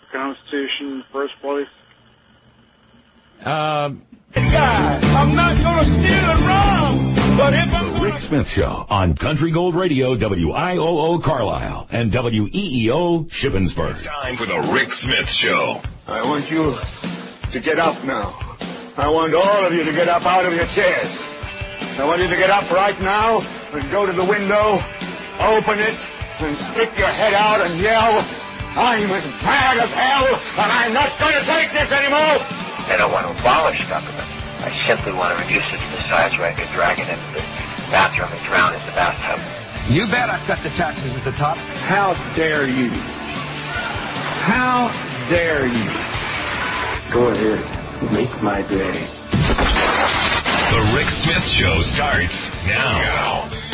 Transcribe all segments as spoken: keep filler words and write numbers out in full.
Constitution in the first place? Um, I'm not going to steal and rob, but if I'm The Rick Smith Show on Country Gold Radio, W I O O Carlisle, and W E E O Shippensburg. It's time for the Rick Smith Show. I want you to get up now. I want all of you to get up out of your chairs. I want you to get up right now and go to the window, open it, and stick your head out and yell, I'm as mad as hell, and I'm not going to take this anymore. I don't want to abolish government. I simply want to reduce it to the size where I could drag it into the bathroom and drown in the bathtub. You bet I cut the taxes at the top. How dare you? How dare you? Go ahead. Make my day. The Rick Smith Show starts now. now.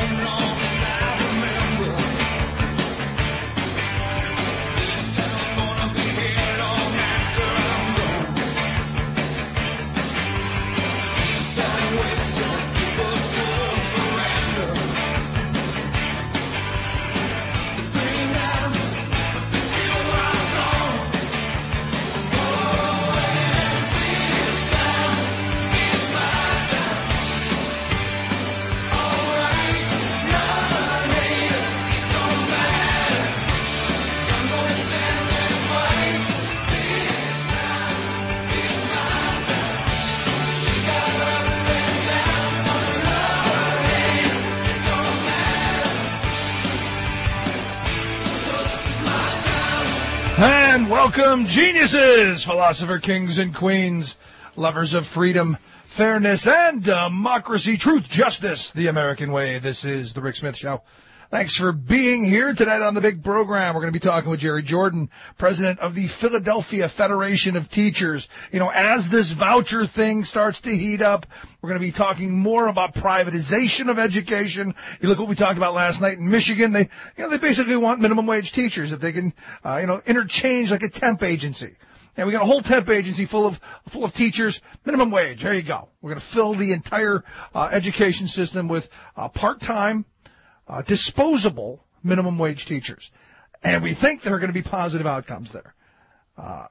And welcome, geniuses, philosopher kings and queens, lovers of freedom, fairness, and democracy, truth, justice, the American way. This is the Rick Smith Show. Thanks for being here tonight on the big program. We're going to be talking with Jerry Jordan, president of the Philadelphia Federation of Teachers. You know, as this voucher thing starts to heat up, we're going to be talking more about privatization of education. You look what we talked about last night in Michigan. They, you know, they basically want minimum wage teachers that they can, uh, you know, interchange like a temp agency. And we got a whole temp agency full of full of teachers, minimum wage. There you go. We're going to fill the entire uh, education system with uh, part-time, Uh, disposable minimum wage teachers. And we think there are going to be positive outcomes there. Uh,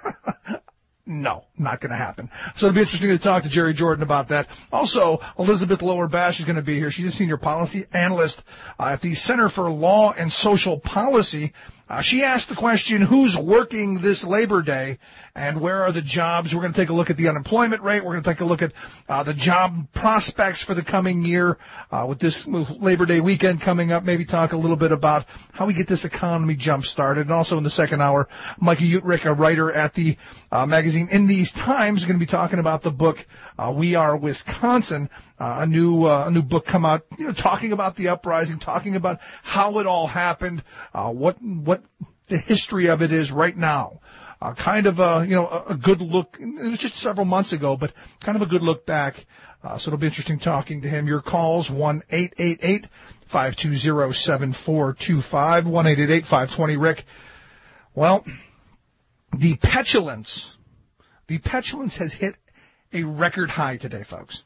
no, not going to happen. So it'll be interesting to talk to Jerry Jordan about that. Also, Elizabeth Lower Bash is going to be here. She's a senior policy analyst uh, at the Center for Law and Social Policy. Uh, she asked the question, who's working this Labor Day and where are the jobs? We're going to take a look at the unemployment rate. We're going to take a look at uh, the job prospects for the coming year uh, with this Labor Day weekend coming up. Maybe talk a little bit about how we get this economy jump-started. And also in the second hour, Mikey Utrick, a writer at the uh, magazine In These Times, is going to be talking about the book uh, We Are Wisconsin, uh, a new uh, a new book come out, you know, talking about the uprising, talking about how it all happened, uh, what what the history of it is right now. Uh, kind of a, you know, a, a good look. It was just several months ago, but kind of a good look back. Uh, so it'll be interesting talking to him. Your calls, one eight eight eight, five two zero, seven four two five, one eight eight eight, five two zero, Rick. Well, the petulance, the petulance has hit a record high today, folks.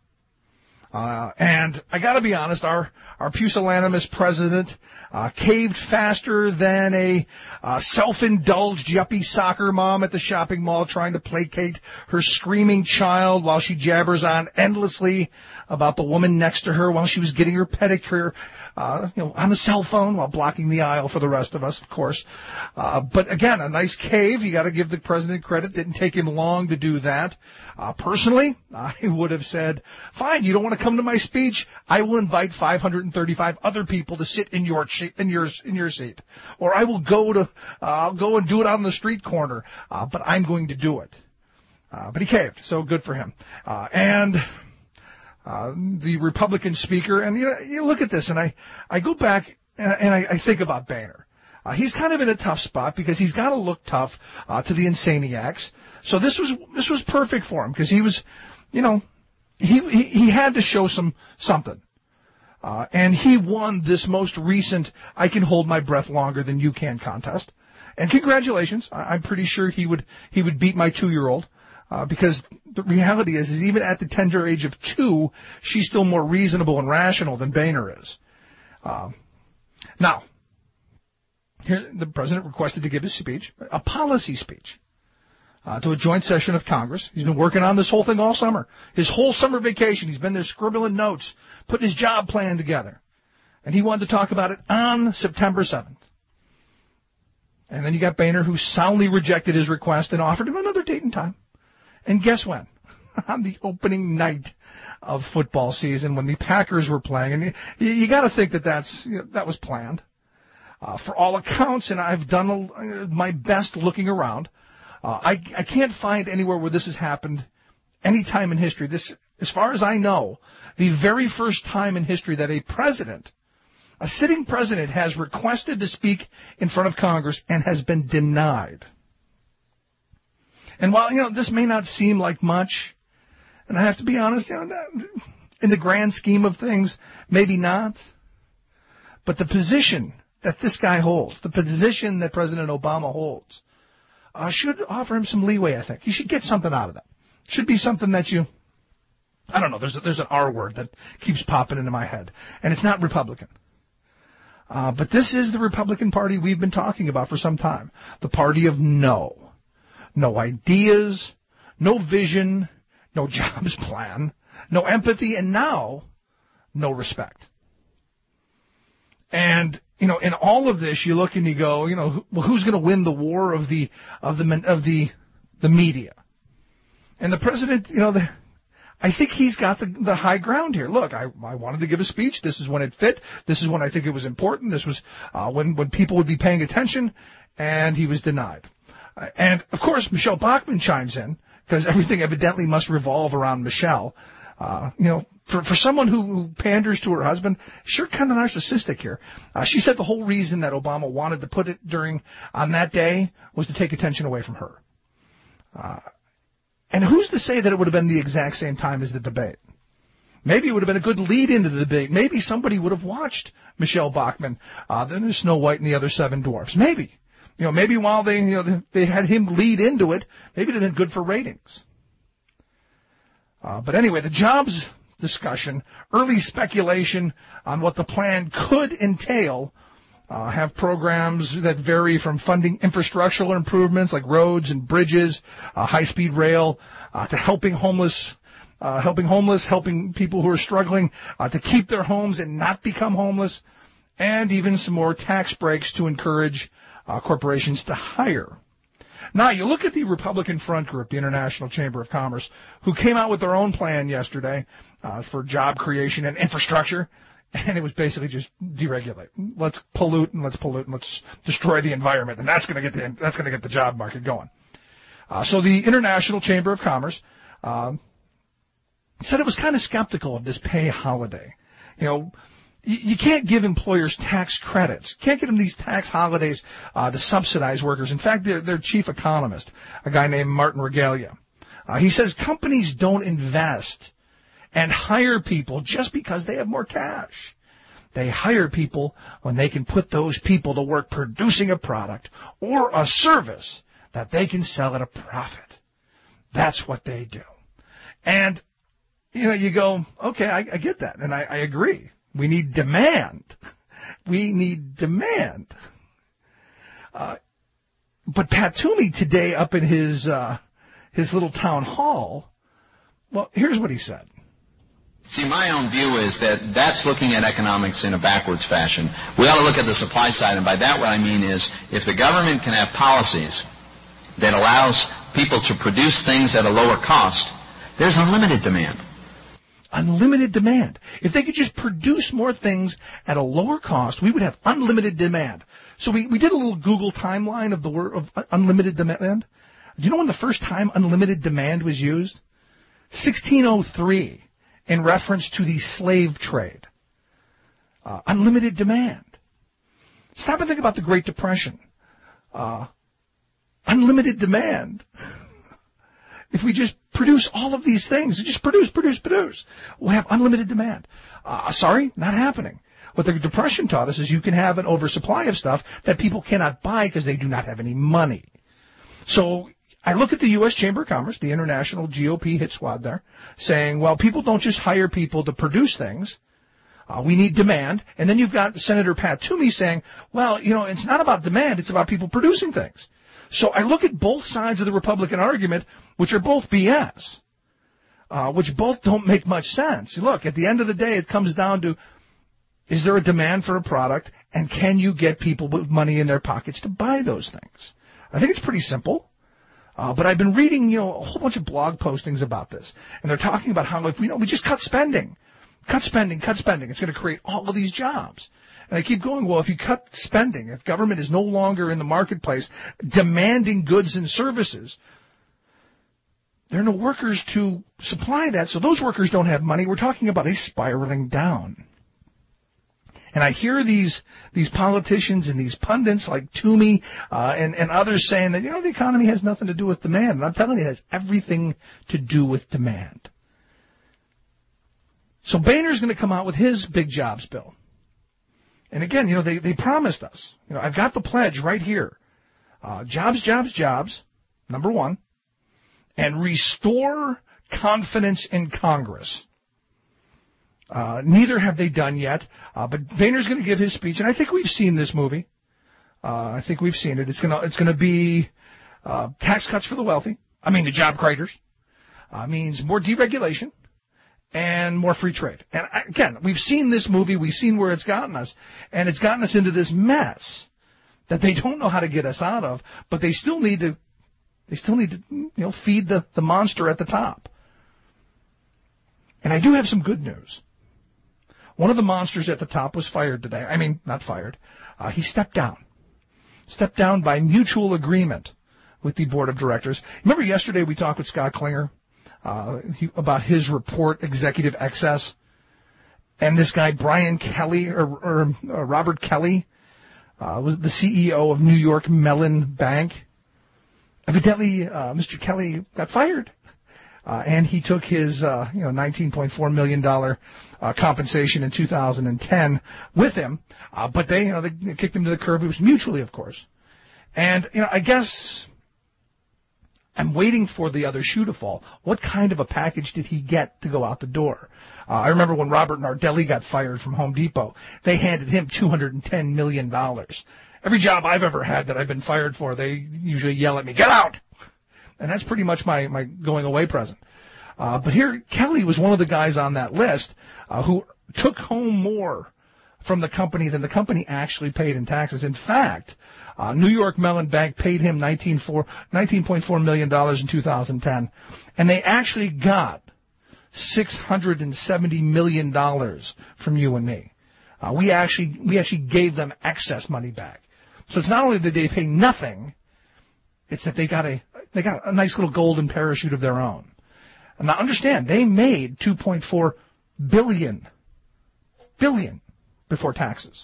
Uh, and I got to be honest, our, our pusillanimous president uh, caved faster than a uh, self-indulged yuppie soccer mom at the shopping mall trying to placate her screaming child while she jabbers on endlessly about the woman next to her while she was getting her pedicure, uh, you know, on the cell phone while blocking the aisle for the rest of us, of course. Uh, but again, a nice cave. You got to give the president credit. Didn't take him long to do that. Uh, personally, I would have said, fine, you don't want to come to my speech? I will invite five hundred thirty-five other people to sit in your in your in your seat, or I will go to uh, I'll go and do it on the street corner. Uh, but I'm going to do it. Uh, but he caved, so good for him. Uh, and uh, the Republican speaker, and you know, you look at this, and I I go back and, and I, I think about Boehner. Uh, he's kind of in a tough spot because he's got to look tough uh, to the insaniacs. So this was this was perfect for him because he was, you know, he he, he had to show some something, uh, and he won this most recent "I can hold my breath longer than you can" contest. And congratulations! I, I'm pretty sure he would he would beat my two-year-old uh, because the reality is, is even at the tender age of two, she's still more reasonable and rational than Boehner is. Uh, now. here, the president requested to give his speech, a policy speech, uh, to a joint session of Congress. He's been working on this whole thing all summer. His whole summer vacation, he's been there scribbling notes, putting his job plan together. And he wanted to talk about it on September seventh. And then you got Boehner, who soundly rejected his request and offered him another date and time. And guess when? On the opening night of football season, when the Packers were playing. And you, you got to think that that's, you know, that was planned. Uh, for all accounts, and I've done a, uh, my best looking around, uh, I, I can't find anywhere where this has happened any time in history. This, as far as I know, the very first time in history that a president, a sitting president, has requested to speak in front of Congress and has been denied. And while, you know, this may not seem like much, and I have to be honest, you know, that, in the grand scheme of things, maybe not, but the position that this guy holds, the position that President Obama holds, uh, should offer him some leeway, I think. He should get something out of that. Should be something that you, I don't know, there's a, there's an R word that keeps popping into my head, and it's not Republican. Uh, but this is the Republican Party we've been talking about for some time. The party of no. No ideas, no vision, no jobs plan, no empathy, and now, no respect. And, you know, in all of this, you look and you go, you know, well, who's going to win the war of the of the of the the media? And the president, you know, the, I think he's got the the high ground here. Look, I I wanted to give a speech. This is when it fit. This is when I think it was important. This was uh, when when people would be paying attention, and he was denied. Uh, and of course, Michelle Bachmann chimes in because everything evidently must revolve around Michelle. Uh, you know, for, for someone who, who panders to her husband, sure kind of narcissistic here. Uh, she said the whole reason that Obama wanted to put it during, on that day, was to take attention away from her. Uh, and who's to say that it would have been the exact same time as the debate? Maybe it would have been a good lead into the debate. Maybe somebody would have watched Michelle Bachmann, uh, then Snow White and the Other Seven Dwarfs. Maybe. You know, maybe while they, you know, they had him lead into it, maybe it would have been good for ratings. Uh, but anyway, the jobs discussion, early speculation on what the plan could entail, uh, have programs that vary from funding infrastructural improvements like roads and bridges, uh, high-speed rail, uh, to helping homeless, uh, helping homeless, helping people who are struggling uh, to keep their homes and not become homeless, and even some more tax breaks to encourage uh, corporations to hire. Now, you look at the Republican Front Group, the International Chamber of Commerce, who came out with their own plan yesterday uh, for job creation and infrastructure, and it was basically just deregulate. Let's pollute and let's pollute and let's destroy the environment, and that's going to get the that's going to get the job market going. Uh, so the International Chamber of Commerce uh, said it was kind of skeptical of this pay holiday. You know, you can't give employers tax credits. You can't give them these tax holidays uh, to subsidize workers. In fact, their, their chief economist, a guy named Martin Regalia, uh, he says companies don't invest and hire people just because they have more cash. They hire people when they can put those people to work producing a product or a service that they can sell at a profit. That's what they do. And, you know, you go, okay, I, I get that, and I, I agree. We need demand. We need demand. Uh, but Pat Toomey today up in his uh, his little town hall, well, here's what he said. See, my own view is that that's looking at economics in a backwards fashion. We ought to look at the supply side, and by that what I mean is if the government can have policies that allows people to produce things at a lower cost, there's unlimited demand. Unlimited demand. If they could just produce more things at a lower cost, we would have unlimited demand. So we, we did a little Google timeline of the word of unlimited demand. Do you know when the first time unlimited demand was used? sixteen oh three, in reference to the slave trade. Uh, unlimited demand. Stop and think about the Great Depression. Uh, unlimited demand. If we just produce all of these things, just produce, produce, produce, we'll have unlimited demand. Uh, sorry, not happening. What the Depression taught us is you can have an oversupply of stuff that people cannot buy because they do not have any money. So I look at the U S Chamber of Commerce, the international G O P hit squad there, saying, well, people don't just hire people to produce things. Uh, we need demand. And then you've got Senator Pat Toomey saying, well, you know, it's not about demand, it's about people producing things. So I look at both sides of the Republican argument, which are both B S, uh, which both don't make much sense. Look, at the end of the day, it comes down to, is there a demand for a product, and can you get people with money in their pockets to buy those things? I think it's pretty simple. Uh, but I've been reading, you know, a whole bunch of blog postings about this, and they're talking about how if we, you know, we just cut spending, cut spending, cut spending, it's going to create all of these jobs. And I keep going, well, if you cut spending, if government is no longer in the marketplace demanding goods and services, there are no workers to supply that, so those workers don't have money. We're talking about a spiraling down. And I hear these these politicians and these pundits like Toomey uh, and, and others saying that, you know, the economy has nothing to do with demand. And I'm telling you, it has everything to do with demand. So Boehner's going to come out with his big jobs bill. And again, you know, they, they promised us. You know, I've got the pledge right here. Uh, jobs, jobs, jobs, number one. And restore confidence in Congress. Uh, neither have they done yet. Uh, but Boehner's going to give his speech, and I think we've seen this movie. Uh, I think we've seen it. It's going to it's going to be uh, tax cuts for the wealthy. I mean, the job creators. Uh, means more deregulation and more free trade. And again, we've seen this movie. We've seen where it's gotten us, and it's gotten us into this mess that they don't know how to get us out of. But they still need to. They still need to, you know, feed the, the monster at the top. And I do have some good news. One of the monsters at the top was fired today. I mean, not fired. Uh, he stepped down. Stepped down by mutual agreement with the board of directors. Remember yesterday we talked with Scott Klinger uh, he, about his report, Executive Excess? And this guy, Brian Kelly, or, or, or Robert Kelly, uh, was the C E O of New York Mellon Bank. Evidently, uh, Mister Kelly got fired. Uh, and he took his, uh, you know, nineteen point four million dollars uh, compensation in two thousand ten with him. Uh, but they, you know, they kicked him to the curb. It was mutually, of course. And, you know, I guess I'm waiting for the other shoe to fall. What kind of a package did he get to go out the door? Uh, I remember when Robert Nardelli got fired from Home Depot, they handed him two hundred ten million dollars. Every job I've ever had that I've been fired for, they usually yell at me, "Get out!" And that's pretty much my, my going away present. Uh, but here, Kelly was one of the guys on that list uh, who took home more from the company than the company actually paid in taxes. In fact, uh, New York Mellon Bank paid him nineteen point four million dollars in two thousand ten, and they actually got six hundred seventy million dollars from you and me. Uh, we actually we actually gave them excess money back. So it's not only that they pay nothing, it's that they got a they got a nice little golden parachute of their own. And now understand, they made two point four billion billion before taxes.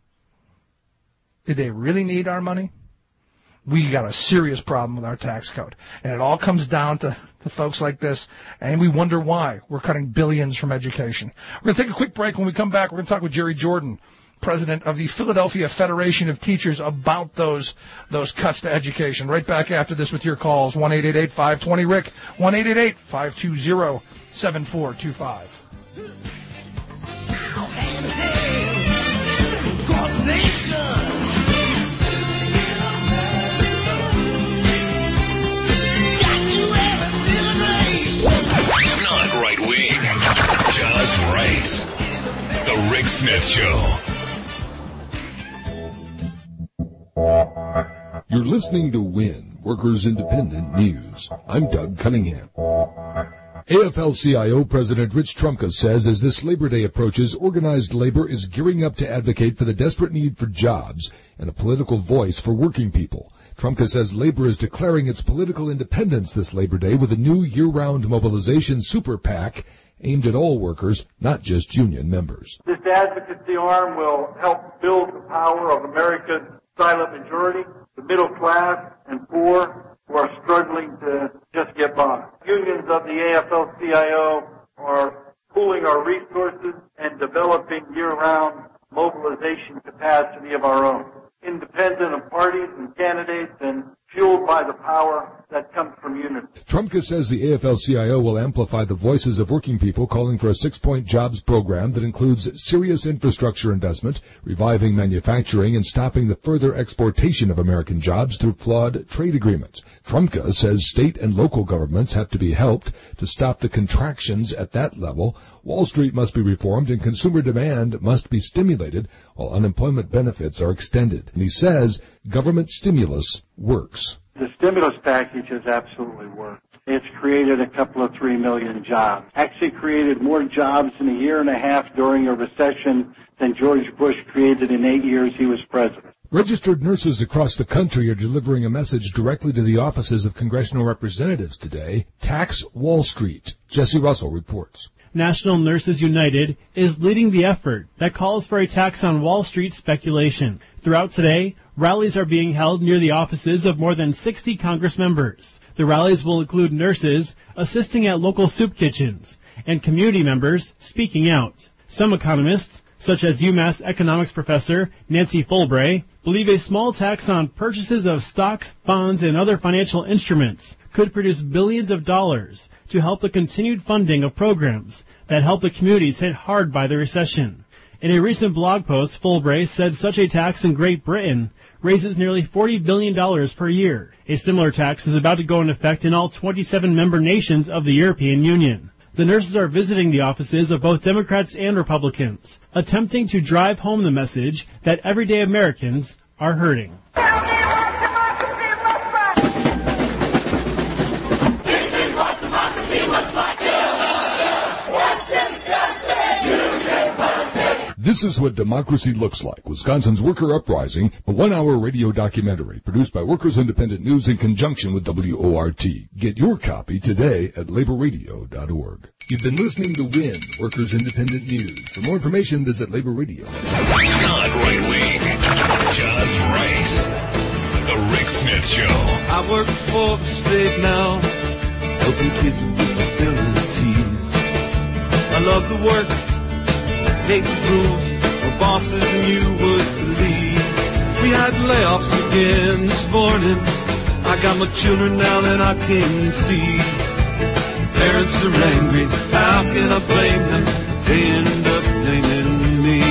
Did they really need our money? We got a serious problem with our tax code. And it all comes down to, to folks like this, and we wonder why we're cutting billions from education. We're going to take a quick break. When we come back, we're going to talk with Jerry Jordan, president of the Philadelphia Federation of Teachers, about those those cuts to education. Right back after this with your calls, one eight eight eight, five two zero, R I C, one eight eight eight, five two zero, seven four two five. Not right wing, just right. The Rick Smith Show. You're listening to WIN, Workers Independent News. I'm Doug Cunningham. A F L C I O President Rich Trumka says as this Labor Day approaches, organized labor is gearing up to advocate for the desperate need for jobs and a political voice for working people. Trumka says labor is declaring its political independence this Labor Day with a new year-round mobilization super PAC aimed at all workers, not just union members. This advocacy arm will help build the power of America's silent majority, the middle class and poor who are struggling to just get by. Unions of the A F L C I O are pooling our resources and developing year-round mobilization capacity of our own, independent of parties and candidates and fueled by the power that comes from unity. Trumka says the A F L C I O will amplify the voices of working people, calling for a six-point jobs program that includes serious infrastructure investment, reviving manufacturing, and stopping the further exportation of American jobs through flawed trade agreements. Trumka says state and local governments have to be helped to stop the contractions at that level. Wall Street must be reformed and consumer demand must be stimulated while unemployment benefits are extended. And he says government stimulus works. The stimulus package has absolutely worked. It's created a couple of three million jobs. Actually created more jobs in a year and a half during a recession than George Bush created in eight years he was president. Registered nurses across the country are delivering a message directly to the offices of congressional representatives today. Tax Wall Street. Jesse Russell reports. National Nurses United is leading the effort that calls for a tax on Wall Street speculation. Throughout today, rallies are being held near the offices of more than sixty Congress members. The rallies will include nurses assisting at local soup kitchens and community members speaking out. Some economists, such as UMass economics professor Nancy Fulbray, believe a small tax on purchases of stocks, bonds, and other financial instruments could produce billions of dollars to help the continued funding of programs that help the communities hit hard by the recession. In a recent blog post, Fulbray said such a tax in Great Britain raises nearly forty billion dollars per year. A similar tax is about to go into effect in all twenty-seven member nations of the European Union. The nurses are visiting the offices of both Democrats and Republicans, attempting to drive home the message that everyday Americans are hurting. This is what democracy looks like. Wisconsin's Worker Uprising, a one-hour radio documentary produced by Workers Independent News in conjunction with W O R T. Get your copy today at labor radio dot org. You've been listening to WIN, Workers Independent News. For more information, visit Labor Radio. Not right wing, just right. The Rick Smith Show. I work for the state now, helping kids with disabilities. I love the work. Hate the rules, we're bosses and you would believe. We had layoffs again this morning. I got my children now that I can see. Parents are angry, how can I blame them? They end up blaming me.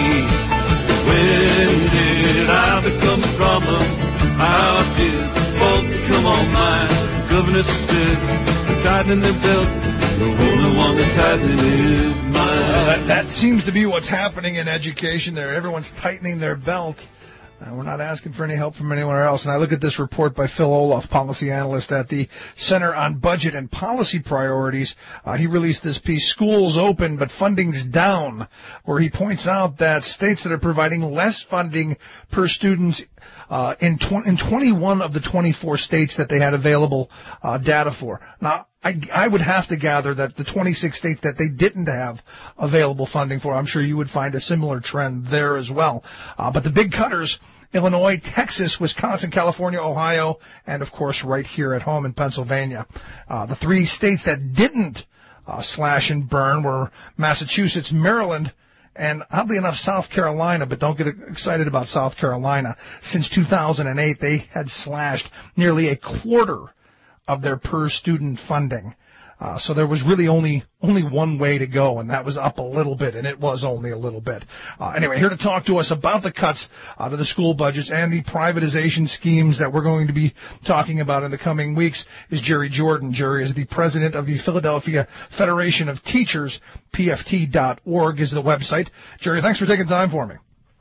When did I become a problem? How did the fault become all mine? The governor says they're tightening their belt. The only one that's tightening is mine. Well, that, that seems to be what's happening in education there. Everyone's tightening their belt. Uh, we're not asking for any help from anywhere else. And I look at this report by Phil Olaf, policy analyst at the Center on Budget and Policy Priorities. Uh, he released this piece, Schools Open, but Funding's Down, where he points out that states that are providing less funding per student uh, in, tw- in twenty-one of the twenty-four states that they had available uh, data for. Now, I, I would have to gather that the twenty-six states that they didn't have available funding for, I'm sure you would find a similar trend there as well. Uh, but the big cutters, Illinois, Texas, Wisconsin, California, Ohio, and, of course, right here at home in Pennsylvania. Uh, the three states that didn't uh, slash and burn were Massachusetts, Maryland, and oddly enough, South Carolina, but don't get excited about South Carolina. Since two thousand eight, they had slashed nearly a quarter of their per-student funding. Uh, so there was really only only one way to go, and that was up a little bit, and it was only a little bit. Uh, anyway, here to talk to us about the cuts uh, to the school budgets and the privatization schemes that we're going to be talking about in the coming weeks is Jerry Jordan. Jerry is the president of the Philadelphia Federation of Teachers. P F T dot org is the website. Jerry, thanks for taking time for me.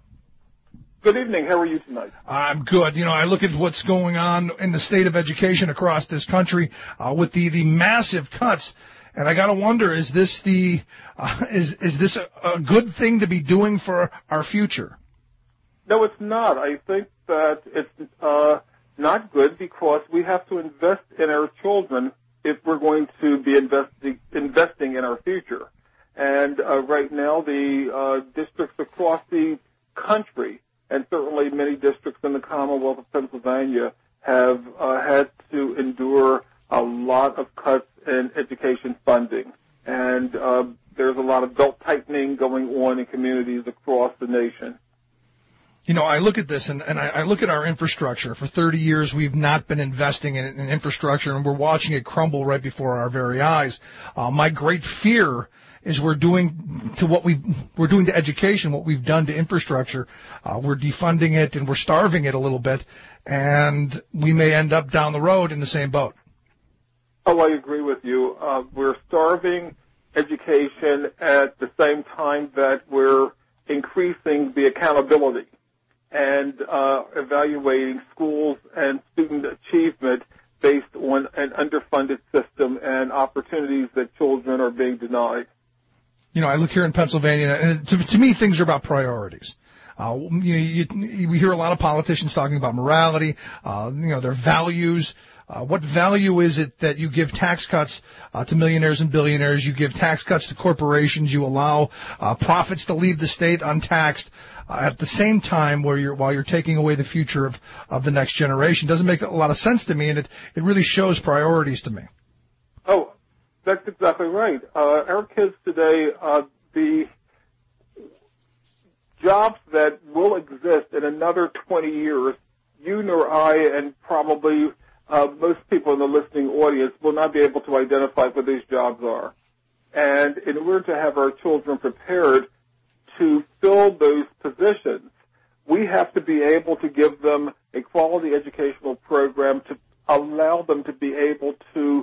Good evening. How are you tonight? I'm good. You know, I look at what's going on in the state of education across this country uh, with the, the massive cuts, and I got to wonder: is this the uh, is is this a, a good thing to be doing for our future? No, it's not. I think that it's uh, not good because we have to invest in our children if we're going to be investing investing in our future. And uh, right now, the uh, districts across the country, and certainly many districts in the Commonwealth of Pennsylvania, have uh, had to endure a lot of cuts in education funding. And uh, there's a lot of belt tightening going on in communities across the nation. You know, I look at this and, and I, I look at our infrastructure. For thirty years, we've not been investing in, in infrastructure, and we're watching it crumble right before our very eyes. Uh, my great fear is we're doing to what we we're doing to education what we've done to infrastructure. Uh, we're defunding it and we're starving it a little bit, and we may end up down the road in the same boat. Oh, I agree with you. Uh, we're starving education at the same time that we're increasing the accountability and uh, evaluating schools and student achievement based on an underfunded system and opportunities that children are being denied. You know, I look here in Pennsylvania, and to, to me, things are about priorities. Uh, you, you, we hear a lot of politicians talking about morality, uh, you know, their values. Uh, what value is it that you give tax cuts uh, to millionaires and billionaires? You give tax cuts to corporations. You allow uh, profits to leave the state untaxed uh, at the same time where you're, while you're taking away the future of, of the next generation. Doesn't make a lot of sense to me, and it, it really shows priorities to me. Oh, that's exactly right. Uh, our kids today, uh, the jobs that will exist in another twenty years, you nor I and probably Uh, most people in the listening audience will not be able to identify what these jobs are. And in order to have our children prepared to fill those positions, we have to be able to give them a quality educational program to allow them to be able to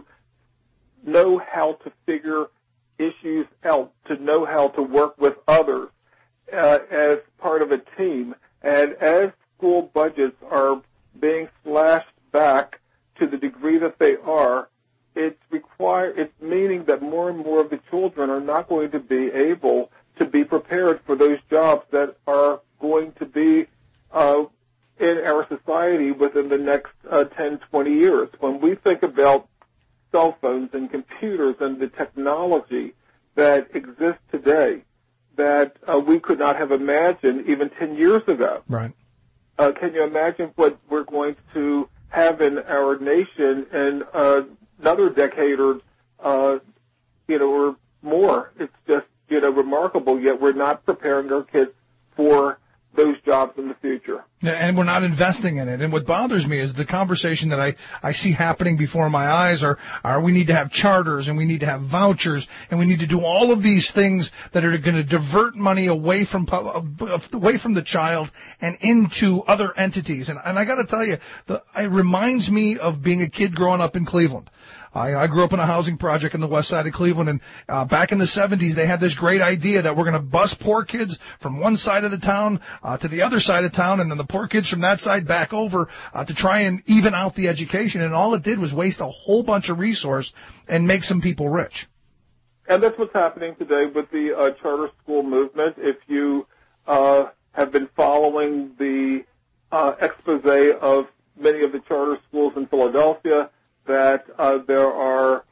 know how to figure issues out, to know how to work with others uh, as part of a team. And as school budgets are being slashed back to the degree that they are, it's require it's meaning that more and more of the children are not going to be able to be prepared for those jobs that are going to be uh, in our society within the next uh, ten, twenty years. When we think about cell phones and computers and the technology that exists today that uh, we could not have imagined even ten years ago. Right. Uh, can you imagine what we're going to have in our nation in uh, another decade or, uh, you know, or more? It's just, you know, remarkable, yet we're not preparing our kids for those jobs in the future. Yeah, and we're not investing in it. And what bothers me is the conversation that I, I see happening before my eyes are, are we need to have charters and we need to have vouchers and we need to do all of these things that are going to divert money away from away from the child and into other entities. And, and I got to tell you, the, it reminds me of being a kid growing up in Cleveland. I, I grew up in a housing project in the west side of Cleveland, and uh, back in the seventies, they had this great idea that we're going to bus poor kids from one side of the town uh, to the other side of town, and then the poor kids from that side back over uh, to try and even out the education. And all it did was waste a whole bunch of resource and make some people rich. And that's what's happening today with the uh, charter school movement. If you uh, have been following the uh, expose of many of the charter schools in Philadelphia, that uh, there are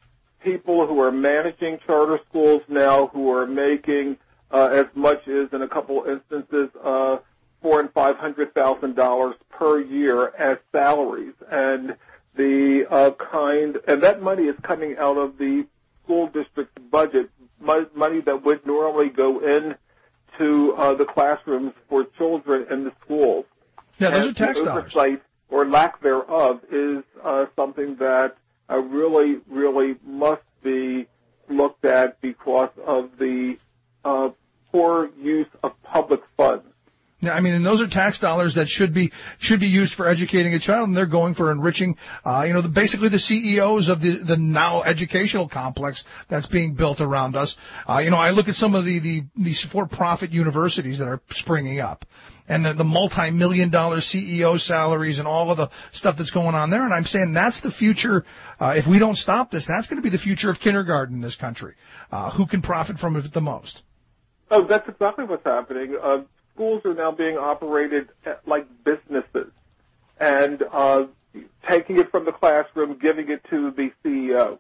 people who are managing charter schools now who are making uh, as much as, in a couple instances, uh, four and five hundred thousand dollars per year as salaries, and the uh, kind, and that money is coming out of the school district's budget, money that would normally go in to uh, the classrooms for children in the schools. Yeah, those and are tax oversight, dollars. Or lack thereof is uh, something that uh, really, really must be looked at because of the uh, poor use of public funds. Yeah, I mean, and those are tax dollars that should be should be used for educating a child, and they're going for enriching, uh, you know, the, basically the C E Os of the the now educational complex that's being built around us. Uh, you know, I look at some of the the these for-profit universities that are springing up, and the, the multi-million dollar C E O salaries and all of the stuff that's going on there. And I'm saying that's the future. Uh, if we don't stop this, that's going to be the future of kindergarten in this country. Uh, who can profit from it the most? Oh, that's exactly what's happening. Uh, schools are now being operated like businesses and uh, taking it from the classroom, giving it to the C E O.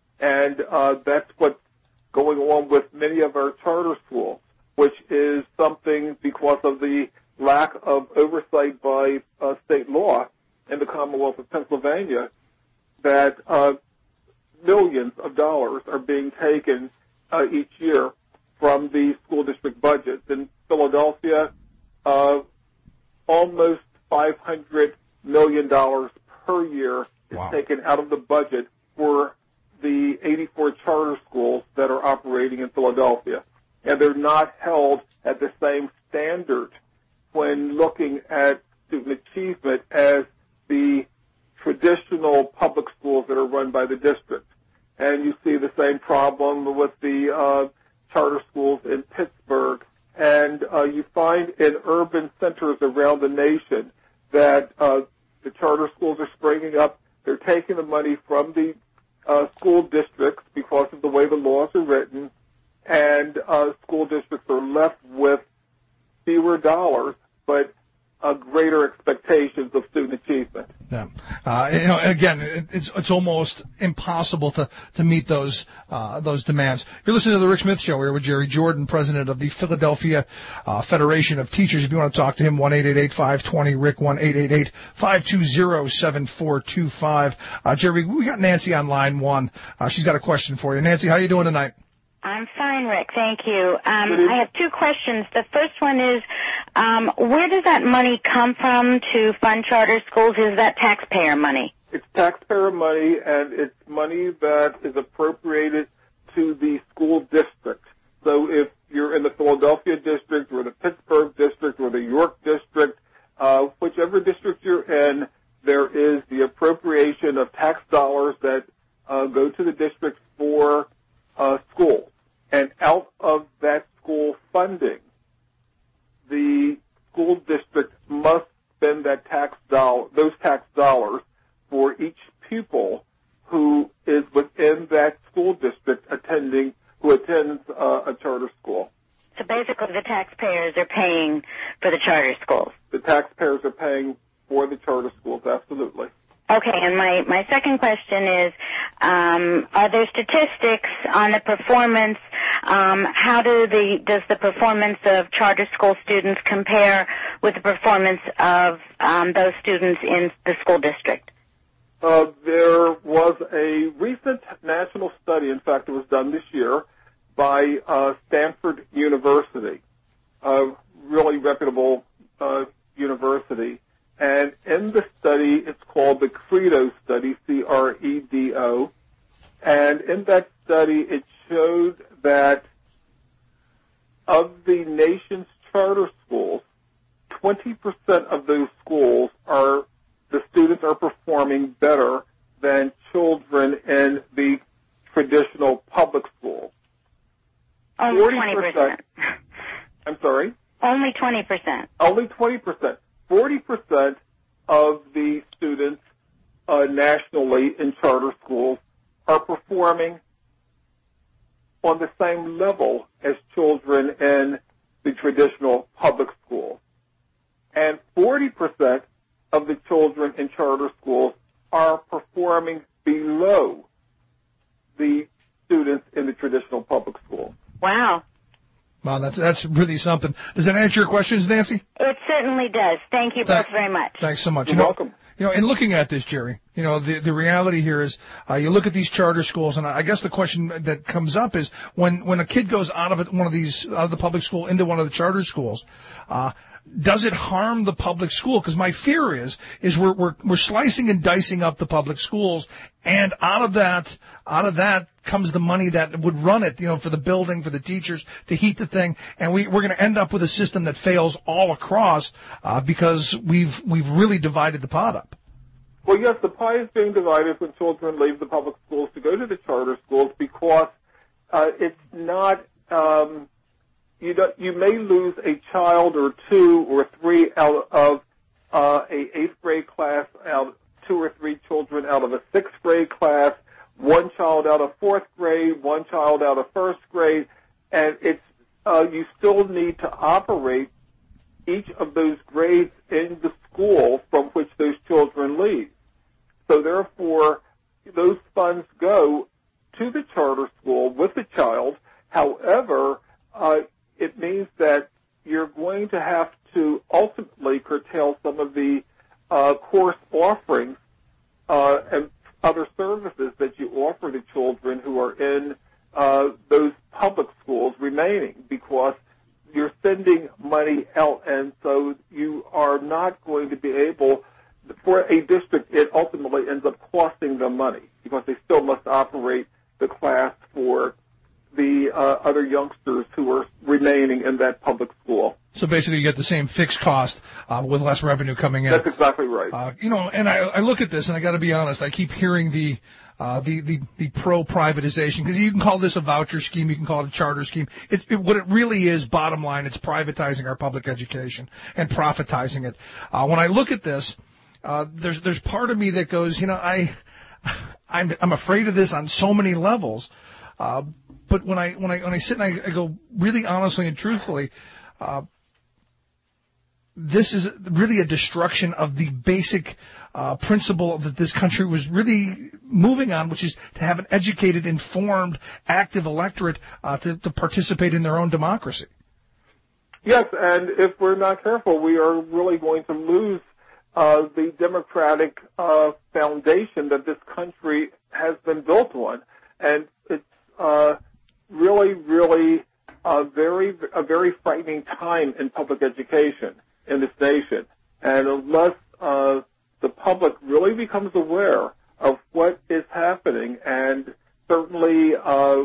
And uh, that's what's going on with many of our charter schools, which is something because of the lack of oversight by uh, state law in the Commonwealth of Pennsylvania, that uh, millions of dollars are being taken uh, each year from the school district budgets. In Philadelphia, uh, almost five hundred million dollars per year is wow. taken out of the budget for the eighty-four charter schools that are operating in Philadelphia. And they're not held at the same standard when looking at student achievement as the traditional public schools that are run by the district. And you see the same problem with the uh, charter schools in Pittsburgh. And uh, you find in urban centers around the nation that uh, the charter schools are springing up. They're taking the money from the uh, school districts because of the way the laws are written, and uh, school districts are left with fewer dollars, but uh, greater expectations of student achievement. Yeah. Uh, you know, again, it, it's it's almost impossible to, to meet those uh, those demands. You're listening to the Rick Smith Show here with Jerry Jordan, president of the Philadelphia uh, Federation of Teachers. If you want to talk to him, one eight eight eight, five two zero, R I C, one eight eight eight, five two zero, seven four two five. Uh, Jerry, we got Nancy on line one. Uh, she's got a question for you. Nancy, how are you doing tonight? I'm fine, Rick. Thank you. Um, I have two questions. The first one is, um, where does that money come from to fund charter schools? Is that taxpayer money? It's taxpayer money, and it's money that is appropriated to the school district. So if you're in the Philadelphia district or the Pittsburgh district or the York district, uh, whichever district you're in, there is the appropriation of tax dollars that uh, go to the district for Uh, school. And out of that school funding, the school district must spend that tax dollar, those tax dollars for each pupil who is within that school district attending, who attends uh, a charter school. So basically the taxpayers are paying for the charter schools. The taxpayers are paying for the charter schools, absolutely. Okay, and my, my second question is, um, are there statistics on the performance? Um, how do the does the performance of charter school students compare with the performance of um, those students in the school district? Uh, there was a recent national study, in fact, it was done this year, by uh, Stanford University, a really reputable uh, university. And in the study, it's called the CREDO study, C R E D O. And in that study, it showed that of the nation's charter schools, twenty percent of those schools are, the students are performing better than children in the traditional public schools. Only twenty percent. I'm sorry? Only twenty percent. Only twenty percent. forty percent of the students uh, nationally in charter schools are performing on the same level as children in the traditional public schools. And forty percent of the children in charter schools are performing below the students in the traditional public schools. Wow. Wow, that's that's really something. Does that answer your questions, Nancy? It certainly does. Thank you Thank, both very much. Thanks so much. You're you know, welcome. You know, in looking at this, Jerry, you know, the the reality here is uh, you look at these charter schools, and I guess the question that comes up is when when a kid goes out of it, one of these out of the public school into one of the charter schools, uh, does it harm the public school? Because my fear is is we're we're we're slicing and dicing up the public schools, and out of that out of that comes the money that would run it, you know, for the building, for the teachers, to heat the thing, and we we're going to end up with a system that fails all across uh, because we've we've really divided the pot up. Well, yes, the pie is being divided when children leave the public schools to go to the charter schools because uh, it's not. Um, You, do, you may lose a child or two or three out of uh, a eighth grade class, out two or three children out of a sixth grade class, one child out of fourth grade, one child out of first grade, and it's uh, you still need to operate each of those grades in the school from which those children leave. So therefore, those funds go to the charter school with the child. However, uh, it means that you're going to have to ultimately curtail some of the uh, course offerings uh, and other services that you offer to children who are in uh, those public schools remaining, because you're sending money out, and so you are not going to be able, for a district, it ultimately ends up costing them money because they still must operate the class for the uh, other youngsters who are remaining in that public school. So basically you get the same fixed cost uh, with less revenue coming in. That's exactly right. Uh, you know, and I, I look at this, and I got to be honest, I keep hearing the uh, the, the, the pro-privatization, because you can call this a voucher scheme, you can call it a charter scheme. It, it, what it really is, bottom line, it's privatizing our public education and profitizing it. Uh, when I look at this, uh, there's there's part of me that goes, you know, I I'm I'm afraid of this on so many levels. Uh, but when I when I when I sit and I, I go really honestly and truthfully, uh, this is really a destruction of the basic uh, principle that this country was really moving on, which is to have an educated, informed, active electorate uh, to, to participate in their own democracy. Yes, and if we're not careful, we are really going to lose uh, the democratic uh, foundation that this country has been built on, and it's uh, really, really a very, a very frightening time in public education in this nation. And unless uh, the public really becomes aware of what is happening and certainly uh,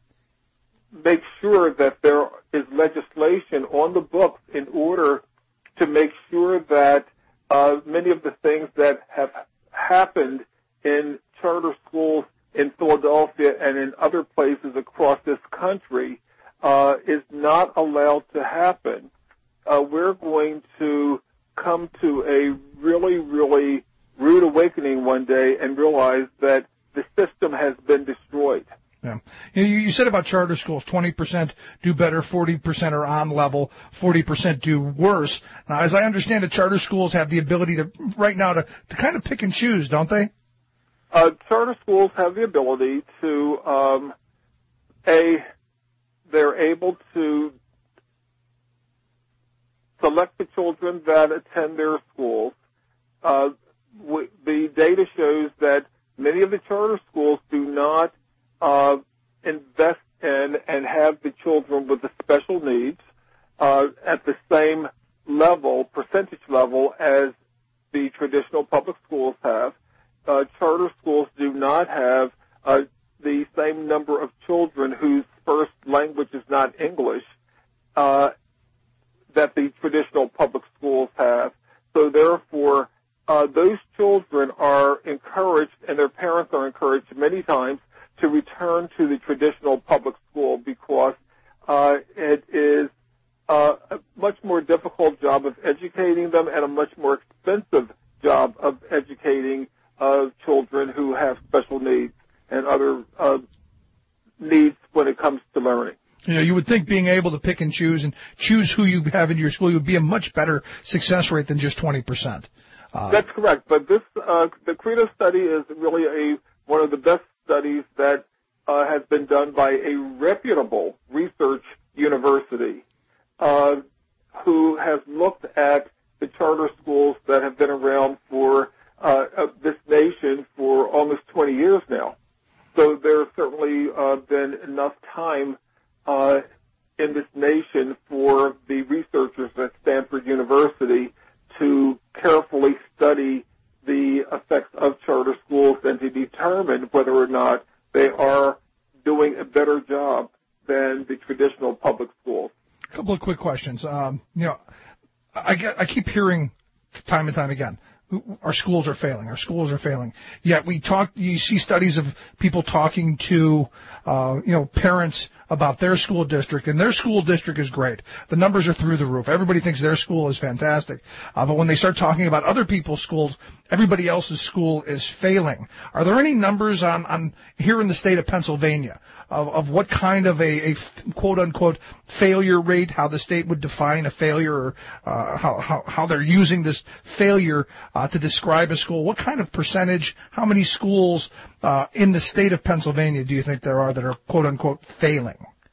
make sure that there is legislation on the books in order to make sure that uh, many of the things that have happened in charter schools in Philadelphia and in other places across this country uh, is not allowed to happen, uh, we're going to come to a really, really rude awakening one day and realize that the system has been destroyed. Yeah. You, you said about charter schools, twenty percent do better, forty percent are on level, forty percent do worse. Now, as I understand it, charter schools have the ability to, right now, to, to kind of pick and choose, don't they? Uh, charter schools have the ability to, um, A, they're able to select the children that attend their schools. Uh, w- the data shows that many of the charter schools do not uh, invest in and have the children with the special needs uh, at the same level, percentage level, as the traditional public schools have. Uh, charter schools do not have uh, the same number of children whose first language is not English uh, that the traditional public schools have. So therefore, uh, those children are encouraged, and their parents are encouraged many times, to return to the traditional public school because uh, it is uh, a much more difficult job of educating them and a much more expensive job of educating of children who have special needs and other uh, needs when it comes to learning. You know, you would think being able to pick and choose and choose who you have in your school would be a much better success rate than just twenty percent. Uh, That's correct, but this uh, the Credo study is really a one of the best studies that uh, has been done by a reputable research university uh, who has looked at the charter schools that have been around for Uh, of this nation for almost twenty years now. So there's certainly uh, been enough time uh, in this nation for the researchers at Stanford University to carefully study the effects of charter schools and to determine whether or not they are doing a better job than the traditional public schools. A couple of quick questions. Um, you know, I, get, I keep hearing time and time again, our schools are failing. Our schools are failing. Yet we talk. You see studies of people talking to, uh, you know, parents about their school district, and their school district is great. The numbers are through the roof. Everybody thinks their school is fantastic. Uh, but when they start talking about other people's schools, everybody else's school is failing. Are there any numbers on, on here in the state of Pennsylvania of, of what kind of a, a quote unquote failure rate, how the state would define a failure, or uh, how, how how they're using this failure uh, to describe a school? What kind of percentage, how many schools uh, in the state of Pennsylvania do you think there are that are quote unquote failing?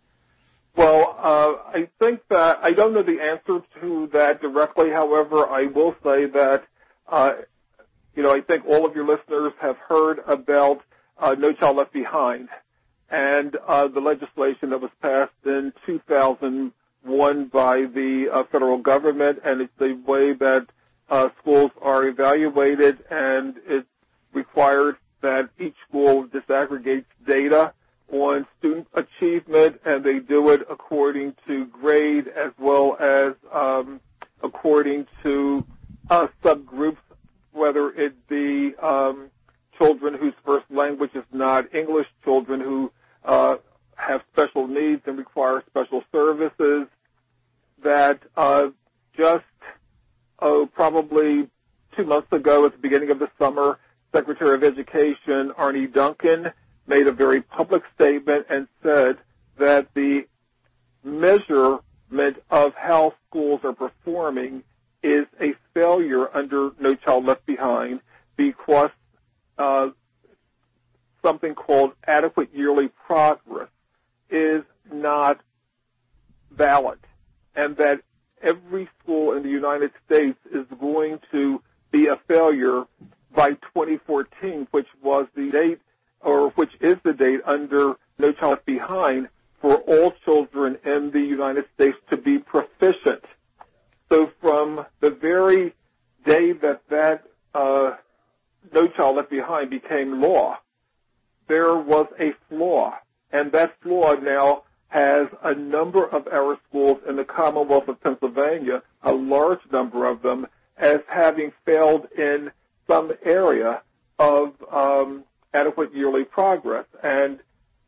Well, uh, I think that I don't know the answer to that directly. However, I will say that, uh, you know, I think all of your listeners have heard about uh, No Child Left Behind and uh, the legislation that was passed in two thousand one by the uh, federal government, and it's the way that uh, schools are evaluated, and it's required that each school disaggregates data on student achievement, and they do it according to grade as well as um, according to uh, subgroups, whether it be um, children whose first language is not English, children who uh, have special needs and require special services, that uh, just oh, probably two months ago at the beginning of the summer, Secretary of Education Arne Duncan made a very public statement and said that the measurement of how schools are performing is a failure under No Child Left Behind because uh, something called adequate yearly progress is not valid, and that every school in the United States is going to be a failure by twenty fourteen, which was the date, or which is the date under No Child Left Behind for all children in the United States to be proficient. So from the very day that that uh, No Child Left Behind became law, there was a flaw, and that flaw now has a number of our schools in the Commonwealth of Pennsylvania, a large number of them, as having failed in some area of um, adequate yearly progress. And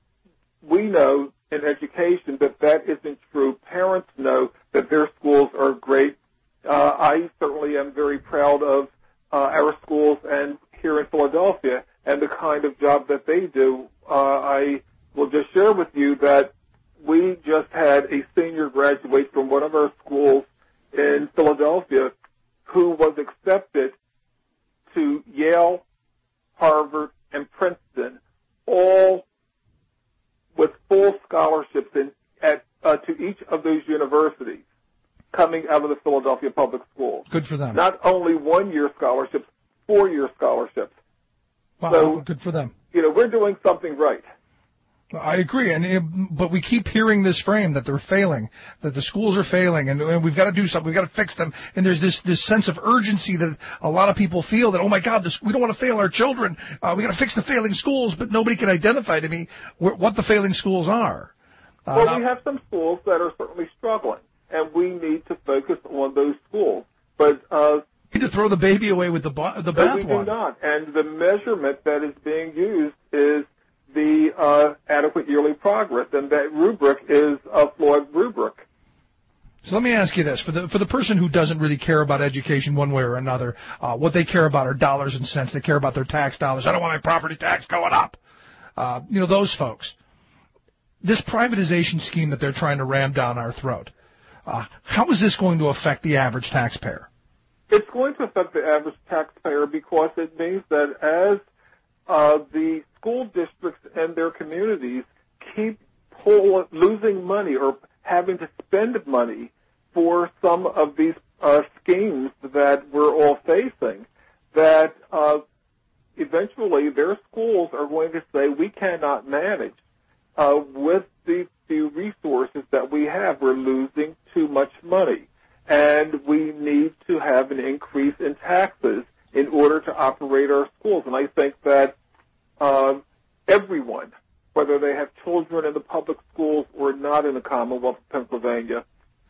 we know in education that that isn't true. Parents know that their schools are great. Uh, I certainly am very proud of uh, our schools and here in Philadelphia and the kind of job that they do. Uh, I will just share with you that we just had a senior graduate from one of our schools in Philadelphia who was accepted to Yale, Harvard, and Princeton, all with full scholarships in, at, uh, to each of those universities coming out of the Philadelphia public schools. Good for them. Not only one-year scholarships, four-year scholarships. Wow, so, good for them. You know, we're doing something right. I agree, and but we keep hearing this frame that they're failing, that the schools are failing, and, and we've got to do something. We've got to fix them. And there's this this sense of urgency that a lot of people feel that, oh my God, this, we don't want to fail our children. Uh, we got to fix the failing schools, but nobody can identify to me wh- what the failing schools are. Uh, well, we have some schools that are certainly struggling, and we need to focus on those schools. But uh, we need to throw the baby away with the ba- the bathwater. No, we do not. And the measurement that is being used is the uh, adequate yearly progress, and that rubric is a flawed rubric. So let me ask you this. For the for the person who doesn't really care about education one way or another, uh, what they care about are dollars and cents. They care about their tax dollars. I don't want my property tax going up. Uh, you know, those folks. This privatization scheme that they're trying to ram down our throat, uh, how is this going to affect the average taxpayer? It's going to affect the average taxpayer because it means that as uh, the school districts and their communities keep pull, losing money or having to spend money for some of these uh, schemes that we're all facing, that uh, eventually their schools are going to say, we cannot manage uh, with the few resources that we have. We're losing too much money, and we need to have an increase in taxes in order to operate our schools. And I think that uh, everyone, whether they have children in the public schools or not in the Commonwealth of Pennsylvania,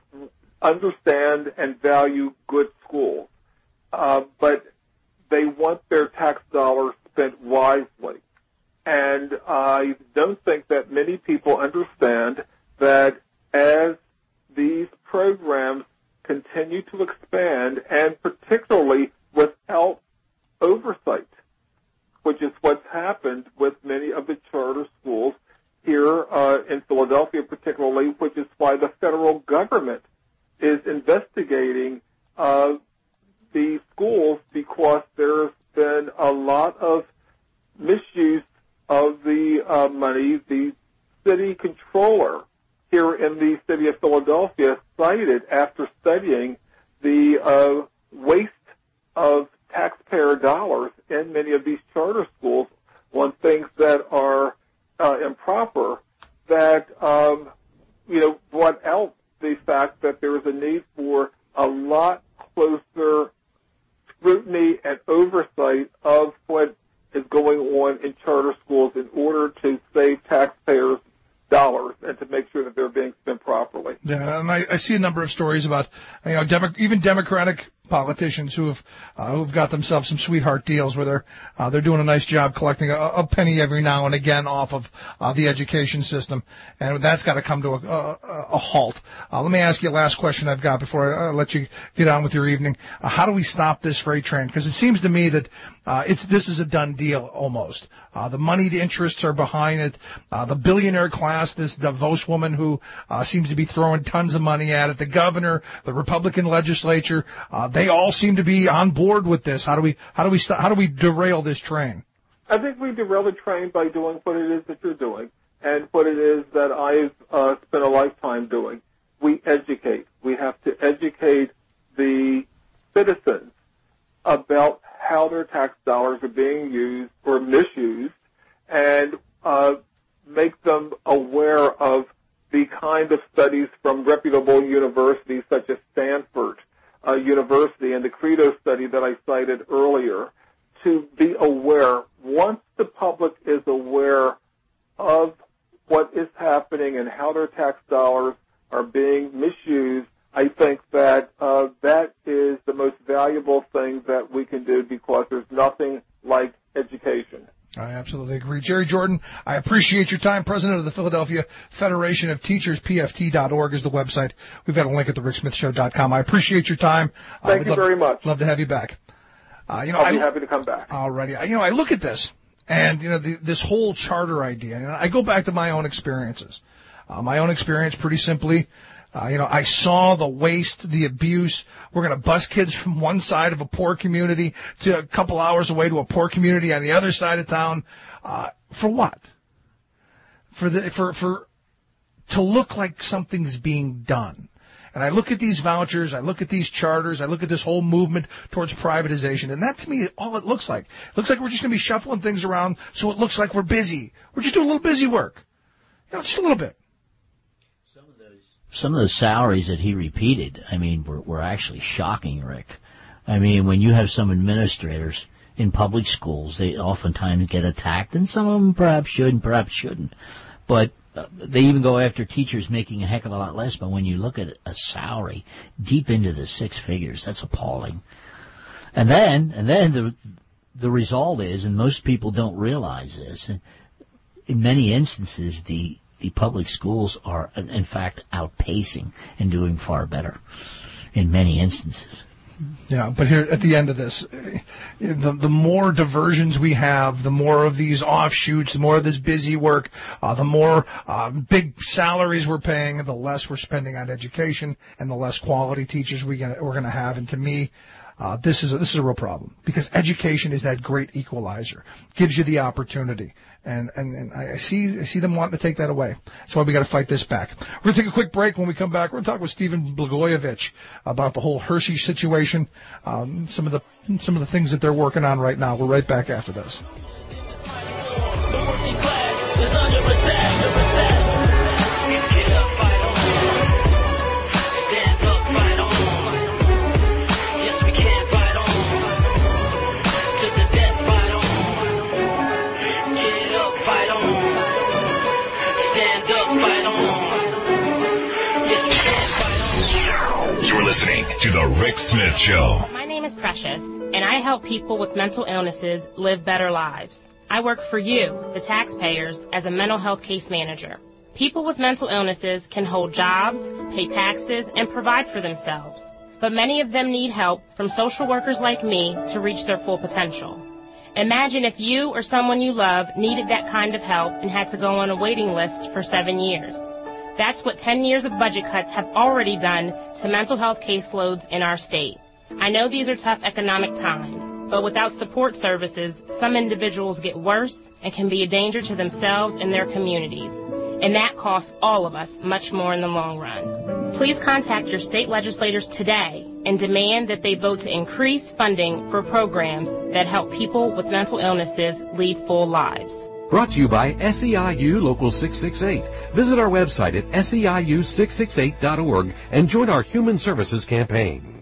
understand and value good schools. Uh, but they want their tax dollars spent wisely. And I don't think that many people understand that as these programs continue to expand, and particularly without oversight, which is what's happened with many of the charter schools here uh, in Philadelphia particularly, which is why the federal government is investigating uh, the schools, because there's been a lot of misuse of the uh, money. The city controller here in the city of Philadelphia cited, after studying the uh, waste of taxpayer dollars in many of these charter schools on things that are uh, improper, that um, you know brought out the fact that there is a need for a lot closer scrutiny and oversight of what is going on in charter schools in order to save taxpayers dollars and to make sure that they're being spent properly. Yeah, and I, I see a number of stories about, you know, Demo- even Democratic politicians who have uh, who've got themselves some sweetheart deals where they're uh, they're doing a nice job collecting a, a penny every now and again off of uh, the education system, and that's got to come to a, a, a halt. Uh, let me ask you a last question I've got before I uh, let you get on with your evening. Uh, how do we stop this freight train? Because it seems to me that uh, it's this is a done deal almost. Uh, the money, the interests are behind it. Uh, the billionaire class, this Davos woman who uh, seems to be throwing tons of money at it, the governor, the Republican legislature, uh, they all seem to be on board with this. How do we how do we st- how do we derail this train? I think we derail the train by doing what it is that you're doing and what it is that I've uh, spent a lifetime doing. We educate. We have to educate the citizens about how their tax dollars are being used or misused, and uh, make them aware of the kind of studies from reputable universities such as Stanford uh, University and the Credo study that I cited earlier, to be aware. Once the public is aware of what is happening and how their tax dollars are being misused, I think that uh, that is the most valuable thing that we can do, because there's nothing like education. I absolutely agree. Jerry Jordan, I appreciate your time. President of the Philadelphia Federation of Teachers, P F T dot org is the website. We've got a link at the rick smith show dot com. I appreciate your time. Thank uh, you very love, much. Love to have you back. Uh, you know, I'll be I, happy to come back. All righty. You know, I look at this, and, you know, the, this whole charter idea, and I go back to my own experiences. Uh, my own experience, pretty simply, Uh, you know, I saw the waste, the abuse. We're going to bus kids from one side of a poor community to a couple hours away to a poor community on the other side of town. Uh, for what? For the for for to look like something's being done. And I look at these vouchers, I look at these charters, I look at this whole movement towards privatization, and that to me is all it looks like. It looks like we're just going to be shuffling things around so it looks like we're busy. We're just doing a little busy work. You know, just a little bit. Some of the salaries that he repeated, I mean, were, were actually shocking, Rick. I mean, when you have some administrators in public schools, they oftentimes get attacked, and some of them perhaps should and perhaps shouldn't. But uh, they even go after teachers making a heck of a lot less. But when you look at a salary deep into the six figures, that's appalling. And then, and then the the result is, and most people don't realize this, in many instances, the The public schools are, in fact, outpacing and doing far better in many instances. Yeah, but here at the end of this, the, the more diversions we have, the more of these offshoots, the more of this busy work, uh, the more uh, big salaries we're paying, the less we're spending on education, and the less quality teachers we gonna, we're going to have. And to me, uh, this is a, this is a real problem, because education is that great equalizer, gives you the opportunity. And, and, and I see I see them wanting to take that away. That's why we got to fight this back. We're going to take a quick break. When we come back, we're going to talk with Stephen Blagojevich about the whole Hershey situation, um, some of the some of the things that they're working on right now. We're right back after this. The working class is under attack. Get up, fight on. Stand up, fight on. Yes, we can fight on. To the death, fight on. Get up, fight on. Stand up, fight on. Yes, we can fight on. You're listening to The Rick Smith Show. My name is Precious, and I help people with mental illnesses live better lives. I work for you, the taxpayers, as a mental health case manager. People with mental illnesses can hold jobs, pay taxes, and provide for themselves. But many of them need help from social workers like me to reach their full potential. Imagine if you or someone you love needed that kind of help and had to go on a waiting list for seven years. That's what ten years of budget cuts have already done to mental health caseloads in our state. I know these are tough economic times, but without support services, some individuals get worse and can be a danger to themselves and their communities. And that costs all of us much more in the long run. Please contact your state legislators today and demand that they vote to increase funding for programs that help people with mental illnesses lead full lives. Brought to you by S E I U Local six six eight. Visit our website at S E I U six six eight dot org and join our Human Services campaign.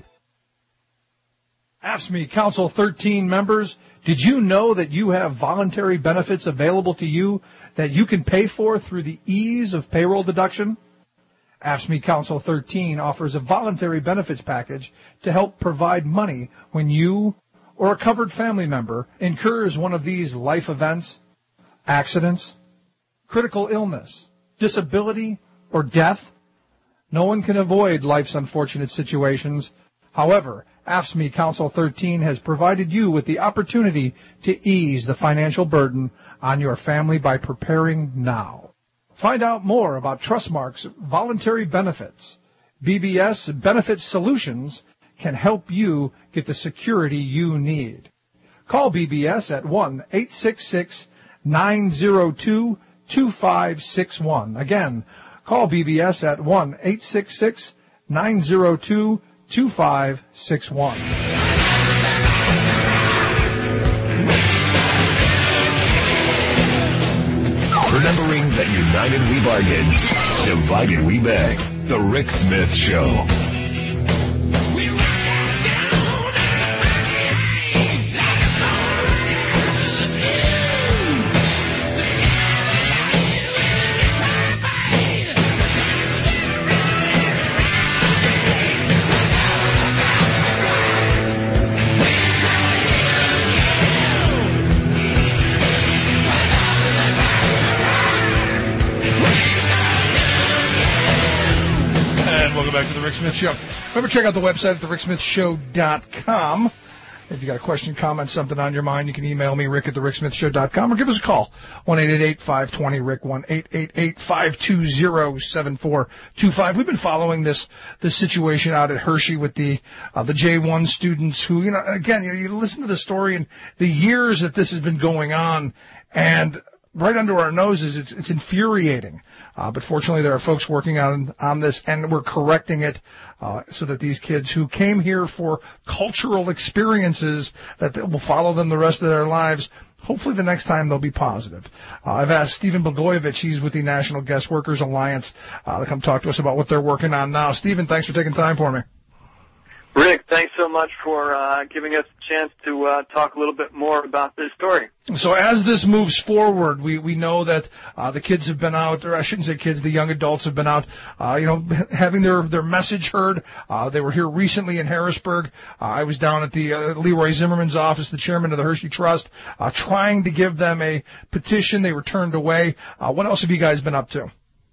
A F S C M E Council thirteen members, did you know that you have voluntary benefits available to you that you can pay for through the ease of payroll deduction? A F S C M E Council thirteen offers a voluntary benefits package to help provide money when you or a covered family member incurs one of these life events, accidents, critical illness, disability, or death. No one can avoid life's unfortunate situations. However, A F S C M E Council thirteen has provided you with the opportunity to ease the financial burden on your family by preparing now. Find out more about Trustmark's voluntary benefits. B B S Benefit Solutions can help you get the security you need. Call B B S at one eight six six, nine zero two, two five six one. Again, call B B S at one eight six six, nine zero two, two five six one. Remembering that united we bargain, divided we beg. The Rick Smith Show. Back to the Rick Smith Show. Remember, check out the website at the rick smith show dot com. If you got a question, comment, something on your mind, you can email me, rick at the rick smith show dot com, or give us a call, one eight eight eight, five two zero, rick, one eight eight eight, five two zero, seven four two five. We've been following this this situation out at Hershey with the uh, the J one students who, you know, again, you, you listen to the story and the years that this has been going on, and right under our noses, it's it's infuriating. Uh, but fortunately, there are folks working on on this, and we're correcting it uh, so that these kids who came here for cultural experiences that will follow them the rest of their lives, hopefully the next time they'll be positive. Uh, I've asked Stephen Blagojevich, he's with the National Guest Workers Alliance, uh, to come talk to us about what they're working on now. Stephen, thanks for taking time for me. Rick, thanks so much for uh, giving us a chance to uh, talk a little bit more about this story. So as this moves forward, we, we know that uh, the kids have been out, or I shouldn't say kids, the young adults have been out, uh, you know, having their, their message heard. Uh, they were here recently in Harrisburg. Uh, I was down at the uh, Leroy Zimmerman's office, the chairman of the Hershey Trust, uh, trying to give them a petition. They were turned away. Uh, what else have you guys been up to?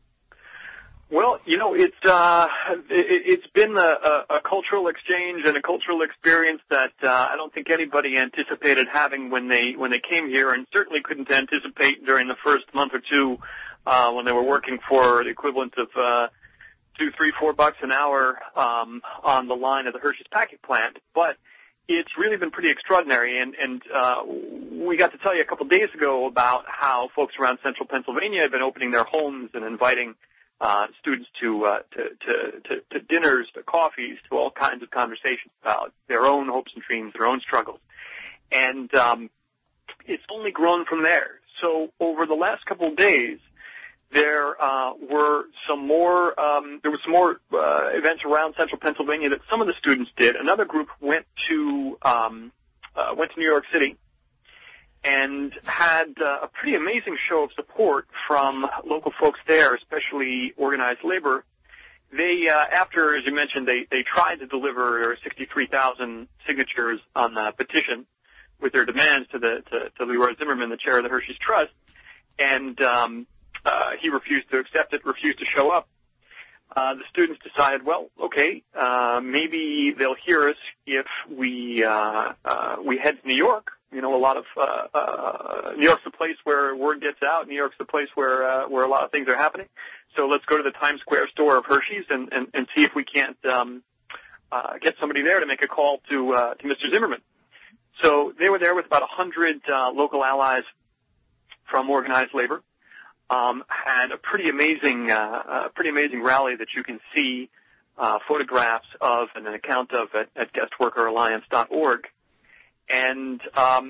Well, you know, it's uh, it, it's been a, a, a cultural exchange and a cultural experience that uh, I don't think anybody anticipated having when they when they came here, and certainly couldn't anticipate during the first month or two uh, when they were working for the equivalent of uh, two, three, four bucks an hour um, on the line of the Hershey's packing plant. But it's really been pretty extraordinary, and, and uh, we got to tell you a couple days ago about how folks around central Pennsylvania have been opening their homes and inviting Uh, students to, uh, to, to, to, to dinners, to coffees, to all kinds of conversations about their own hopes and dreams, their own struggles. And um, it's only grown from there. So over the last couple of days, there uh, were some more, um, there were some more uh, events around central Pennsylvania that some of the students did. Another group went to, um, uh, went to New York City and had uh, a pretty amazing show of support from local folks there, especially organized labor. They, uh, after, as you mentioned, they, they tried to deliver sixty-three thousand signatures on the petition with their demands to the to, to Leroy Zimmerman, the chair of the Hershey's Trust, and um, uh, he refused to accept it, refused to show up. Uh, the students decided, well, okay, uh, maybe they'll hear us if we uh, uh, we head to New York. You know, a lot of uh, uh, New York's the place where word gets out. New York's the place where uh, where a lot of things are happening. So let's go to the Times Square store of Hershey's and, and, and see if we can't um, uh, get somebody there to make a call to uh, to Mister Zimmerman. So they were there with about a hundred uh, local allies from organized labor. Um, had a pretty amazing, uh, a pretty amazing rally that you can see uh, photographs of and an account of at, at guest worker alliance dot org. And um,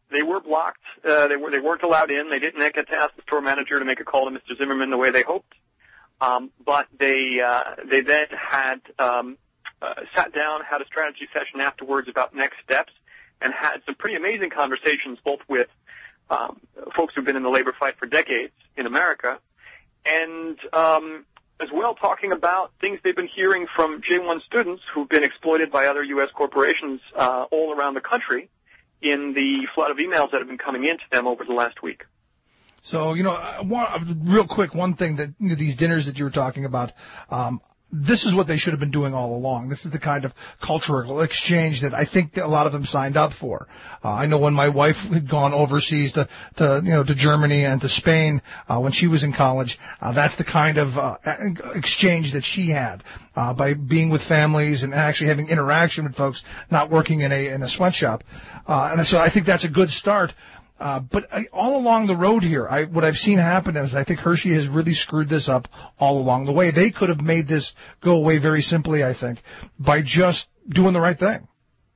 they were blocked. Uh, they were they weren't allowed in. They didn't get to ask the store manager to make a call to Mister Zimmerman the way they hoped. Um, but they uh, they then had um, uh, sat down, had a strategy session afterwards about next steps, and had some pretty amazing conversations, both with um, folks who've been in the labor fight for decades in America, and um, as well talking about things they've been hearing from J one students who've been exploited by other U S corporations uh, all around the country in the flood of emails that have been coming into them over the last week. So, you know, one, real quick, one thing that you know, these dinners that you were talking about, um, this is what they should have been doing all along. This is the kind of cultural exchange that I think that a lot of them signed up for. Uh, I know when my wife had gone overseas to, to you know, to Germany and to Spain uh, when she was in college, uh, that's the kind of uh, exchange that she had uh, by being with families and actually having interaction with folks, not working in a in a sweatshop. Uh, and so I think that's a good start. Uh, but I, all along the road here, I, what I've seen happen is I think Hershey has really screwed this up all along the way. They could have made this go away very simply, I think, by just doing the right thing.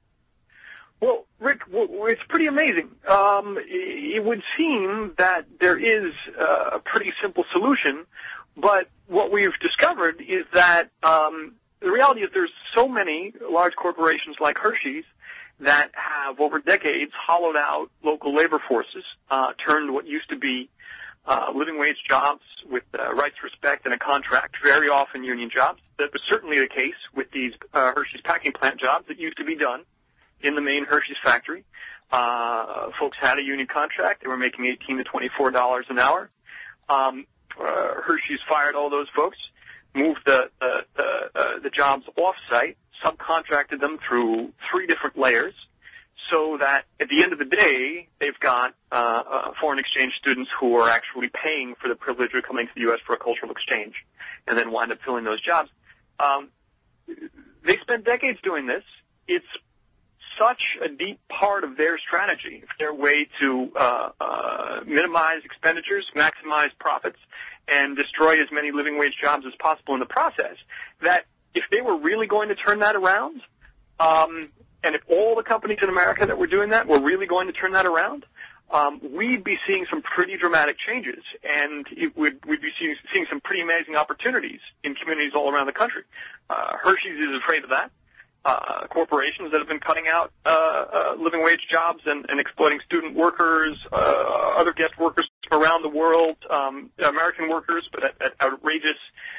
Well, Rick, it's pretty amazing. Um, it would seem that there is a pretty simple solution, but what we've discovered is that um, the reality is there's so many large corporations like Hershey's that have, over decades, hollowed out local labor forces, uh, turned what used to be uh, living wage jobs with uh, rights, respect, and a contract, very often union jobs. That was certainly the case with these uh, Hershey's packing plant jobs that used to be done in the main Hershey's factory. Uh, folks had a union contract. They were making eighteen to twenty-four dollars an hour. Um, uh, Hershey's fired all those folks, moved the, the, the, uh, the jobs off-site, subcontracted them through three different layers, so that at the end of the day, they've got uh, uh, foreign exchange students who are actually paying for the privilege of coming to the U S for a cultural exchange, and then wind up filling those jobs. Um, they spent decades doing this. It's such a deep part of their strategy, their way to uh, uh, minimize expenditures, maximize profits, and destroy as many living wage jobs as possible in the process, that if they were really going to turn that around, um, and if all the companies in America that were doing that were really going to turn that around, um, we'd be seeing some pretty dramatic changes, and it would, we'd be seeing, seeing some pretty amazing opportunities in communities all around the country. Uh, Hershey's is afraid of that. Uh, corporations that have been cutting out uh, uh, living wage jobs and, and exploiting student workers, uh, other guest workers from around the world, um, American workers, but at, at outrageous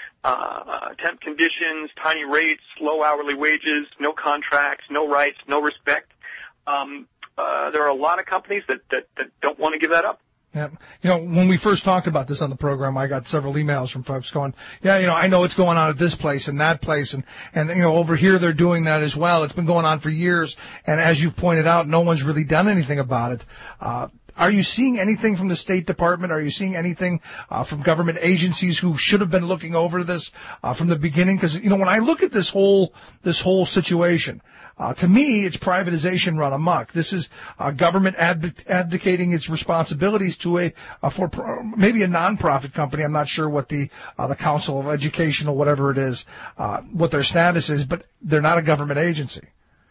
uh, temp conditions, tiny rates, low hourly wages, no contracts, no rights, no respect. Um, uh, there are a lot of companies that, that, that don't want to give that up. Yeah. You know, when we first talked about this on the program, I got several emails from folks going, yeah, you know, I know what's going on at this place and that place, and, and, you know, over here they're doing that as well. It's been going on for years, and as you've pointed out, no one's really done anything about it. Uh, are you seeing anything from the State Department? Are you seeing anything uh, from government agencies who should have been looking over this uh, from the beginning? Because, you know, when I look at this whole, this whole situation, Uh, to me, it's privatization run amok. This is uh, government ab- abdicating its responsibilities to a, a for maybe a nonprofit company. I'm not sure what the uh, the Council of Education or whatever it is, uh, what their status is, but they're not a government agency.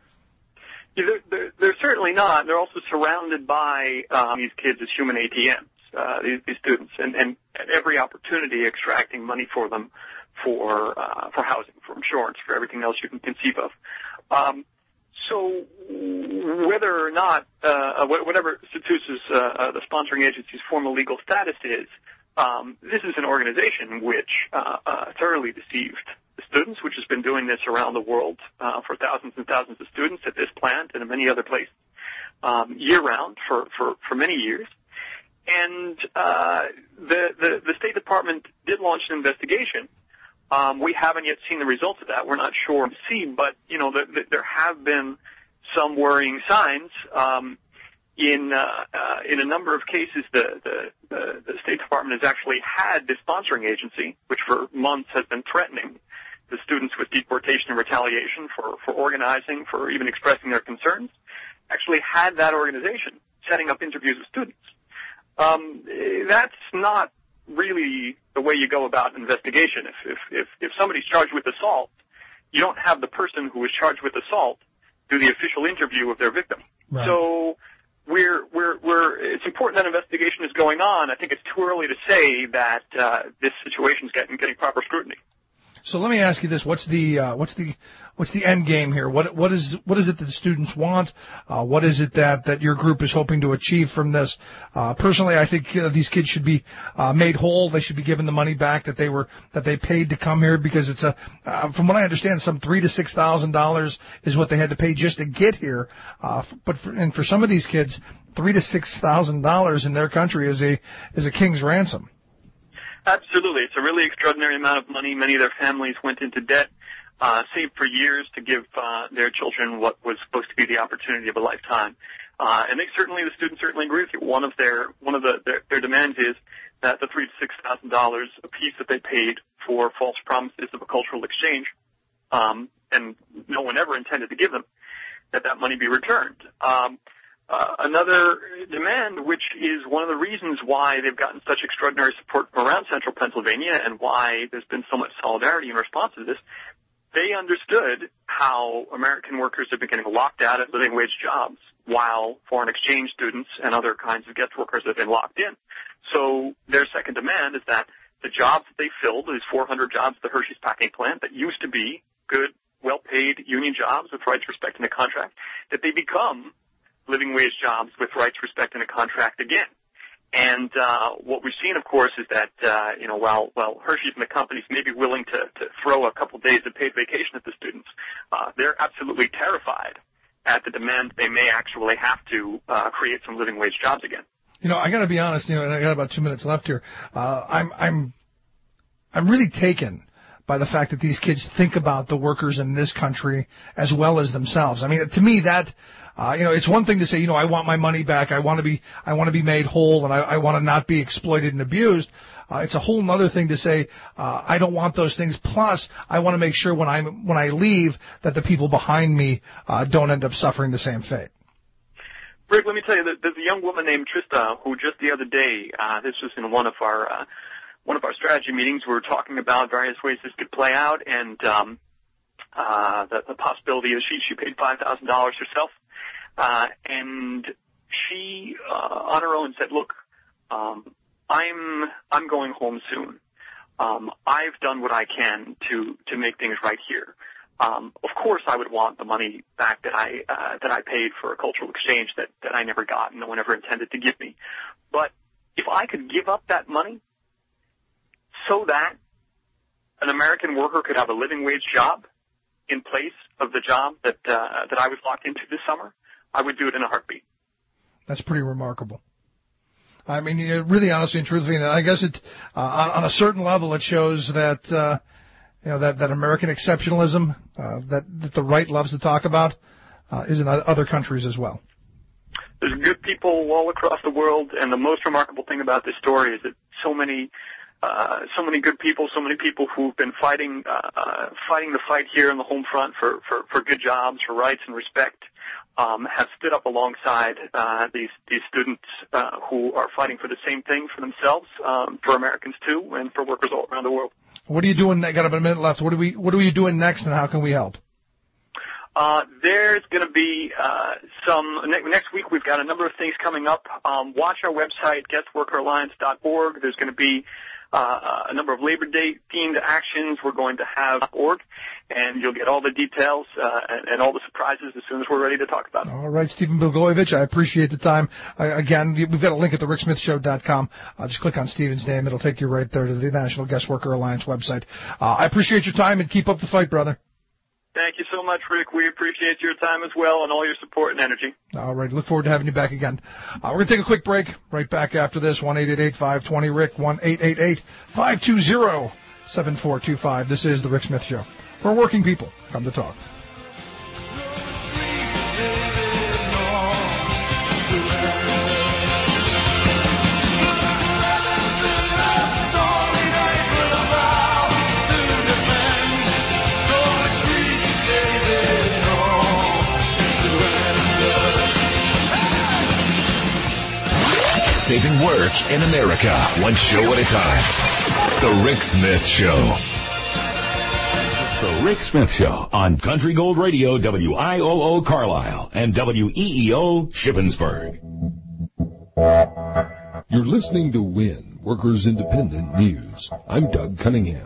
Yeah, they're, they're, they're certainly not. They're also surrounded by um, these kids as human A T Ms, uh, these, these students, and, and at every opportunity extracting money for them for uh, for housing, for insurance, for everything else you can conceive of. Um, so whether or not, uh, whatever Statusa's, uh, the sponsoring agency's formal legal status is, um, this is an organization which uh, uh, thoroughly deceived the students, which has been doing this around the world uh, for thousands and thousands of students at this plant and in many other places, um, year-round for, for, for many years. And uh, the, the, the State Department did launch an investigation. Um, we haven't yet seen the results of that. We're not sure to see, but, you know, the, the, there have been some worrying signs. Um, in, uh, uh, in a number of cases, the, the, the, the State Department has actually had the sponsoring agency, which for months has been threatening the students with deportation and retaliation for, for organizing, for even expressing their concerns, actually had that organization setting up interviews with students. Um, that's not really the way you go about an investigation. If, if, if, if somebody's charged with assault, you don't have the person who is charged with assault do the official interview of their victim. Right. So we're, we're, we're, it's important that investigation is going on. I think it's too early to say that uh, this situation is getting, getting proper scrutiny. So let me ask you this: What's the uh, what's the what's the end game here? What what is what is it that the students want? Uh, what is it that, that your group is hoping to achieve from this? Uh, personally, I think uh, these kids should be uh, made whole. They should be given the money back that they were that they paid to come here, because it's a uh, from what I understand, some three to six thousand dollars is what they had to pay just to get here. Uh, but for, and for some of these kids, three to six thousand dollars in their country is a is a king's ransom. Absolutely. It's a really extraordinary amount of money. Many of their families went into debt, uh, saved for years to give uh, their children what was supposed to be the opportunity of a lifetime. Uh, and they certainly, the students certainly agree with you. One of their, one of the, their, their demands is that the three to six thousand dollars a piece that they paid for false promises of a cultural exchange, um, and no one ever intended to give them, that that money be returned. Um, Uh, another demand, which is one of the reasons why they've gotten such extraordinary support from around central Pennsylvania and why there's been so much solidarity in response to this, they understood how American workers have been getting locked out at living wage jobs while foreign exchange students and other kinds of guest workers have been locked in. So their second demand is that the jobs that they filled, these four hundred jobs at the Hershey's packing plant that used to be good, well-paid union jobs with rights, respect, and a contract, that they become living wage jobs with rights, respect, and a contract again. And uh, what we've seen, of course, is that, uh, you know, while, while Hershey's and the companies may be willing to, to throw a couple days of paid vacation at the students, uh, they're absolutely terrified at the demand they may actually have to uh, create some living wage jobs again. You know, I got to be honest, you know, and I got about two minutes left here. Uh, I'm, I'm, I'm really taken by the fact that these kids think about the workers in this country as well as themselves. I mean, to me, that... Uh, you know, it's one thing to say, you know, I want my money back. I want to be, I want to be made whole, and I, I want to not be exploited and abused. Uh, it's a whole other thing to say, uh, I don't want those things. Plus, I want to make sure when I when I leave that the people behind me uh, don't end up suffering the same fate. Rick, let me tell you that there's a young woman named Trista who just the other day, uh, this was in one of our uh, one of our strategy meetings, we were talking about various ways this could play out, and um, uh, the, the possibility is she she paid five thousand dollars herself. Uh, and she, uh, on her own said, look, um, I'm, I'm going home soon. Um, I've done what I can to, to make things right here. Um, of course I would want the money back that I, uh, that I paid for a cultural exchange that, that I never got and no one ever intended to give me. But if I could give up that money so that an American worker could have a living wage job in place of the job that, uh, that I was locked into this summer, I would do it in a heartbeat. That's pretty remarkable. I mean, you know, really, honestly and truthfully, and I guess it, uh, on, on a certain level, it shows that, uh, you know, that, that American exceptionalism, uh, that, that the right loves to talk about, uh, is in other countries as well. There's good people all across the world, and the most remarkable thing about this story is that so many, uh, so many good people, so many people who've been fighting, uh, uh, fighting the fight here in the home front for, for, for good jobs, for rights and respect, Um, have stood up alongside uh, these these students uh, who are fighting for the same thing for themselves, um, for Americans too, and for workers all around the world. What are you doing? I got about a minute left. What are we What are we doing next, and how can we help? Uh, there's going to be uh, some ne- next week. We've got a number of things coming up. Um, watch our website, guest worker alliance dot org. There's going to be uh, a number of Labor Day themed actions. We're going to have org, and you'll get all the details uh, and, and all the surprises as soon as we're ready to talk about it. All right, Stephen Blagojevich, I appreciate the time. Uh, again, we've got a link at the rick smith show dot com. Uh, just click on Stephen's name. It'll take you right there to the National Guest Worker Alliance website. Uh, I appreciate your time, and keep up the fight, brother. Thank you so much, Rick. We appreciate your time as well and all your support and energy. All right. Look forward to having you back again. Uh, we're going to take a quick break. Right back after this. one eight eight eight, five two zero, R I C K. one eight eight eight, five two zero, seven four two five. This is The Rick Smith Show. For working people, come to talk. Saving work in America, one show at a time. The Rick Smith Show. It's The Rick Smith Show on Country Gold Radio, W I O O Carlisle, and W E E O Shippensburg. You're listening to WIN, Workers Independent News. I'm Doug Cunningham.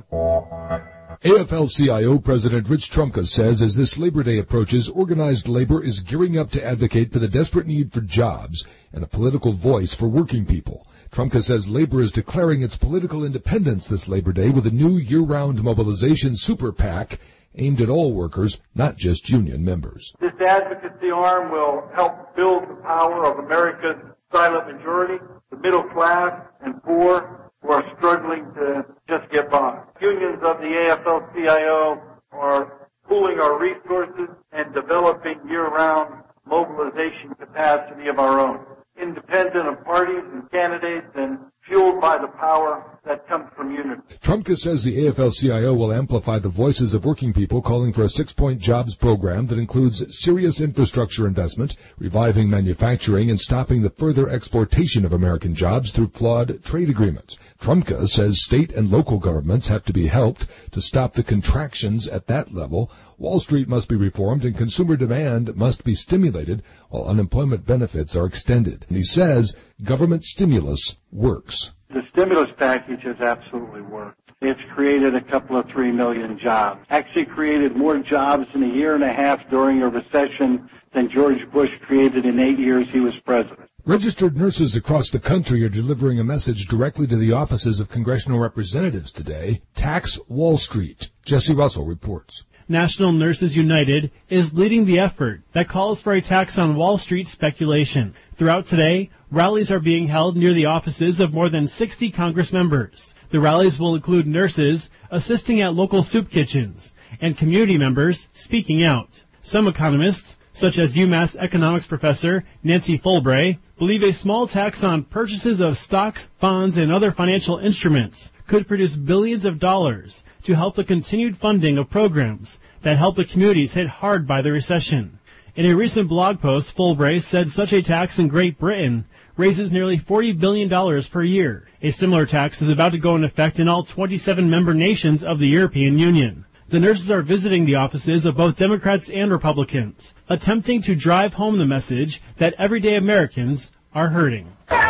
A F L C I O President Rich Trumka says as this Labor Day approaches, organized labor is gearing up to advocate for the desperate need for jobs and a political voice for working people. Trumka says labor is declaring its political independence this Labor Day with a new year-round mobilization super PAC aimed at all workers, not just union members. This advocacy arm will help build the power of America's silent majority, the middle class and poor who are struggling to just get by. Unions of the A F L C I O are pooling our resources and developing year-round mobilization capacity of our own, independent of parties and candidates and fueled by the power that comes from unity. Trumka says the A F L C I O will amplify the voices of working people, calling for a six-point jobs program that includes serious infrastructure investment, reviving manufacturing, and stopping the further exportation of American jobs through flawed trade agreements. Trumka says state and local governments have to be helped to stop the contractions at that level. Wall Street must be reformed and consumer demand must be stimulated while unemployment benefits are extended. And he says government stimulus works. The stimulus package has absolutely worked. It's created a couple of three million jobs. Actually created more jobs in a year and a half during a recession than George Bush created in eight years he was president. Registered nurses across the country are delivering a message directly to the offices of congressional representatives today. Tax Wall Street. Jesse Russell reports. National Nurses United is leading the effort that calls for a tax on Wall Street speculation. Throughout today, rallies are being held near the offices of more than sixty Congress members. The rallies will include nurses assisting at local soup kitchens and community members speaking out. Some economists, such as UMass economics professor Nancy Fulbray, believe a small tax on purchases of stocks, bonds, and other financial instruments could produce billions of dollars to help the continued funding of programs that help the communities hit hard by the recession. In a recent blog post, Fulbray said such a tax in Great Britain raises nearly forty billion dollars per year. A similar tax is about to go into effect in all twenty-seven member nations of the European Union. The nurses are visiting the offices of both Democrats and Republicans, attempting to drive home the message that everyday Americans are hurting.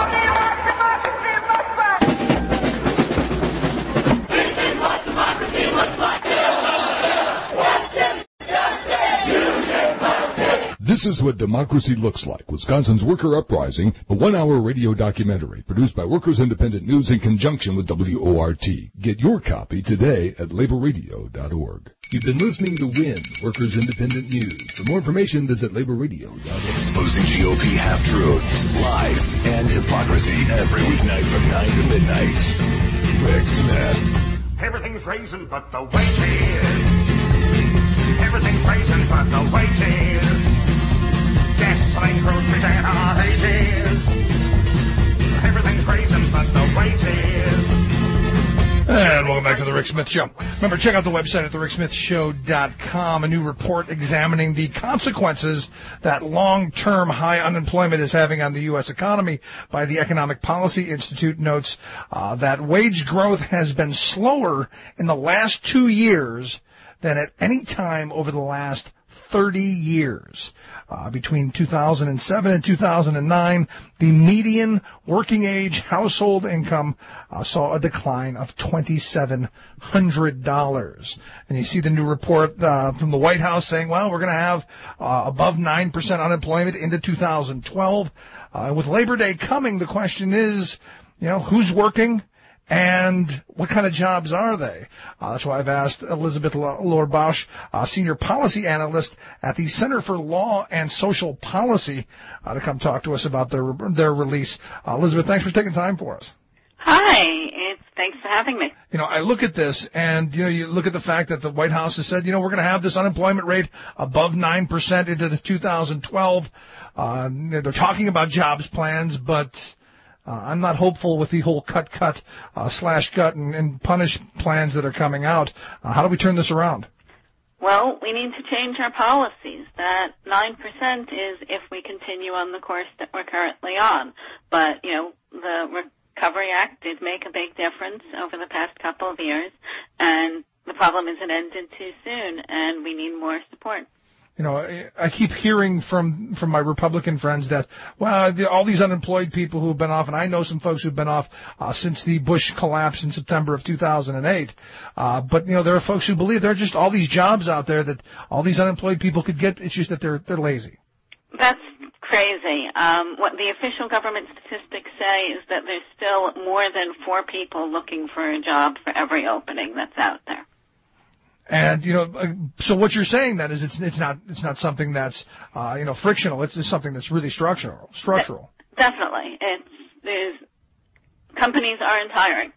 This is what democracy looks like. Wisconsin's Worker Uprising, a one-hour radio documentary produced by Workers Independent News in conjunction with W O R T. Get your copy today at labor radio dot org. You've been listening to WIN, Workers Independent News. For more information, visit labor radio dot org. Exposing G O P half-truths, lies, and hypocrisy every weeknight from nine to midnight. Rick Smith. Everything's raising but the wages. Everything's raising but the wages. Gasoline, groceries, and our ages. Everything's raising but the wages. And welcome back to the Rick Smith Show. Remember, check out the website at the rick smith show dot com. A new report examining the consequences that long-term high unemployment is having on the U S economy by the Economic Policy Institute notes uh, that wage growth has been slower in the last two years than at any time over the last thirty years. Uh, between two thousand seven and two thousand nine, the median working age household income uh, saw a decline of two thousand seven hundred dollars. And you see the new report uh, from the White House saying, well, we're going to have uh, above nine percent unemployment into two thousand twelve. Uh, with Labor Day coming, the question is, you know, who's working? And what kind of jobs are they? Uh, that's why I've asked Elizabeth Lorbosch, uh, senior policy analyst at the Center for Law and Social Policy, uh, to come talk to us about their their release. Uh, Elizabeth, thanks for taking time for us. Hi, it's thanks for having me. You know, I look at this, and you know, you look at the fact that the White House has said, you know, we're going to have this unemployment rate above nine percent into the two thousand twelve. Uh, they're talking about jobs plans, but Uh, I'm not hopeful with the whole cut, cut, uh, slash, cut, and, and punish plans that are coming out. Uh, how do we turn this around? Well, we need to change our policies. That nine percent is if we continue on the course that we're currently on. But, you know, the Recovery Act did make a big difference over the past couple of years, and the problem is it ended too soon, and we need more support. You know, I keep hearing from, from my Republican friends that, well, the, all these unemployed people who have been off, and I know some folks who've been off uh, since the Bush collapse in September of two thousand eight. Uh, but, you know, there are folks who believe there are just all these jobs out there that all these unemployed people could get. It's just that they're they're lazy. That's crazy. Um, what the official government statistics say is that there's still more than four people looking for a job for every opening that's out there. And, you know, so what you're saying then is it's it's not it's not something that's, uh, you know, frictional. It's just something that's really structural. Structural. De- definitely. It's, there's, companies aren't hiring.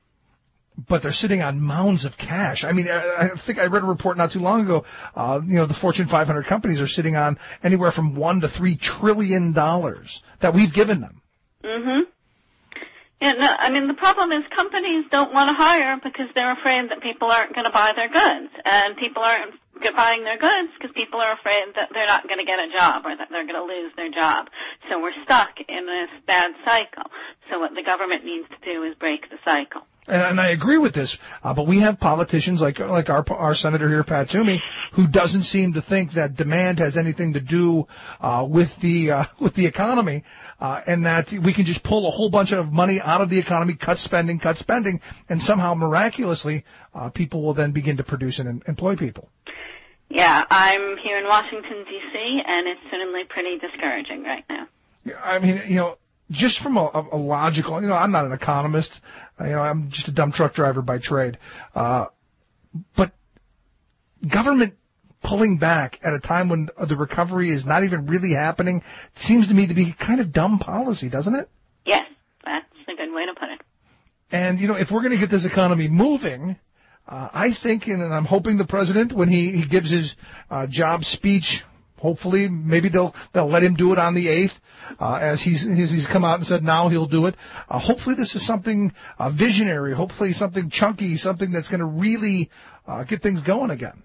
But they're sitting on mounds of cash. I mean, I, I think I read a report not too long ago, uh, you know, the Fortune five hundred companies are sitting on anywhere from one to three trillion dollars that we've given them. Mm-hmm. Yeah, no, I mean, the problem is companies don't want to hire because they're afraid that people aren't going to buy their goods. And people aren't buying their goods because people are afraid that they're not going to get a job or that they're going to lose their job. So we're stuck in this bad cycle. So what the government needs to do is break the cycle. And, and I agree with this, uh, but we have politicians like like our our senator here, Pat Toomey, who doesn't seem to think that demand has anything to do uh, with the uh, with the economy, uh, and that we can just pull a whole bunch of money out of the economy, cut spending, cut spending, and somehow miraculously uh, people will then begin to produce and employ people. Yeah, I'm here in Washington, D C, and it's certainly pretty discouraging right now. I mean, you know, just from a, a logical, you know, I'm not an economist. You know, I'm just a dump truck driver by trade. Uh, but government pulling back at a time when the recovery is not even really happening seems to me to be kind of dumb policy, doesn't it? Yes, that's a good way to put it. And, you know, if we're going to get this economy moving, uh, I think, and I'm hoping the president, when he, he gives his uh, job speech, hopefully, maybe they'll they'll let him do it on the eighth, uh, as he's he's come out and said now he'll do it. Uh, hopefully, this is something uh, visionary. Hopefully, something chunky, something that's going to really uh, get things going again.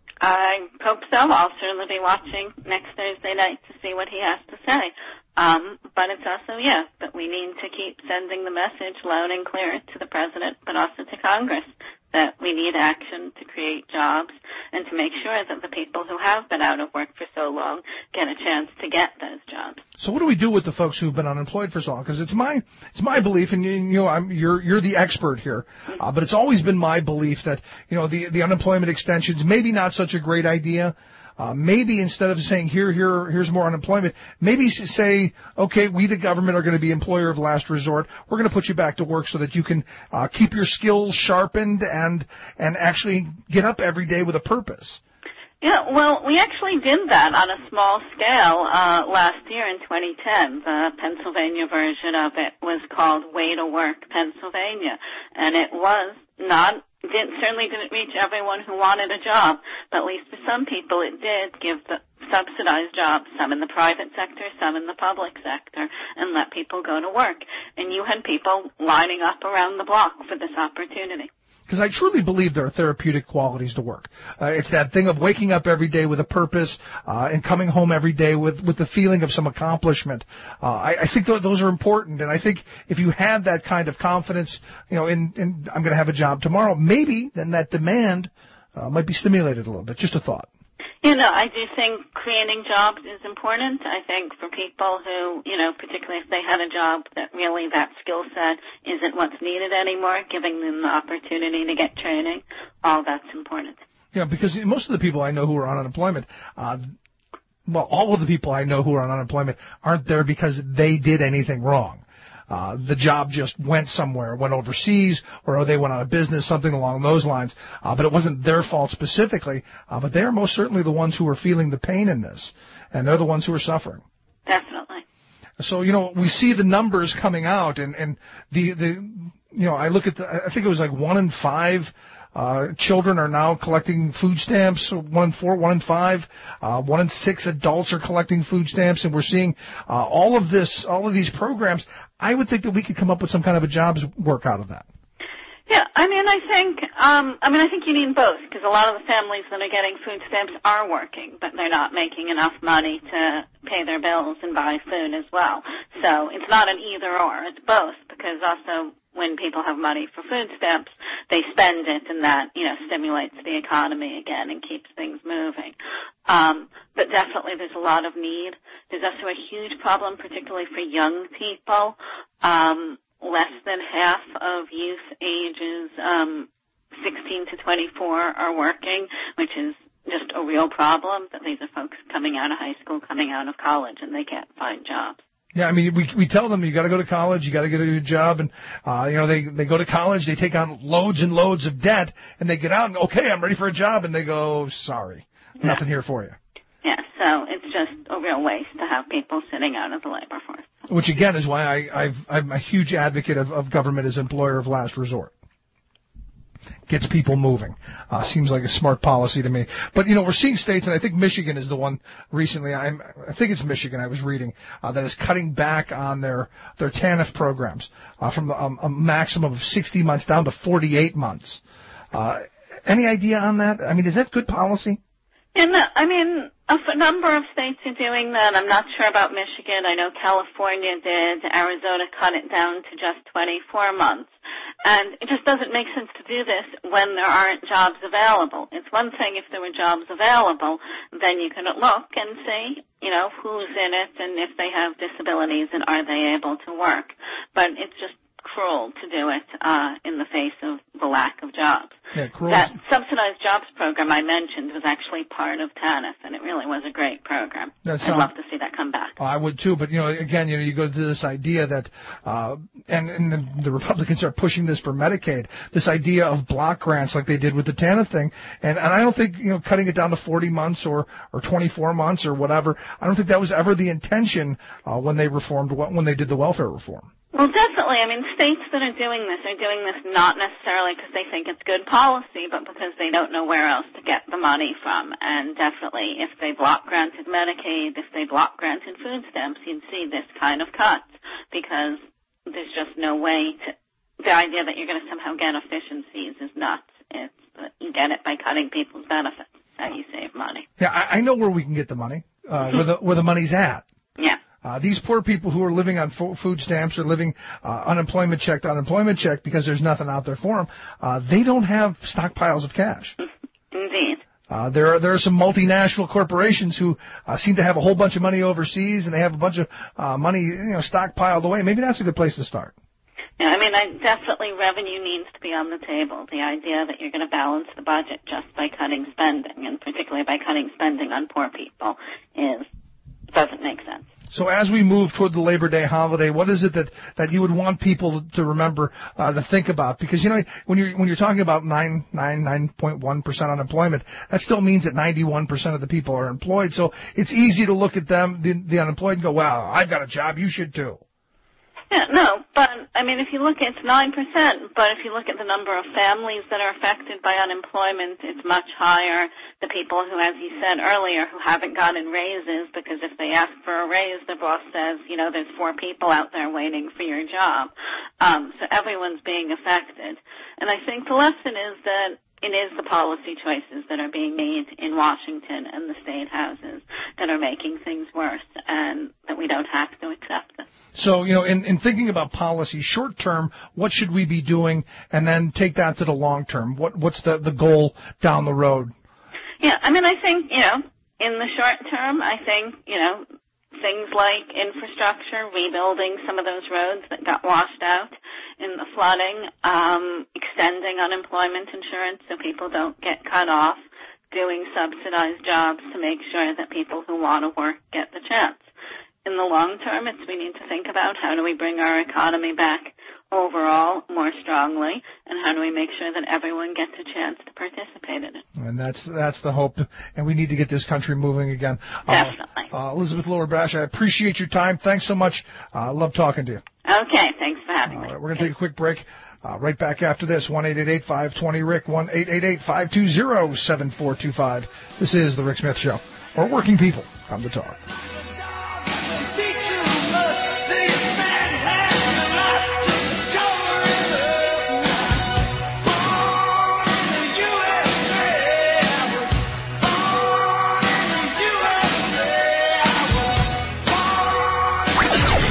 I hope so. I'll certainly be watching next Thursday night to see what he has to say. Um, but it's also, yeah, that we need to keep sending the message loud and clear to the president, but also to Congress, that we need action to create jobs and to make sure that the people who have been out of work for so long get a chance to get those jobs. So what do we do with the folks who've been unemployed for so long? Because it's my it's my belief, and you know, I'm, you're you're the expert here, uh, but it's always been my belief that you know the the unemployment extensions maybe not such a great idea. Uh, maybe instead of saying here, here, here's more unemployment, maybe say, okay, we the government are going to be employer of last resort. We're going to put you back to work so that you can uh, keep your skills sharpened and and actually get up every day with a purpose. Yeah, well, we actually did that on a small scale uh, last year in twenty ten. The Pennsylvania version of it was called Way to Work Pennsylvania, and it was not. Didn't, certainly didn't reach everyone who wanted a job, but at least for some people it did give the subsidized jobs, some in the private sector, some in the public sector, and let people go to work. And you had people lining up around the block for this opportunity. Because I truly believe there are therapeutic qualities to work. Uh, it's that thing of waking up every day with a purpose uh, and coming home every day with, with the feeling of some accomplishment. Uh, I, I think th- those are important, and I think if you have that kind of confidence, you know, in, in I'm going to have a job tomorrow, maybe then that demand uh, might be stimulated a little bit. Just a thought. You know, I do think creating jobs is important. I think for people who, you know, particularly if they had a job that really that skill set isn't what's needed anymore, giving them the opportunity to get training, all that's important. Yeah, because most of the people I know who are on unemployment, uh, well, all of the people I know who are on unemployment aren't there because they did anything wrong. Uh, the job just went somewhere, went overseas, or they went out of business, something along those lines. Uh, but it wasn't their fault specifically. Uh, but they are most certainly the ones who are feeling the pain in this, and they're the ones who are suffering. Definitely. So, you know, we see the numbers coming out, and, and the, the, you know, I look at the, I think it was like one in five Uh, children are now collecting food stamps, one in four, one in five, uh, one in six adults are collecting food stamps, and we're seeing uh, all of this, all of these programs. I would think that we could come up with some kind of a jobs work out of that. Yeah, I mean, I think, um, I mean, I think you need both, because a lot of the families that are getting food stamps are working, but they're not making enough money to pay their bills and buy food as well. So it's not an either or, it's both, because also when people have money for food stamps, they spend it, and that, you know, stimulates the economy again and keeps things moving. Um, but definitely there's a lot of need. There's also a huge problem, particularly for young people. Um, less than half of youth ages um, sixteen to twenty-four are working, which is just a real problem, that these are folks coming out of high school, coming out of college, and they can't find jobs. Yeah, I mean, we we tell them you got to go to college, you got to get a good job, and uh, you know they they go to college, they take on loads and loads of debt, and they get out and okay, I'm ready for a job, and they go, sorry, Yeah. nothing here for you. Yeah, so it's just a real waste to have people sitting out of the labor force. Which again is why I I've, I'm a huge advocate of, of government as employer of last resort. Gets people moving. Uh, seems like a smart policy to me. But, you know, we're seeing states, and I think Michigan is the one recently, I'm, I think it's Michigan I was reading, uh, that is cutting back on their, their TANF programs uh, from the, um, a maximum of sixty months down to forty-eight months. Uh, any idea on that? I mean, is that good policy? And uh, I mean, a f- number of states are doing that. I'm not sure about Michigan. I know California did. Arizona cut it down to just twenty-four months. And it just doesn't make sense to do this when there aren't jobs available. It's one thing if there were jobs available, then you can look and see, you know, who's in it and if they have disabilities and are they able to work. But it's just cruel to do it uh, in the face of the lack of jobs. Yeah, cruel. That subsidized jobs program I mentioned was actually part of TANF, and it really was a great program. That I'd sounds- love to see that come back. Oh, I would too, but you know, again, you know, you go to this idea that, uh, and, and the, the Republicans are pushing this for Medicaid, this idea of block grants like they did with the TANF thing, and, and I don't think, you know, cutting it down to forty months or, or twenty-four months or whatever, I don't think that was ever the intention, uh, when they reformed, when they did the welfare reform. Well, definitely. I mean, states that are doing this are doing this not necessarily because they think it's good policy, but because they don't know where else to get the money from. And definitely, if they block granted Medicaid, if they block granted food stamps, you'd see this kind of cuts because there's just no way to. The idea that you're going to somehow get efficiencies is nuts. It's you get it by cutting people's benefits. How you save money. Yeah, I, I know where we can get the money, uh, where the where the money's at. Yeah. Uh, these poor people who are living on fo- food stamps or living uh, unemployment check to unemployment check because there's nothing out there for them, uh, they don't have stockpiles of cash. Indeed. Uh, there are there are some multinational corporations who uh, seem to have a whole bunch of money overseas, and they have a bunch of uh, money, you know, stockpiled away. Maybe that's a good place to start. Yeah, I mean, I, definitely revenue needs to be on the table. The idea that you're going to balance the budget just by cutting spending, and particularly by cutting spending on poor people, is doesn't make sense. So as we move toward the Labor Day holiday, what is it that, that you would want people to remember, uh, to think about? Because, you know, when you're, when you're talking about nine, nine, nine point one percent unemployment, that still means that ninety-one percent of the people are employed. So it's easy to look at them, the, the unemployed, and go, well, I've got a job, you should too. Yeah, no, but, I mean, if you look, it's nine percent, but if you look at the number of families that are affected by unemployment, it's much higher. The people who, as you said earlier, who haven't gotten raises, because if they ask for a raise, the boss says, you know, there's four people out there waiting for your job. Um, so everyone's being affected. And I think the lesson is that it is the policy choices that are being made in Washington and the state houses that are making things worse, and that we don't have to accept them. So, you know, in, in thinking about policy, short term, what should we be doing, and then take that to the long term? What what's the, the goal down the road? Yeah, I mean, I think, you know, in the short term, I think, you know, things like infrastructure, rebuilding some of those roads that got washed out in the flooding, um, extending unemployment insurance so people don't get cut off, doing subsidized jobs to make sure that people who want to work get the chance. In the long term, it's we need to think about how do we bring our economy back overall more strongly, and how do we make sure that everyone gets a chance to participate in it. And that's that's the hope, and we need to get this country moving again. Definitely. Uh, uh, Elizabeth Lower Brash, I appreciate your time. Thanks so much. I uh, love talking to you. Okay, thanks for having All me. right, we're going to take a quick break. Uh, right back after this, one eight eight eight, five two zero, R I C K, one eight eight eight, five two zero, seven four two five. This is The Rick Smith Show, where working people come to talk.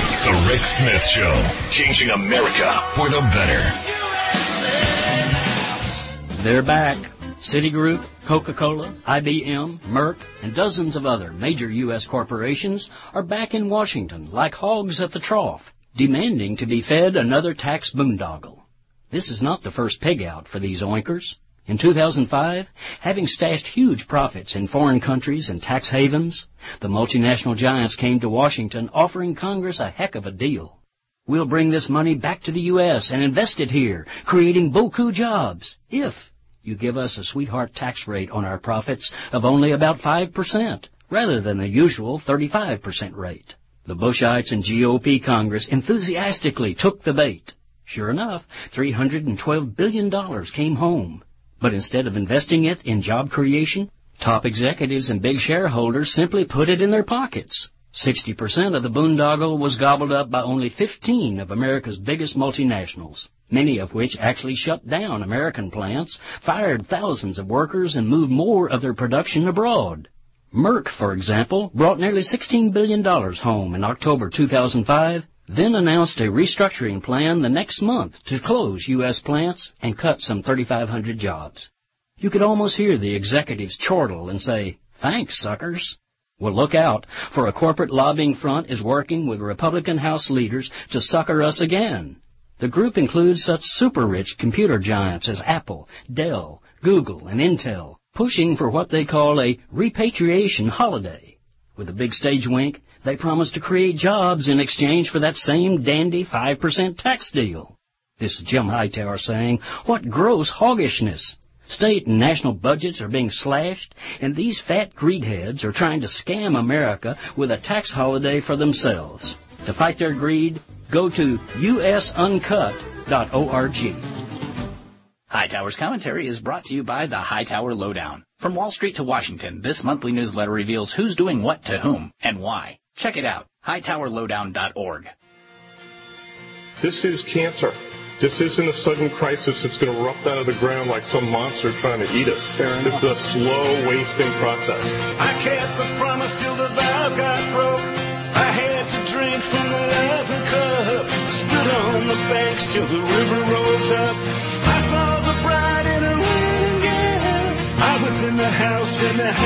Rick Smith Show, changing America for the better. They're back. Citigroup, Coca-Cola, I B M, Merck, and dozens of other major U S corporations are back in Washington like hogs at the trough, demanding to be fed another tax boondoggle. This is not the first pig out for these oinkers. In two thousand five, having stashed huge profits in foreign countries and tax havens, the multinational giants came to Washington offering Congress a heck of a deal. We'll bring this money back to the U S and invest it here, creating beaucoup jobs, if you give us a sweetheart tax rate on our profits of only about five percent, rather than the usual thirty-five percent rate. The Bushites and G O P Congress enthusiastically took the bait. Sure enough, three hundred twelve billion dollars came home. But instead of investing it in job creation, top executives and big shareholders simply put it in their pockets. sixty percent of the boondoggle was gobbled up by only fifteen of America's biggest multinationals, many of which actually shut down American plants, fired thousands of workers, and moved more of their production abroad. Merck, for example, brought nearly sixteen billion dollars home in October two thousand five, then announced a restructuring plan the next month to close U S plants and cut some thirty-five hundred jobs. You could almost hear the executives chortle and say, "Thanks, suckers." Well, look out, for a corporate lobbying front is working with Republican House leaders to sucker us again. The group includes such super-rich computer giants as Apple, Dell, Google, and Intel, pushing for what they call a repatriation holiday. With a big stage wink, they promise to create jobs in exchange for that same dandy five percent tax deal. This is Jim Hightower saying, what gross hoggishness! State and national budgets are being slashed, and these fat greedheads are trying to scam America with a tax holiday for themselves. To fight their greed, go to U S uncut dot org. Hightower's commentary is brought to you by the Hightower Lowdown. From Wall Street to Washington, this monthly newsletter reveals who's doing what to whom and why. Check it out, hightower lowdown dot org. This is cancer. This isn't a sudden crisis that's going to erupt out of the ground like some monster trying to eat us. This is a slow, wasting process. I kept the promise till the valve got broke. I had to drink from the laughing cup. Stood on the banks till the river rose up. I saw the bride in her wedding gown. I was in the house when the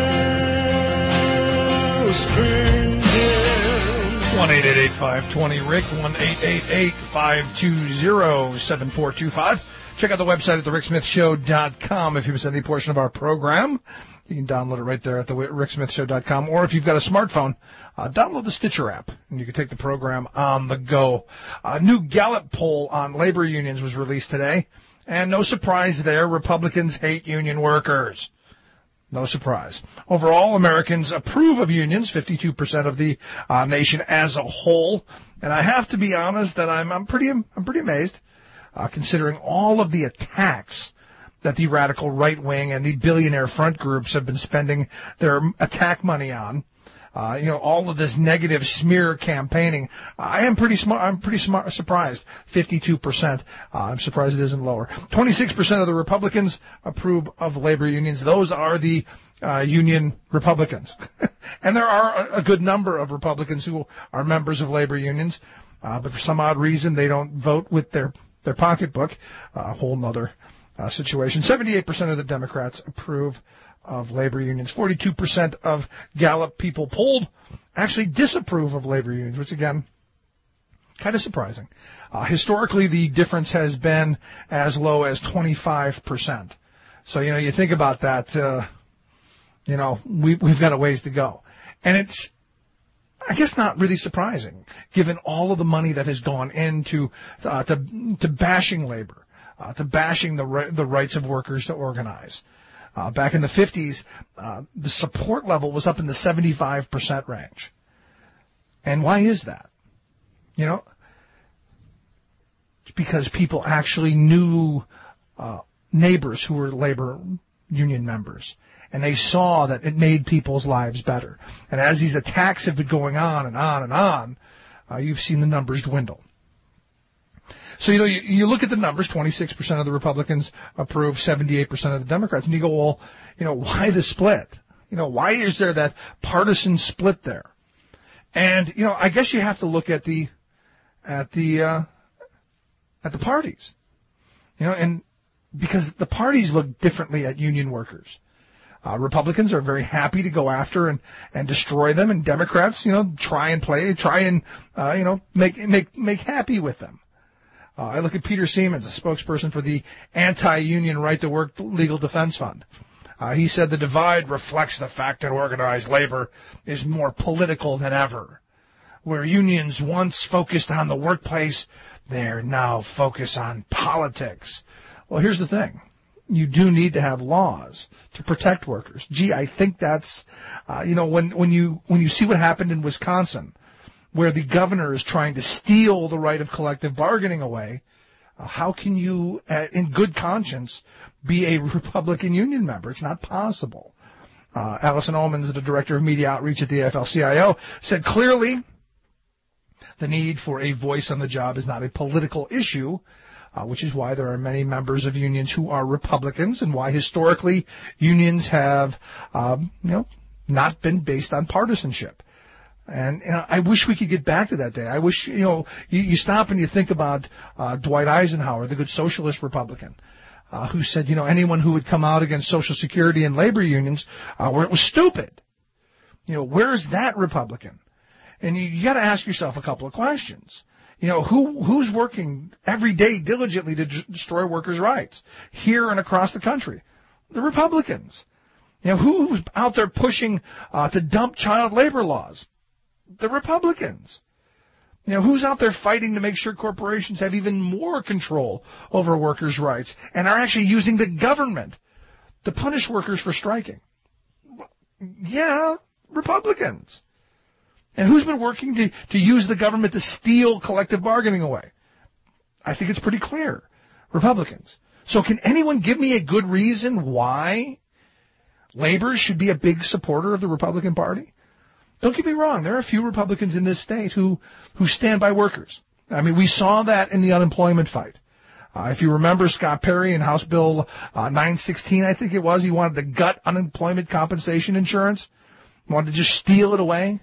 house burned down. one eight eight eight, five two zero, R I C, one eight eight eight, five two zero, seven four two five. Check out the website at the rick smith show dot com if you miss any portion of our program. You can download it right there at the rick smith show dot com. Or if you've got a smartphone, uh, download the Stitcher app, and you can take the program on the go. A new Gallup poll on labor unions was released today, and no surprise there, Republicans hate union workers. No surprise. Overall, Americans approve of unions, fifty-two percent of the uh, nation as a whole. And I have to be honest that I'm, I'm pretty I'm pretty amazed, uh, considering all of the attacks that the radical right wing and the billionaire front groups have been spending their attack money on. Uh, you know, all of this negative smear campaigning. I am pretty smart. I'm pretty smart, surprised. fifty-two percent. Uh, I'm surprised it isn't lower. twenty-six percent of the Republicans approve of labor unions. Those are the uh, union Republicans. And there are a, a good number of Republicans who are members of labor unions, uh, but for some odd reason they don't vote with their, their pocketbook. A uh, whole nother uh, situation. seventy-eight percent of the Democrats approve of labor unions. forty-two percent of Gallup people polled actually disapprove of labor unions, which, again, kind of surprising. Uh, historically, the difference has been as low as twenty-five percent. So, you know, you think about that, uh, you know, we, we've got a ways to go. And it's, I guess, not really surprising, given all of the money that has gone into uh, to, to bashing labor, uh, to bashing the, the rights of workers to organize. Uh, back in the fifties, uh, the support level was up in the seventy-five percent range. And why is that? You know, it's because people actually knew uh, neighbors who were labor union members. And they saw that it made people's lives better. And as these attacks have been going on and on and on, uh, you've seen the numbers dwindle. So, you know, you, you look at the numbers, twenty-six percent of the Republicans approve, seventy-eight percent of the Democrats, and you go, well, you know, why the split? You know, why is there that partisan split there? And, you know, I guess you have to look at the, at the, uh, at the parties. You know, and because the parties look differently at union workers. Uh, Republicans are very happy to go after and, and destroy them, and Democrats, you know, try and play, try and, uh, you know, make, make, make happy with them. Uh, I look at Peter Siemens, a spokesperson for the Anti-Union Right to Work Legal Defense Fund. Uh, he said the divide reflects the fact that organized labor is more political than ever. Where unions once focused on the workplace, they're now focused on politics. Well, here's the thing. You do need to have laws to protect workers. Gee, I think that's, uh, you know, when, when you, when you see what happened in Wisconsin, where the governor is trying to steal the right of collective bargaining away, uh, how can you, uh, in good conscience, be a Republican union member? It's not possible. Uh, Allison Omens, the director of media outreach at the A F L C I O, said clearly the need for a voice on the job is not a political issue, uh, which is why there are many members of unions who are Republicans, and why historically unions have, um, you know, not been based on partisanship. And, and I wish we could get back to that day. I wish, you know, you, you stop and you think about uh, Dwight Eisenhower, the good socialist Republican, uh, who said, you know, anyone who would come out against Social Security and labor unions, uh, where it was stupid. You know, where is that Republican? And you, you got to ask yourself a couple of questions. You know, who who's working every day diligently to d- destroy workers' rights here and across the country? The Republicans. You know, who's out there pushing uh, to dump child labor laws? The Republicans. You know, who's out there fighting to make sure corporations have even more control over workers' rights and are actually using the government to punish workers for striking? Yeah, Republicans. And who's been working to, to use the government to steal collective bargaining away? I think it's pretty clear. Republicans. So can anyone give me a good reason why labor should be a big supporter of the Republican Party? Don't get me wrong. There are a few Republicans in this state who, who stand by workers. I mean, we saw that in the unemployment fight. Uh, if you remember Scott Perry in House Bill uh, nine sixteen, I think it was, he wanted to gut unemployment compensation insurance. He wanted to just steal it away.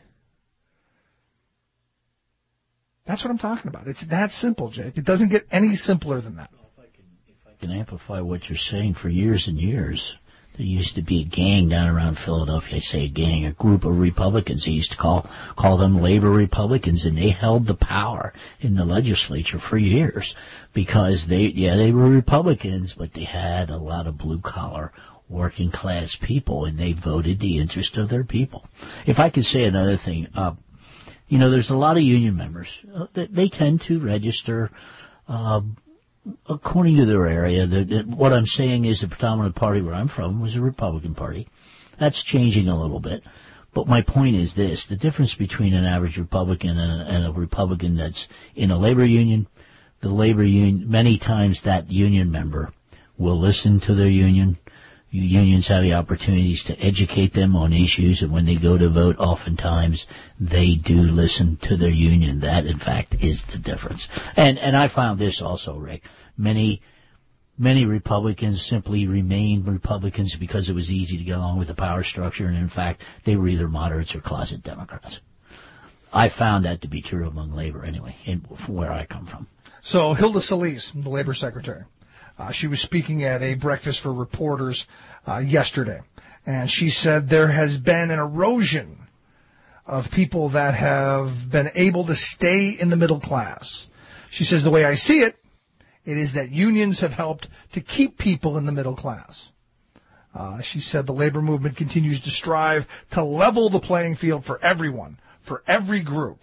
That's what I'm talking about. It's that simple, Jake. It doesn't get any simpler than that. If I can, if I can amplify what you're saying, for years and years, there used to be a gang down around Philadelphia. I say a gang, a group of Republicans. They used to call call them labor Republicans, and they held the power in the legislature for years because they, yeah, they were Republicans, but they had a lot of blue-collar working class people, and they voted the interest of their people. If I could say another thing, uh, you know, there's a lot of union members. Uh, they, they tend to register uh, according to their area. The, the, what I'm saying is the predominant party where I'm from was the Republican Party. That's changing a little bit. But my point is this. The difference between an average Republican and a, and a Republican that's in a labor union, the labor union, many times that union member will listen to their union. Unions have the opportunities to educate them on issues, and when they go to vote, oftentimes they do listen to their union. That, in fact, is the difference. And and I found this also, Rick. Many many Republicans simply remained Republicans because it was easy to get along with the power structure, and in fact, they were either moderates or closet Democrats. I found that to be true among labor, anyway, in, from where I come from. So Hilda Solis, the labor secretary. Uh, she was speaking at a breakfast for reporters uh, yesterday, and she said there has been an erosion of people that have been able to stay in the middle class. She says the way I see it, it is that unions have helped to keep people in the middle class. Uh, she said the labor movement continues to strive to level the playing field for everyone, for every group.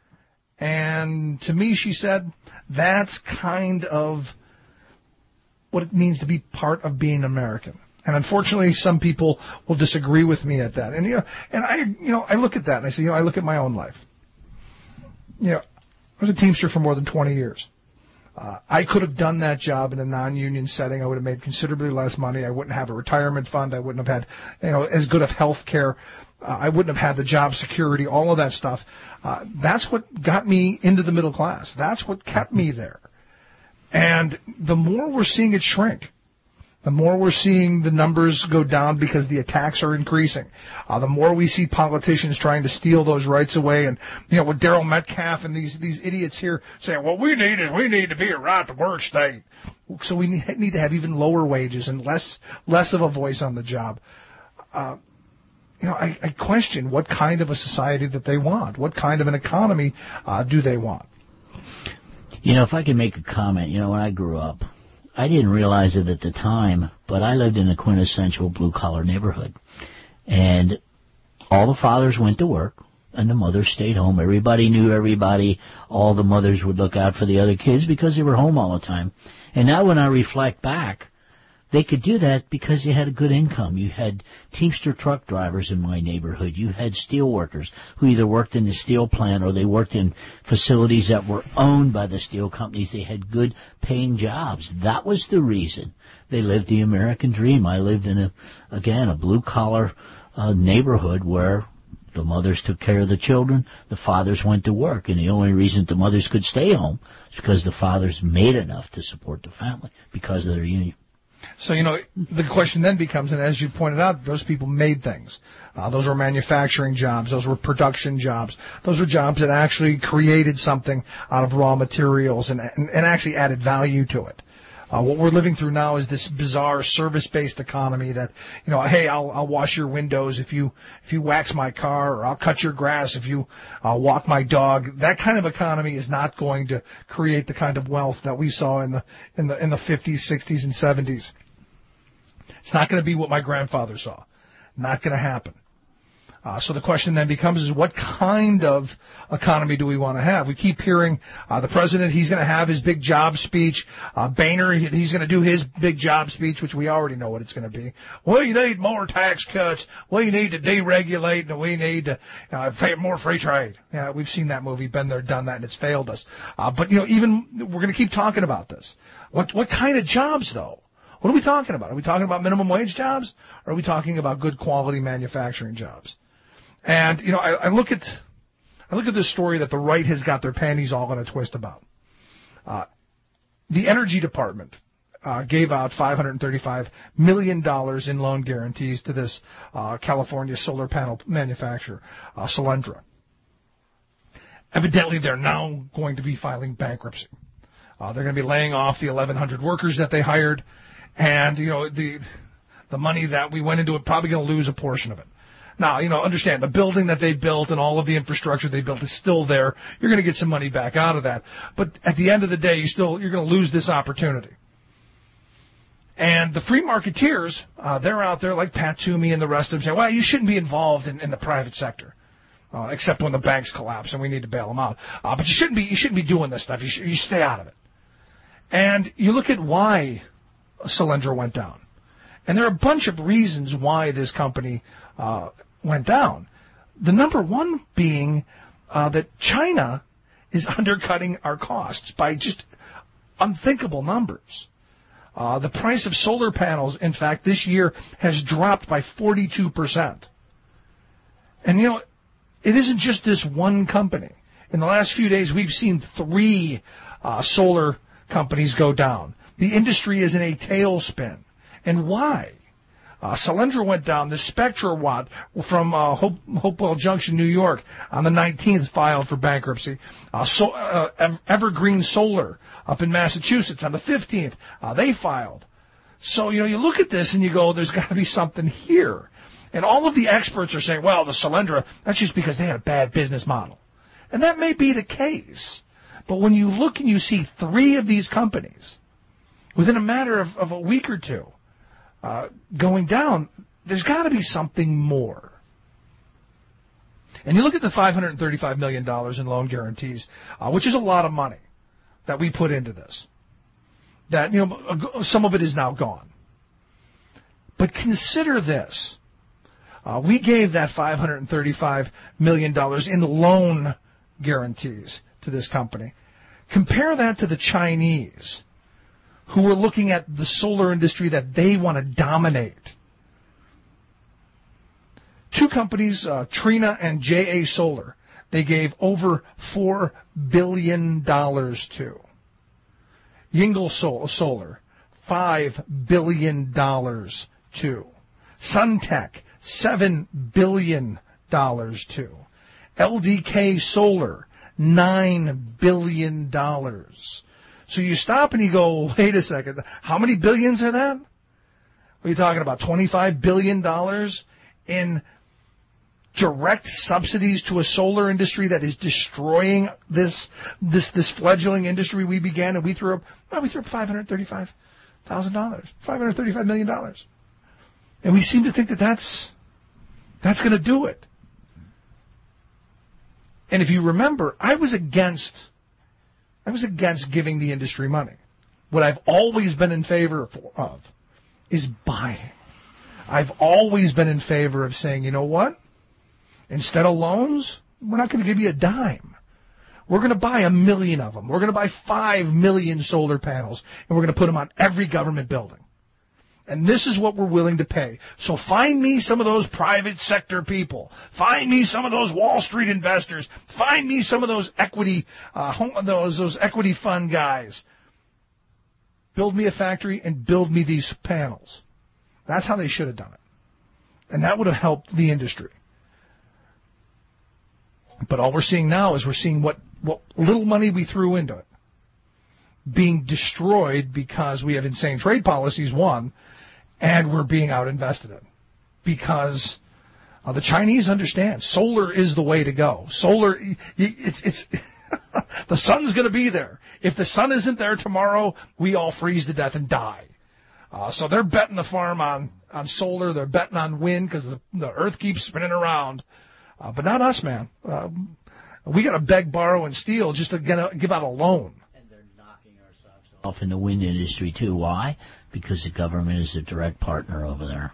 And to me, she said, that's kind of what it means to be part of being American. And unfortunately, some people will disagree with me at that. And you know, and I, you know, I look at that and I say, you know, I look at my own life. You know, I was a Teamster for more than twenty years. Uh, I could have done that job in a non-union setting. I would have made considerably less money. I wouldn't have a retirement fund. I wouldn't have had, you know, as good of health care. Uh, I wouldn't have had the job security, all of that stuff. Uh, that's what got me into the middle class. That's what kept me there. And the more we're seeing it shrink, The more we're seeing the numbers go down because the attacks are increasing, uh, the more we see politicians trying to steal those rights away. And, you know, with Daryl Metcalf and these, these idiots here saying, what we need is we need to be a right-to-work state. So we need to have even lower wages and less less of a voice on the job. Uh, you know, I, I question what kind of a society that they want. What kind of an economy uh, do they want? You know, if I could make a comment, you know, when I grew up, I didn't realize it at the time, but I lived in a quintessential blue-collar neighborhood. And all the fathers went to work, and the mothers stayed home. Everybody knew everybody. All the mothers would look out for the other kids because they were home all the time. And now when I reflect back, they could do that because you had a good income. You had Teamster truck drivers in my neighborhood. You had steel workers who either worked in the steel plant or they worked in facilities that were owned by the steel companies. They had good paying jobs. That was the reason they lived the American dream. I lived in, a again, a blue-collar uh, neighborhood where the mothers took care of the children, the fathers went to work, and the only reason the mothers could stay home is because the fathers made enough to support the family because of their union. So, you know, the question then becomes, and as you pointed out, those people made things. Uh, those were manufacturing jobs. Those were production jobs. Those were jobs that actually created something out of raw materials and, and, and actually added value to it. Uh, what we're living through now is this bizarre service-based economy that, you know, hey, I'll, I'll wash your windows if you if you wax my car, or I'll cut your grass if you uh, walk my dog. That kind of economy is not going to create the kind of wealth that we saw in the in the in the fifties, sixties, and seventies. It's not going to be what my grandfather saw. Not going to happen. Uh, so the question then becomes is what kind of economy do we want to have? We keep hearing uh, the president, he's going to have his big job speech. Uh, Boehner, he, he's going to do his big job speech, which we already know what it's going to be. Well, you need more tax cuts. Well, you need to deregulate, and we need to, uh, more free trade. Yeah, we've seen that movie, been there, done that, and it's failed us. Uh, but, you know, even we're going to keep talking about this. What what kind of jobs, though? What are we talking about? Are we talking about minimum wage jobs? Or are we talking about good quality manufacturing jobs? And, you know, I, I look at I look at this story that the right has got their panties all in a twist about. Uh, the Energy Department uh, gave out five hundred thirty-five million dollars in loan guarantees to this uh, California solar panel manufacturer, uh, Solyndra. Evidently, they're now going to be filing bankruptcy. Uh, they're going to be laying off the eleven hundred workers that they hired. And, you know, the the money that we went into it, probably going to lose a portion of it. Now, you know, understand, the building that they built and all of the infrastructure they built is still there. You're going to get some money back out of that. But at the end of the day, you still, you're going to lose this opportunity. And the free marketeers, uh, they're out there like Pat Toomey and the rest of them saying, well, you shouldn't be involved in, in the private sector. Uh, except when the banks collapse and we need to bail them out. Uh, but you shouldn't be, you shouldn't be doing this stuff. You should, you stay out of it. And you look at why Solyndra went down. And there are a bunch of reasons why this company uh, went down. The number one being uh, that China is undercutting our costs by just unthinkable numbers. Uh, the price of solar panels, in fact, this year has dropped by forty-two percent. And, you know, it isn't just this one company. In the last few days, we've seen three uh, solar companies go down. The industry is in a tailspin. And why? Uh, Solyndra went down. The SpectraWatt from uh, Hope, Hopewell Junction, New York, on the nineteenth filed for bankruptcy. Uh, so, uh, Evergreen Solar up in Massachusetts on the fifteenth, uh, they filed. So, you know, you look at this and you go, there's got to be something here. And all of the experts are saying, well, the Solyndra, that's just because they had a bad business model. And that may be the case. But when you look and you see three of these companies within a matter of, of a week or two uh, going down, there's got to be something more. And you look at the five hundred thirty-five million dollars in loan guarantees, uh, which is a lot of money that we put into this. That, you know, some of it is now gone. But consider this. Uh, we gave that five hundred thirty-five million dollars in loan guarantees to this company. Compare that to the Chinese, who are looking at the solar industry that they want to dominate. Two companies, uh, Trina and J A Solar, they gave over four billion dollars to. Yingel Solar, five billion dollars to. SunTech, seven billion dollars to. L D K Solar, nine billion dollars. So you stop and you go, wait a second, how many billions are that? What are you talking about, twenty-five billion dollars in direct subsidies to a solar industry that is destroying this this this fledgling industry we began, and we threw up well, we threw up five hundred thirty-five thousand dollars, five hundred thirty-five million dollars, and we seem to think that that's that's going to do it. And if you remember, I was against I was against giving the industry money. What I've always been in favor of is buying. I've always been in favor of saying, you know what? Instead of loans, we're not going to give you a dime. We're going to buy a million of them. We're going to buy five million solar panels, and we're going to put them on every government building. And this is what we're willing to pay. So find me some of those private sector people. Find me some of those Wall Street investors. Find me some of those equity, uh, home, those those equity fund guys. Build me a factory and build me these panels. That's how they should have done it. And that would have helped the industry. But all we're seeing now is we're seeing what, what little money we threw into it being destroyed because we have insane trade policies, one, and we're being out-invested in. Because uh, the Chinese understand solar is the way to go. Solar, it's, it's the sun's going to be there. If the sun isn't there tomorrow, we all freeze to death and die. Uh, so they're betting the farm on, on solar. They're betting on wind because the, the earth keeps spinning around. Uh, but not us, man. Uh, we got to beg, borrow, and steal just to get a, give out a loan. And they're knocking ourselves off in the wind industry, too. Why? Because the government is a direct partner over there.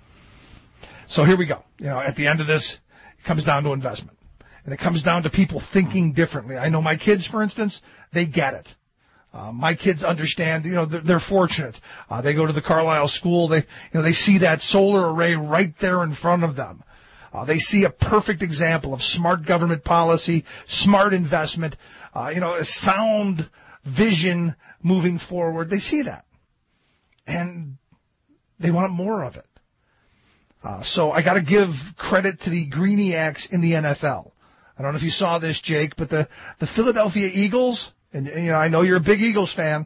So here we go. You know, at the end of this, it comes down to investment. And it comes down to people thinking differently. I know my kids, for instance, they get it. Uh, my kids understand, you know, they're, they're fortunate. Uh, they go to the Carlisle school. They, you know, they see that solar array right there in front of them. Uh, they see a perfect example of smart government policy, smart investment, uh, you know, a sound vision moving forward. They see that. And they want more of it. Uh, so I got to give credit to the Greeniacs in the N F L. I don't know if you saw this, Jake, but the, the Philadelphia Eagles, and you know, I know you're a big Eagles fan.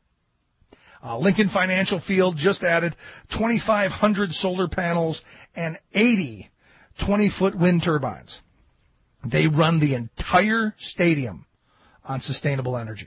Uh, Lincoln Financial Field just added twenty-five hundred solar panels and eighty twenty-foot wind turbines. They run the entire stadium on sustainable energy.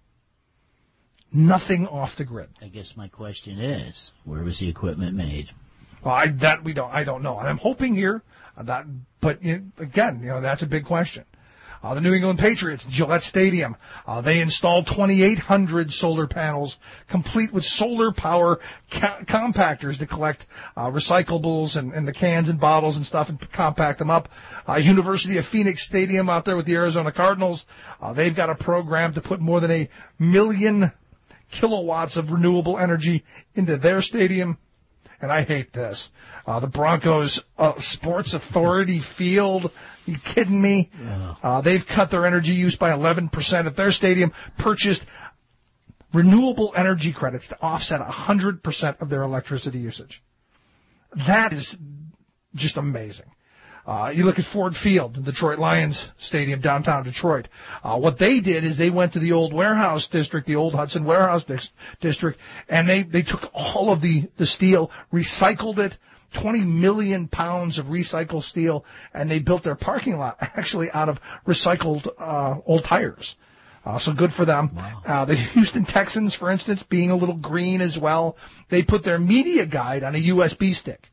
Nothing off the grid. I guess my question is, where was the equipment made? Well, I, that we don't. I don't know. And I'm hoping here that, but you know, again, you know, that's a big question. Uh, the New England Patriots, Gillette Stadium, uh, they installed twenty-eight hundred solar panels, complete with solar power ca- compactors to collect uh, recyclables and, and the cans and bottles and stuff and compact them up. Uh, University of Phoenix Stadium out there with the Arizona Cardinals, uh, they've got a program to put more than a million kilowatts of renewable energy into their stadium. And I hate this. Uh, the Broncos uh, Sports Authority Field, are you kidding me? Yeah. Uh, they've cut their energy use by eleven percent at their stadium, purchased renewable energy credits to offset one hundred percent of their electricity usage. That is just amazing. Uh, you look at Ford Field, the Detroit Lions Stadium, downtown Detroit. Uh, what they did is they went to the old warehouse district, the old Hudson Warehouse dis- District, and they, they took all of the, the steel, recycled it, twenty million pounds of recycled steel, and they built their parking lot actually out of recycled uh, old tires. Uh, so good for them. Wow. Uh, the Houston Texans, for instance, being a little green as well, they put their media guide on a U S B stick.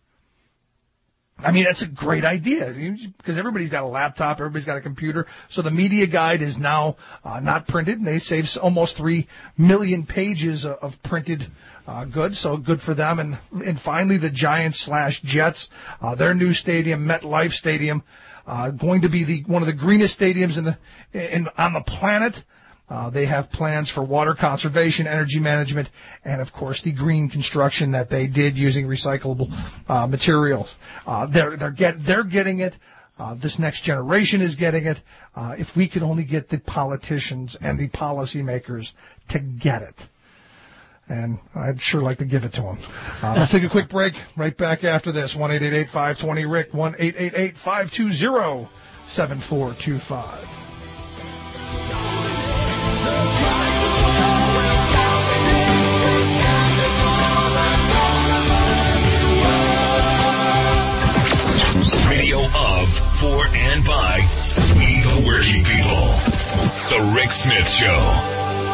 I mean, that's a great idea because everybody's got a laptop, everybody's got a computer. So the media guide is now uh, not printed, and they save almost three million pages of, of printed uh, goods. So good for them. And and finally, the Giants slash Jets, uh, their new stadium, MetLife Stadium, uh, going to be the one of the greenest stadiums in the in on the planet. Uh, they have plans for water conservation, energy management, and, of course, the green construction that they did using recyclable uh, materials. Uh, they're, they're, get, they're getting it. Uh, this next generation is getting it. Uh, if we could only get the politicians and the policymakers to get it. And I'd sure like to give it to him. Uh, let's take a quick break. Right back after this. one eight eight eight, five two zero, R I C. one eight eight eight, five two zero, seven four two five. Radio of, for, and by we the working people. The Rick Smith Show.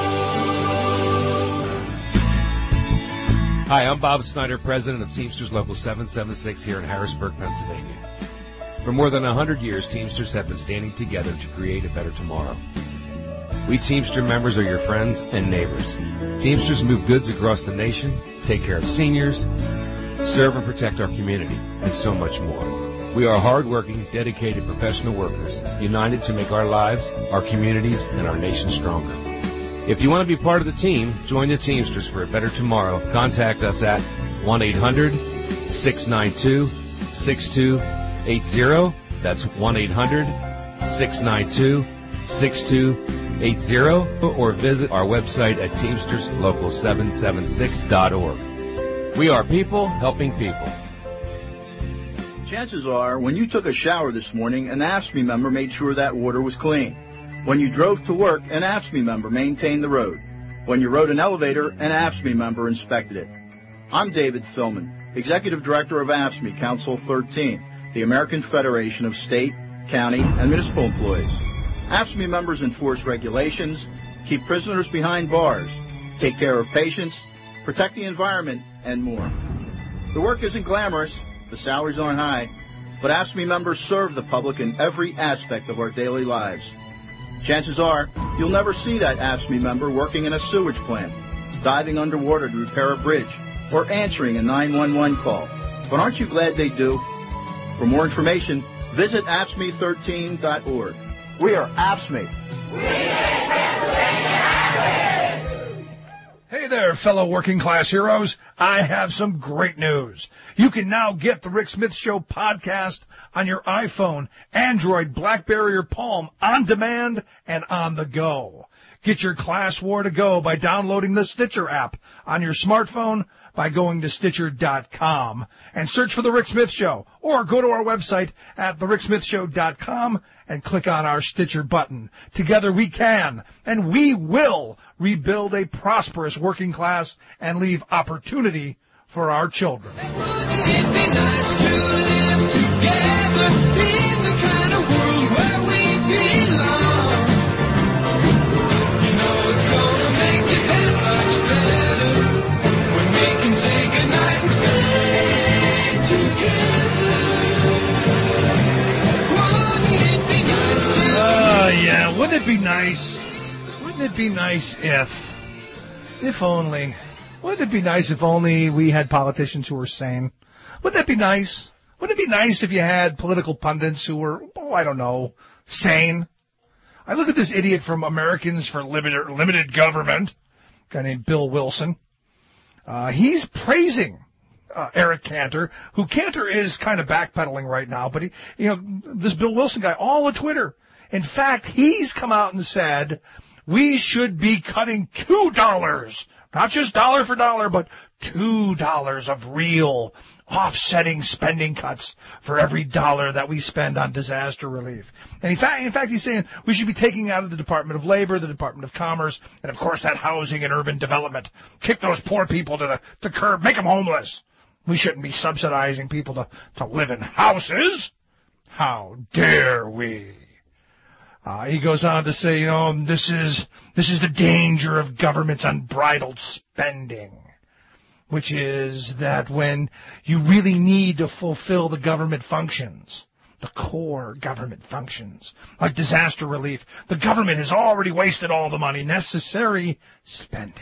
Hi, I'm Bob Snyder, president of Teamsters Local seven seven six here in Harrisburg, Pennsylvania. For more than one hundred years, Teamsters have been standing together to create a better tomorrow. We Teamster members are your friends and neighbors. Teamsters move goods across the nation, take care of seniors, serve and protect our community, and so much more. We are hard-working, dedicated professional workers, united to make our lives, our communities, and our nation stronger. If you want to be part of the team, join the Teamsters for a better tomorrow. Contact us at one eight hundred, six nine two, six two eight zero. That's one eight hundred, six nine two, six two eight zero. Or visit our website at teamsters local seven seven six dot org. We are people helping people. Chances are, when you took a shower this morning, an A F S C M E member made sure that water was clean. When you drove to work, an A F S C M E member maintained the road. When you rode an elevator, an A F S C M E member inspected it. I'm David Philman, Executive Director of A F S C M E Council thirteen, the American Federation of State, County, and Municipal Employees. A F S C M E members enforce regulations, keep prisoners behind bars, take care of patients, protect the environment, and more. The work isn't glamorous, the salaries aren't high, but A F S C M E members serve the public in every aspect of our daily lives. Chances are, you'll never see that A F S C M E member working in a sewage plant, diving underwater to repair a bridge, or answering a nine one one call. But aren't you glad they do? For more information, visit A F S C M E thirteen dot org. We are A F S C M E. Hey there, fellow working class heroes. I have some great news. You can now get the Rick Smith Show podcast on your iPhone, Android, BlackBerry, or Palm on demand and on the go. Get your class war to go by downloading the Stitcher app on your smartphone by going to Stitcher dot com and search for The Rick Smith Show, or go to our website at the rick smith show dot com and click on our Stitcher button. Together we can, and we will, rebuild a prosperous working class and leave opportunity for our children. Oh, yeah, wouldn't it be nice? Wouldn't it be nice if, if only, wouldn't it be nice if only we had politicians who were sane? Wouldn't that be nice? Wouldn't it be nice if you had political pundits who were, oh, I don't know, sane? I look at this idiot from Americans for Limited, Limited Government, a guy named Bill Wilson. Uh, he's praising uh, Eric Cantor, who Cantor is kind of backpedaling right now, but he, you know, this Bill Wilson guy, all of Twitter. In fact, he's come out and said we should be cutting two dollars, not just dollar for dollar, but two dollars of real offsetting spending cuts for every dollar that we spend on disaster relief. And in fact, in fact, he's saying we should be taking out of the Department of Labor, the Department of Commerce, and of course that housing and urban development. Kick those poor people to the, the curb, make them homeless. We shouldn't be subsidizing people to, to live in houses. How dare we? Uh, he goes on to say, you know, this is this is the danger of government's unbridled spending, which is that when you really need to fulfill the government functions, the core government functions, like disaster relief, the government has already wasted all the money, necessary spending.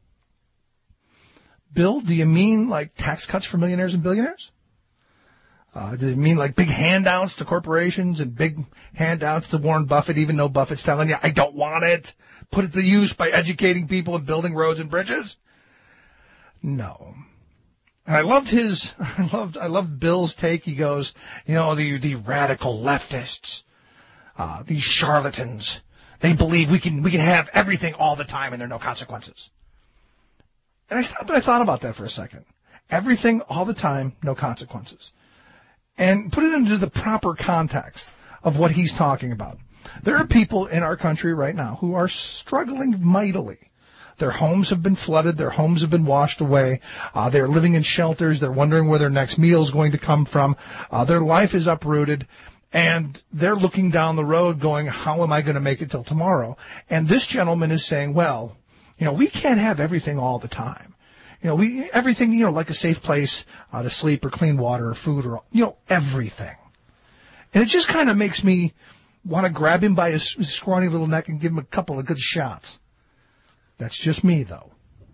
Bill, do you mean like tax cuts for millionaires and billionaires? Uh, do you mean like big handouts to corporations and big handouts to Warren Buffett, even though Buffett's telling you, I don't want it? Put it to use by educating people and building roads and bridges? No. And I loved his, I loved, I loved Bill's take. He goes, you know, the, the radical leftists, uh, these charlatans, they believe we can, we can have everything all the time and there are no consequences. And I stopped and I thought about that for a second. Everything, all the time, no consequences. And put it into the proper context of what he's talking about. There are people in our country right now who are struggling mightily. Their homes have been flooded. Their homes have been washed away. Uh, they're living in shelters. They're wondering where their next meal is going to come from. Uh, their life is uprooted. And they're looking down the road going, how am I going to make it till tomorrow? And this gentleman is saying, well, you know, we can't have everything all the time. You know, we everything, you know, like a safe place uh, to sleep or clean water or food or, you know, everything. And it just kind of makes me want to grab him by his scrawny little neck and give him a couple of good shots. That's just me, though.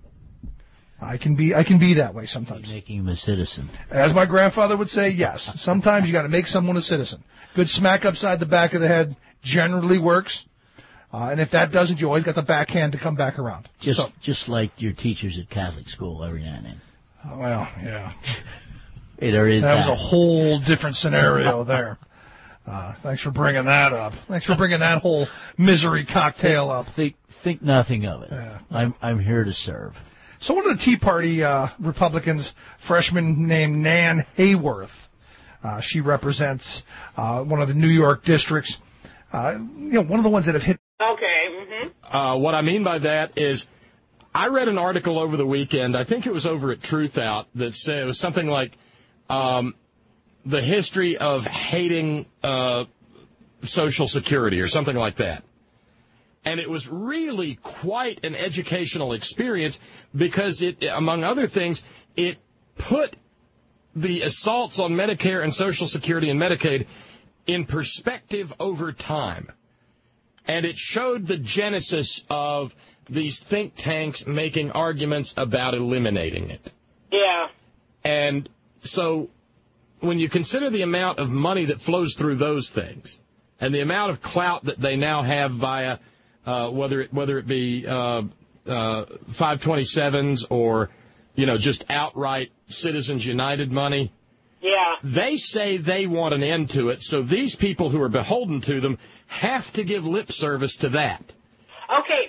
I can be I can be that way sometimes. You're making him a citizen. As my grandfather would say, yes. Sometimes you got to make someone a citizen. Good smack upside the back of the head generally works. Uh, and if that doesn't, you always got the backhand to come back around. Just so, just like your teachers at Catholic school every now and then. Well, yeah. Hey, there is that. That was a whole different scenario there. Uh, thanks for bringing that up. Thanks for bringing that whole misery cocktail up. Think think nothing of it. Yeah. I'm I'm here to serve. So one of the Tea Party uh, Republicans, freshman named Nan Hayworth, uh, she represents uh, one of the New York districts. Uh, you know, one of the ones that have hit. Okay. Mm-hmm. Uh, what I mean by that is, I read an article over the weekend. I think it was over at Truth Out that said it was something like um, the history of hating uh, Social Security or something like that. And it was really quite an educational experience because it, among other things, it put the assaults on Medicare and Social Security and Medicaid in perspective over time. And it showed the genesis of these think tanks making arguments about eliminating it. Yeah. And so when you consider the amount of money that flows through those things and the amount of clout that they now have via uh, whether it, whether it be uh, uh, five twenty-sevens or, you know, just outright Citizens United money, yeah, they say they want an end to it, so these people who are beholden to them have to give lip service to that. Okay,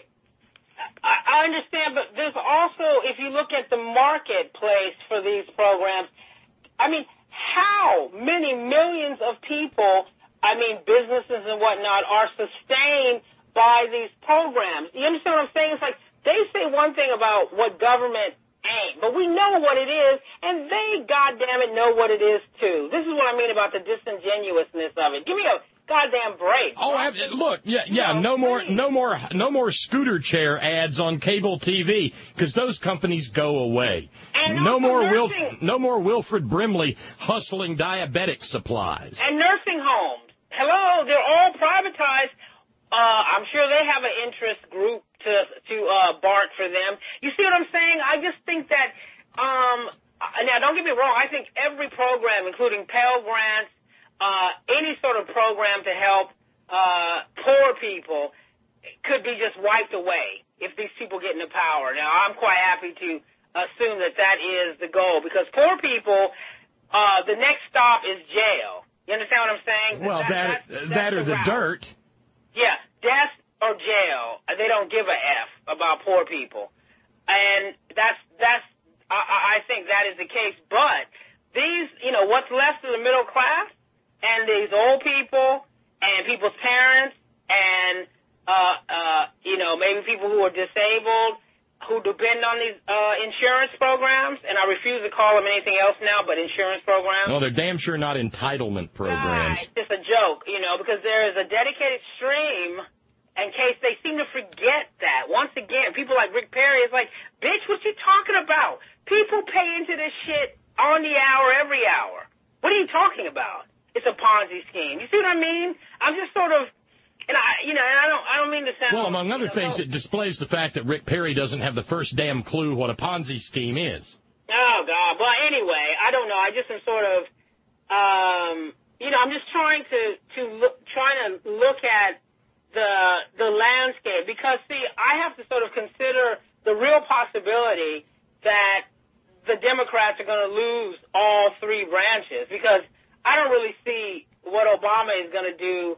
I, I understand, but there's also, if you look at the marketplace for these programs, I mean, how many millions of people, I mean, businesses and whatnot, are sustained by these programs? You understand what I'm saying? It's like they say one thing about what government ain't, but we know what it is, and they, goddamn it, know what it is, too. This is what I mean about the disingenuousness of it. Give me a goddamn break. Oh, I, look, yeah, yeah, no more, no more, no more scooter chair ads on cable T V because those companies go away. And no more, Wil, nursing. no more Wilfred Brimley hustling diabetic supplies. And nursing homes. Hello, they're all privatized. Uh, I'm sure they have an interest group to to uh, bark for them. You see what I'm saying? I just think that, um, now don't get me wrong, I think every program, including Pell Grants, uh, any sort of program to help uh, poor people could be just wiped away if these people get into power. Now, I'm quite happy to assume that that is the goal because poor people, uh, the next stop is jail. You understand what I'm saying? Well, that, that, that's, that or the, the dirt. Yeah, death or jail. They don't give a F about poor people. And that's, that's, I, I think that is the case. But these, you know, what's left of the middle class and these old people and people's parents and, uh, uh, you know, maybe people who are disabled who depend on these uh, insurance programs, and I refuse to call them anything else now but insurance programs. No, they're damn sure not entitlement programs. Ah, it's just a joke, you know, because there is a dedicated stream in case they seem to forget that. Once again, people like Rick Perry is like, bitch, what you talking about? People pay into this shit on the hour, every hour. What are you talking about? It's a Ponzi scheme. You see what I mean? I'm just sort of... And I, you know, and I don't, I don't mean to sound. Well, among other you know, things, it displays the fact that Rick Perry doesn't have the first damn clue what a Ponzi scheme is. Oh God. Well, anyway, I don't know. I just am sort of, um, you know, I'm just trying to to look, trying to look at the the landscape because, see, I have to sort of consider the real possibility that the Democrats are going to lose all three branches because I don't really see what Obama is going to do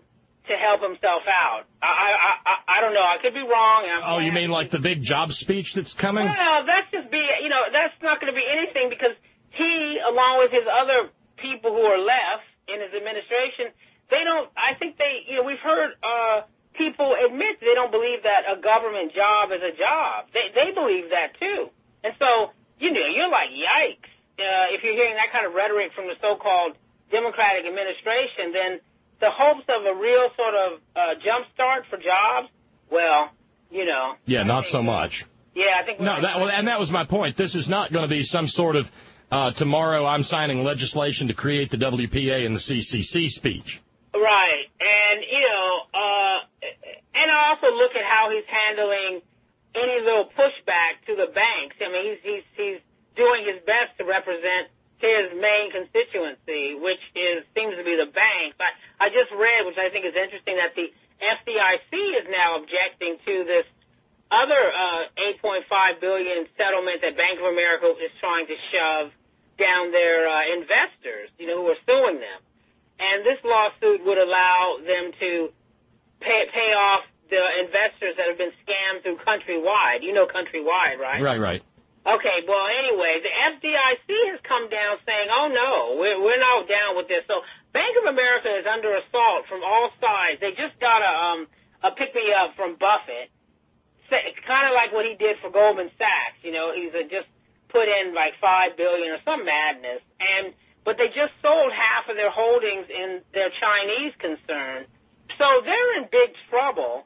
to help himself out. I, I, I, I don't know. I could be wrong. I'm Oh, you mean like the big job speech that's coming? Well, that's just be, you know, that's not going to be anything because he, along with his other people who are left in his administration, they don't, I think they, you know, we've heard uh, people admit they don't believe that a government job is a job. They, they believe that too. And so, you know, you're like, yikes. Uh, if you're hearing that kind of rhetoric from the so-called Democratic administration, then the hopes of a real sort of uh, jump start for jobs, well, you know. Yeah, not so much. Yeah, I think. No, that, well, and that was my point. This is not going to be some sort of uh, tomorrow I'm signing legislation to create the W P A and the C C C speech. Right, and you know, uh, and I also look at how he's handling any little pushback to the banks. I mean, he's he's he's doing his best to represent his main constituency, which is seems to be the banks. I, I just read, which I think is interesting, that the F D I C is now objecting to this other uh, eight point five billion dollars settlement that Bank of America is trying to shove down their uh, investors, you know, who are suing them. And this lawsuit would allow them to pay, pay off the investors that have been scammed through Countrywide. You know Countrywide, right? Right, right. Okay, well, anyway, the F D I C has come down saying, oh, no, we're, we're not down with this. So Bank of America is under assault from all sides. They just got a, um, a pick-me-up from Buffett. It's kind of like what he did for Goldman Sachs. You know, he's uh, just put in like five billion dollars or some madness. And but they just sold half of their holdings in their Chinese concern. So they're in big trouble.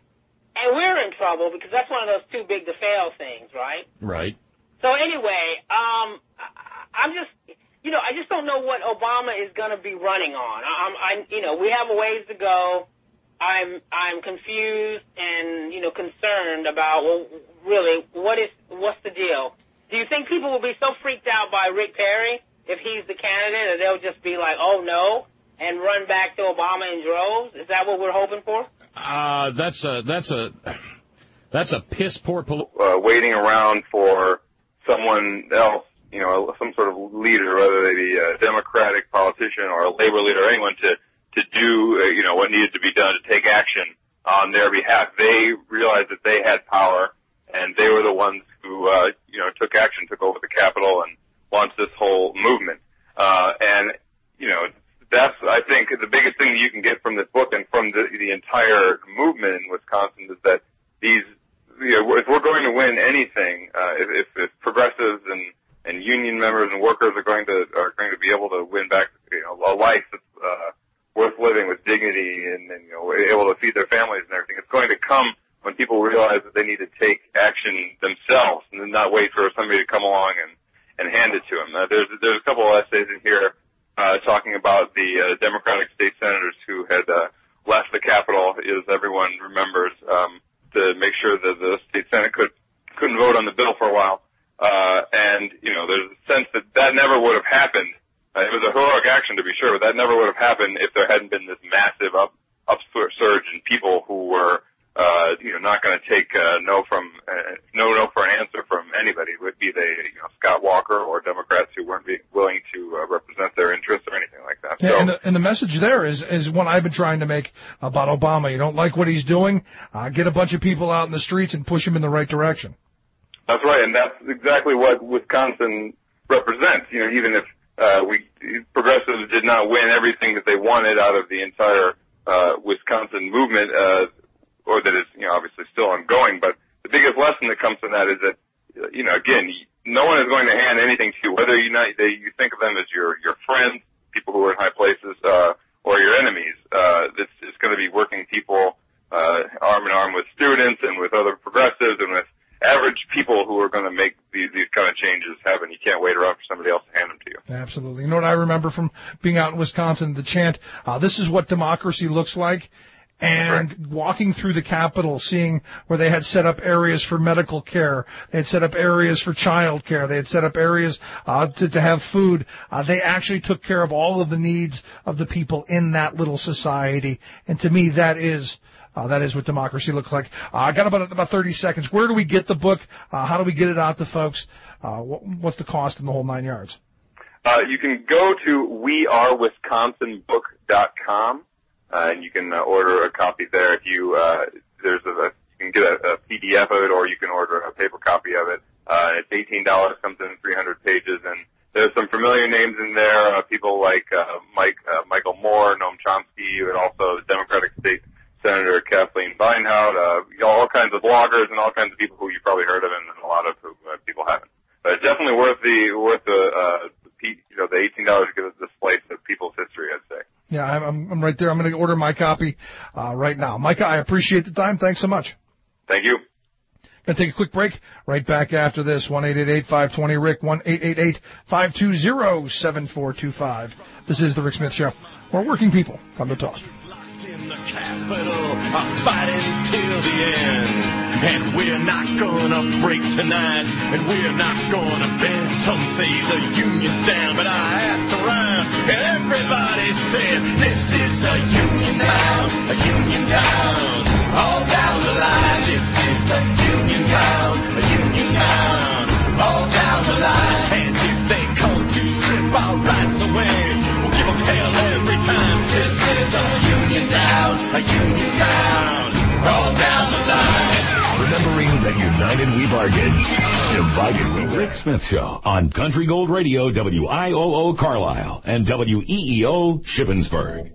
And we're in trouble because that's one of those too big to fail things, right? Right. So anyway, um, I'm just, you know, I just don't know what Obama is going to be running on. I'm, I, you know, we have a ways to go. I'm, I'm confused and, you know, concerned about, well, really, what is, what's the deal? Do you think people will be so freaked out by Rick Perry if he's the candidate that they'll just be like, oh no, and run back to Obama in droves? Is that what we're hoping for? Uh, that's a, that's a, that's a piss poor poli- uh, waiting around for someone else, you know, some sort of leader, whether they be a Democratic politician or a labor leader, or anyone to, to do, uh, you know, what needed to be done to take action on their behalf. They realized that they had power, and they were the ones who, uh, you know, took action, took over the Capitol, and launched this whole movement. Uh, and, you know, that's, I think, the biggest thing that you can get from this book and from the, the entire movement in Wisconsin is that these, you know, if we're going to win anything, uh, if, if progressives and, and union members and workers are going to are going to be able to win back, you know, a life that's uh, worth living with dignity and, and you know able to feed their families and everything, it's going to come when people realize that they need to take action themselves and then not wait for somebody to come along and, and hand it to them. Uh, there's there's a couple of essays in here uh, talking about the uh, Democratic state senators who had uh, left the Capitol, as everyone remembers. Um, to make sure that the state senate could couldn't vote on the bill for a while, uh, and you know there's a sense that that never would have happened. Uh, it was a heroic action to be sure, but that never would have happened if there hadn't been this massive up upsurge in people who were uh, you know not going to take uh, no from uh, no no for an answer from anybody. Would be they you know Scott Walker or Democrats who weren't be willing to uh, represent their interests or anything like that. Yeah, so, and, the, and the message there is is one I've been trying to make about Obama. You don't like what he's doing? Uh, get a bunch of people out in the streets and push him in the right direction. That's right, and that's exactly what Wisconsin represents. You know, even if uh, we progressives did not win everything that they wanted out of the entire uh, Wisconsin movement, uh, or that is you know obviously still ongoing, but the biggest lesson that comes from that is that you know again, no one is going to hand anything to you, whether you not they, you think of them as your your friends, people who are in high places, uh, or your enemies. Uh, this is going to be working people uh, arm in arm with students and with other progressives and with average people who are going to make these, these kind of changes happen. You can't wait around for somebody else to hand them to you. Absolutely. You know what I remember from being out in Wisconsin? The chant, uh, this is what democracy looks like. And right. walking through the Capitol, seeing where they had set up areas for medical care, they had set up areas for child care, they had set up areas uh, to, to have food. Uh, they actually took care of all of the needs of the people in that little society. And to me, that is uh, that is what democracy looks like. Uh, I got about about thirty seconds. Where do we get the book? Uh, how do we get it out to folks? Uh, what, what's the cost in the whole nine yards? Uh, you can go to we are wisconsin book dot com. uh, and you can uh, order a copy there. If you uh, there's a, a you can get a, a P D F of it, or you can order a paper copy of it. Uh, it's eighteen dollars, comes in three hundred pages, and there's some familiar names in there. Uh, people like uh, Mike uh, Michael Moore, Noam Chomsky, and also Democratic State Senator Kathleen Beinhaut, uh, all kinds of bloggers and all kinds of people who you've probably heard of, and, and a lot of who uh, people haven't. But it's definitely worth the worth the uh, you know the eighteen dollars to get a slice of people's history, I'd say. Yeah, I'm, I'm right there. I'm going to order my copy uh, right now. Micah, I appreciate the time. Thanks so much. Thank you. Going to take a quick break. Right back after this. one eight eight eight, five two zero, R I C K, one eight eight eight, five two zero, seven four two five. This is The Rick Smith Show, where working people come to talk. In the capital, I'm fighting till the end. And we're not gonna break tonight, and we're not gonna bend. Some say the union's down, but I asked around, and everybody said, this is a union town, a union town. All down the line, this is a union town, a union town. All down the line, and if they come to strip our rights away, we'll give them hell every time. This is a union town, a union town. All down the line. Remembering that united we bargain, divided we win. Rick Smith Show on Country Gold Radio, W I O O Carlisle and W E E O Shippensburg.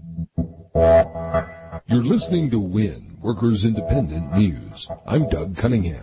You're listening to WIN, Workers Independent News. I'm Doug Cunningham.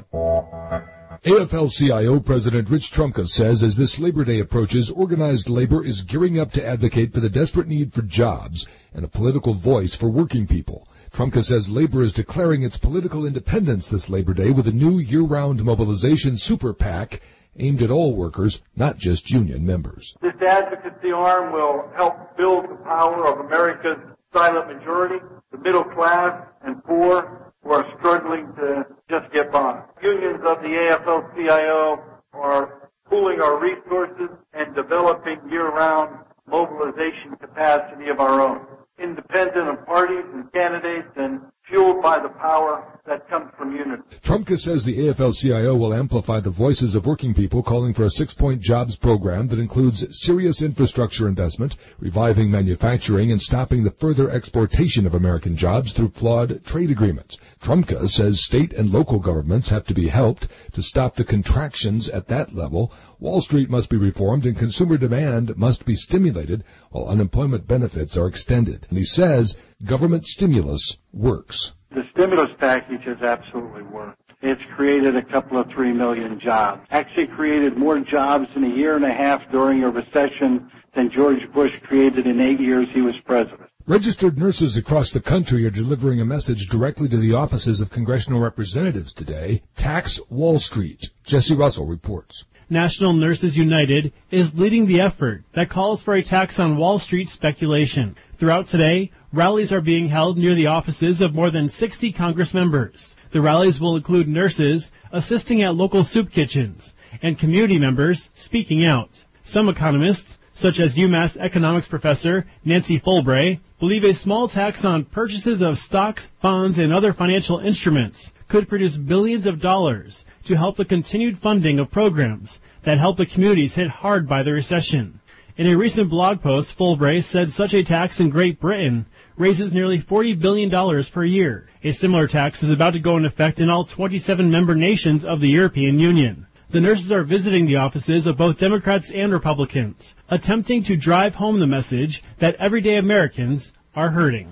A F L C I O President Rich Trumka says as this Labor Day approaches, organized labor is gearing up to advocate for the desperate need for jobs and a political voice for working people. Trumka says labor is declaring its political independence this Labor Day with a new year-round mobilization super PAC aimed at all workers, not just union members. This advocacy arm will help build the power of America's silent majority, the middle class and poor who are struggling to just get by. Unions of the A F L C I O are pooling our resources and developing year-round mobilization capacity of our own, independent of parties and candidates and fueled by the power that comes from unity. Trumka says the A F L C I O will amplify the voices of working people, calling for a six-point jobs program that includes serious infrastructure investment, reviving manufacturing, and stopping the further exportation of American jobs through flawed trade agreements. Trumka says state and local governments have to be helped to stop the contractions at that level. Wall Street must be reformed and consumer demand must be stimulated while unemployment benefits are extended. And he says government stimulus works. The stimulus package has absolutely worked. It's created a couple of three million jobs. Actually created more jobs in a year and a half during a recession than George Bush created in eight years he was president. Registered nurses across the country are delivering a message directly to the offices of congressional representatives today. Tax Wall Street. Jesse Russell reports. National Nurses United is leading the effort that calls for a tax on Wall Street speculation. Throughout today, rallies are being held near the offices of more than sixty Congress members. The rallies will include nurses assisting at local soup kitchens and community members speaking out. Some economists, such as UMass economics professor Nancy Fulbray, believe a small tax on purchases of stocks, bonds, and other financial instruments could produce billions of dollars to help the continued funding of programs that help the communities hit hard by the recession. In a recent blog post, Fulbray said such a tax in Great Britain raises nearly forty billion dollars per year. A similar tax is about to go into effect in all twenty-seven member nations of the European Union. The nurses are visiting the offices of both Democrats and Republicans, attempting to drive home the message that everyday Americans are hurting.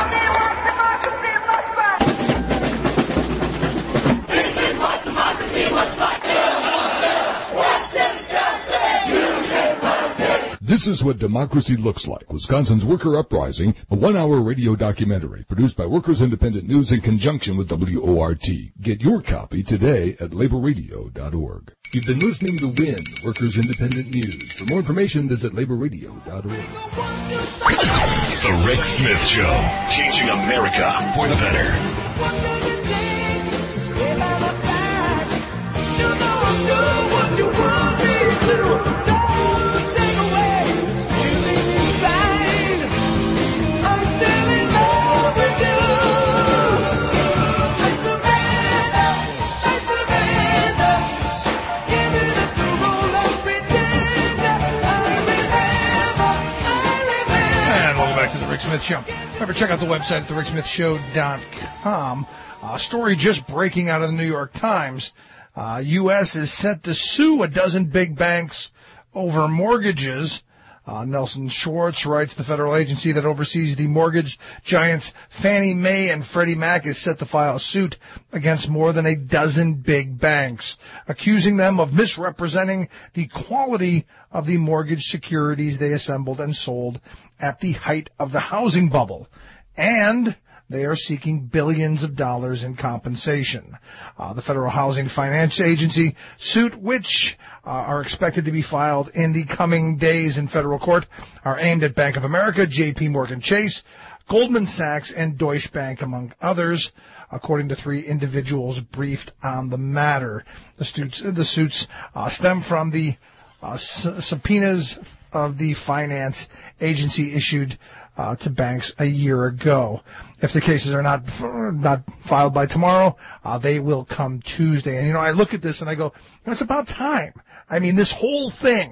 This is what democracy looks like. Wisconsin's Worker Uprising, a one-hour radio documentary produced by Workers Independent News in conjunction with W O R T. Get your copy today at labor radio dot org. You've been listening to WIN, Workers Independent News. For more information, visit labor radio dot org. The Rick Smith Show, changing America for the better. Rick Smith Show. Remember, check out the website at the rick smith show dot com. A story just breaking out of the New York Times. Uh, U S is set to sue a dozen big banks over mortgages. Uh, Nelson Schwartz writes the federal agency that oversees the mortgage giants Fannie Mae and Freddie Mac is set to file suit against more than a dozen big banks, accusing them of misrepresenting the quality of the mortgage securities they assembled and sold at the height of the housing bubble. And they are seeking billions of dollars in compensation. Uh, the Federal Housing Finance Agency suit, which uh, are expected to be filed in the coming days in federal court, are aimed at Bank of America, J P Morgan Chase, Goldman Sachs, and Deutsche Bank, among others, according to three individuals briefed on the matter. The suits, the suits uh, stem from the uh, subpoenas of the finance agency issued Uh, to banks a year ago. If the cases are not not filed by tomorrow, uh, they will come Tuesday. And, you know, I look at this and I go, you know, it's about time. I mean, this whole thing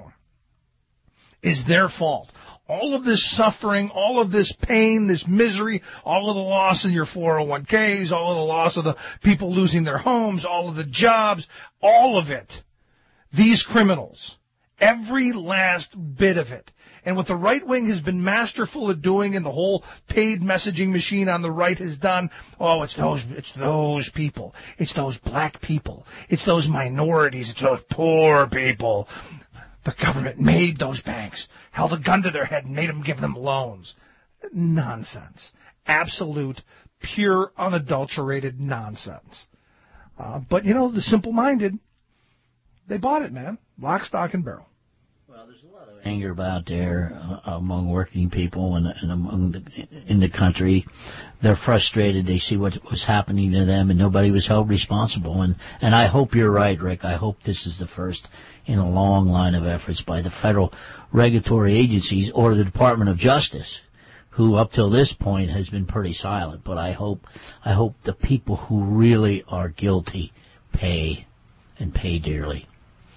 is their fault. All of this suffering, all of this pain, this misery, all of the loss in your four oh one k's, all of the loss of the people losing their homes, all of the jobs, all of it. These criminals, every last bit of it. And what the right wing has been masterful at doing and the whole paid messaging machine on the right has done, oh, it's those, it's those people. It's those black people. It's those minorities. It's those poor people. The government made those banks, held a gun to their head and made them give them loans. Nonsense. Absolute, pure, unadulterated nonsense. Uh, but, you know, the simple-minded, they bought it, man. Lock, stock, and barrel. Anger about there uh, among working people and, and among the, in the country. They're frustrated. They see what was happening to them, and nobody was held responsible. And, and I hope you're right, Rick. I hope this is the first in a long line of efforts by the federal regulatory agencies or the Department of Justice, who up till this point has been pretty silent. But I hope, I hope the people who really are guilty pay and pay dearly.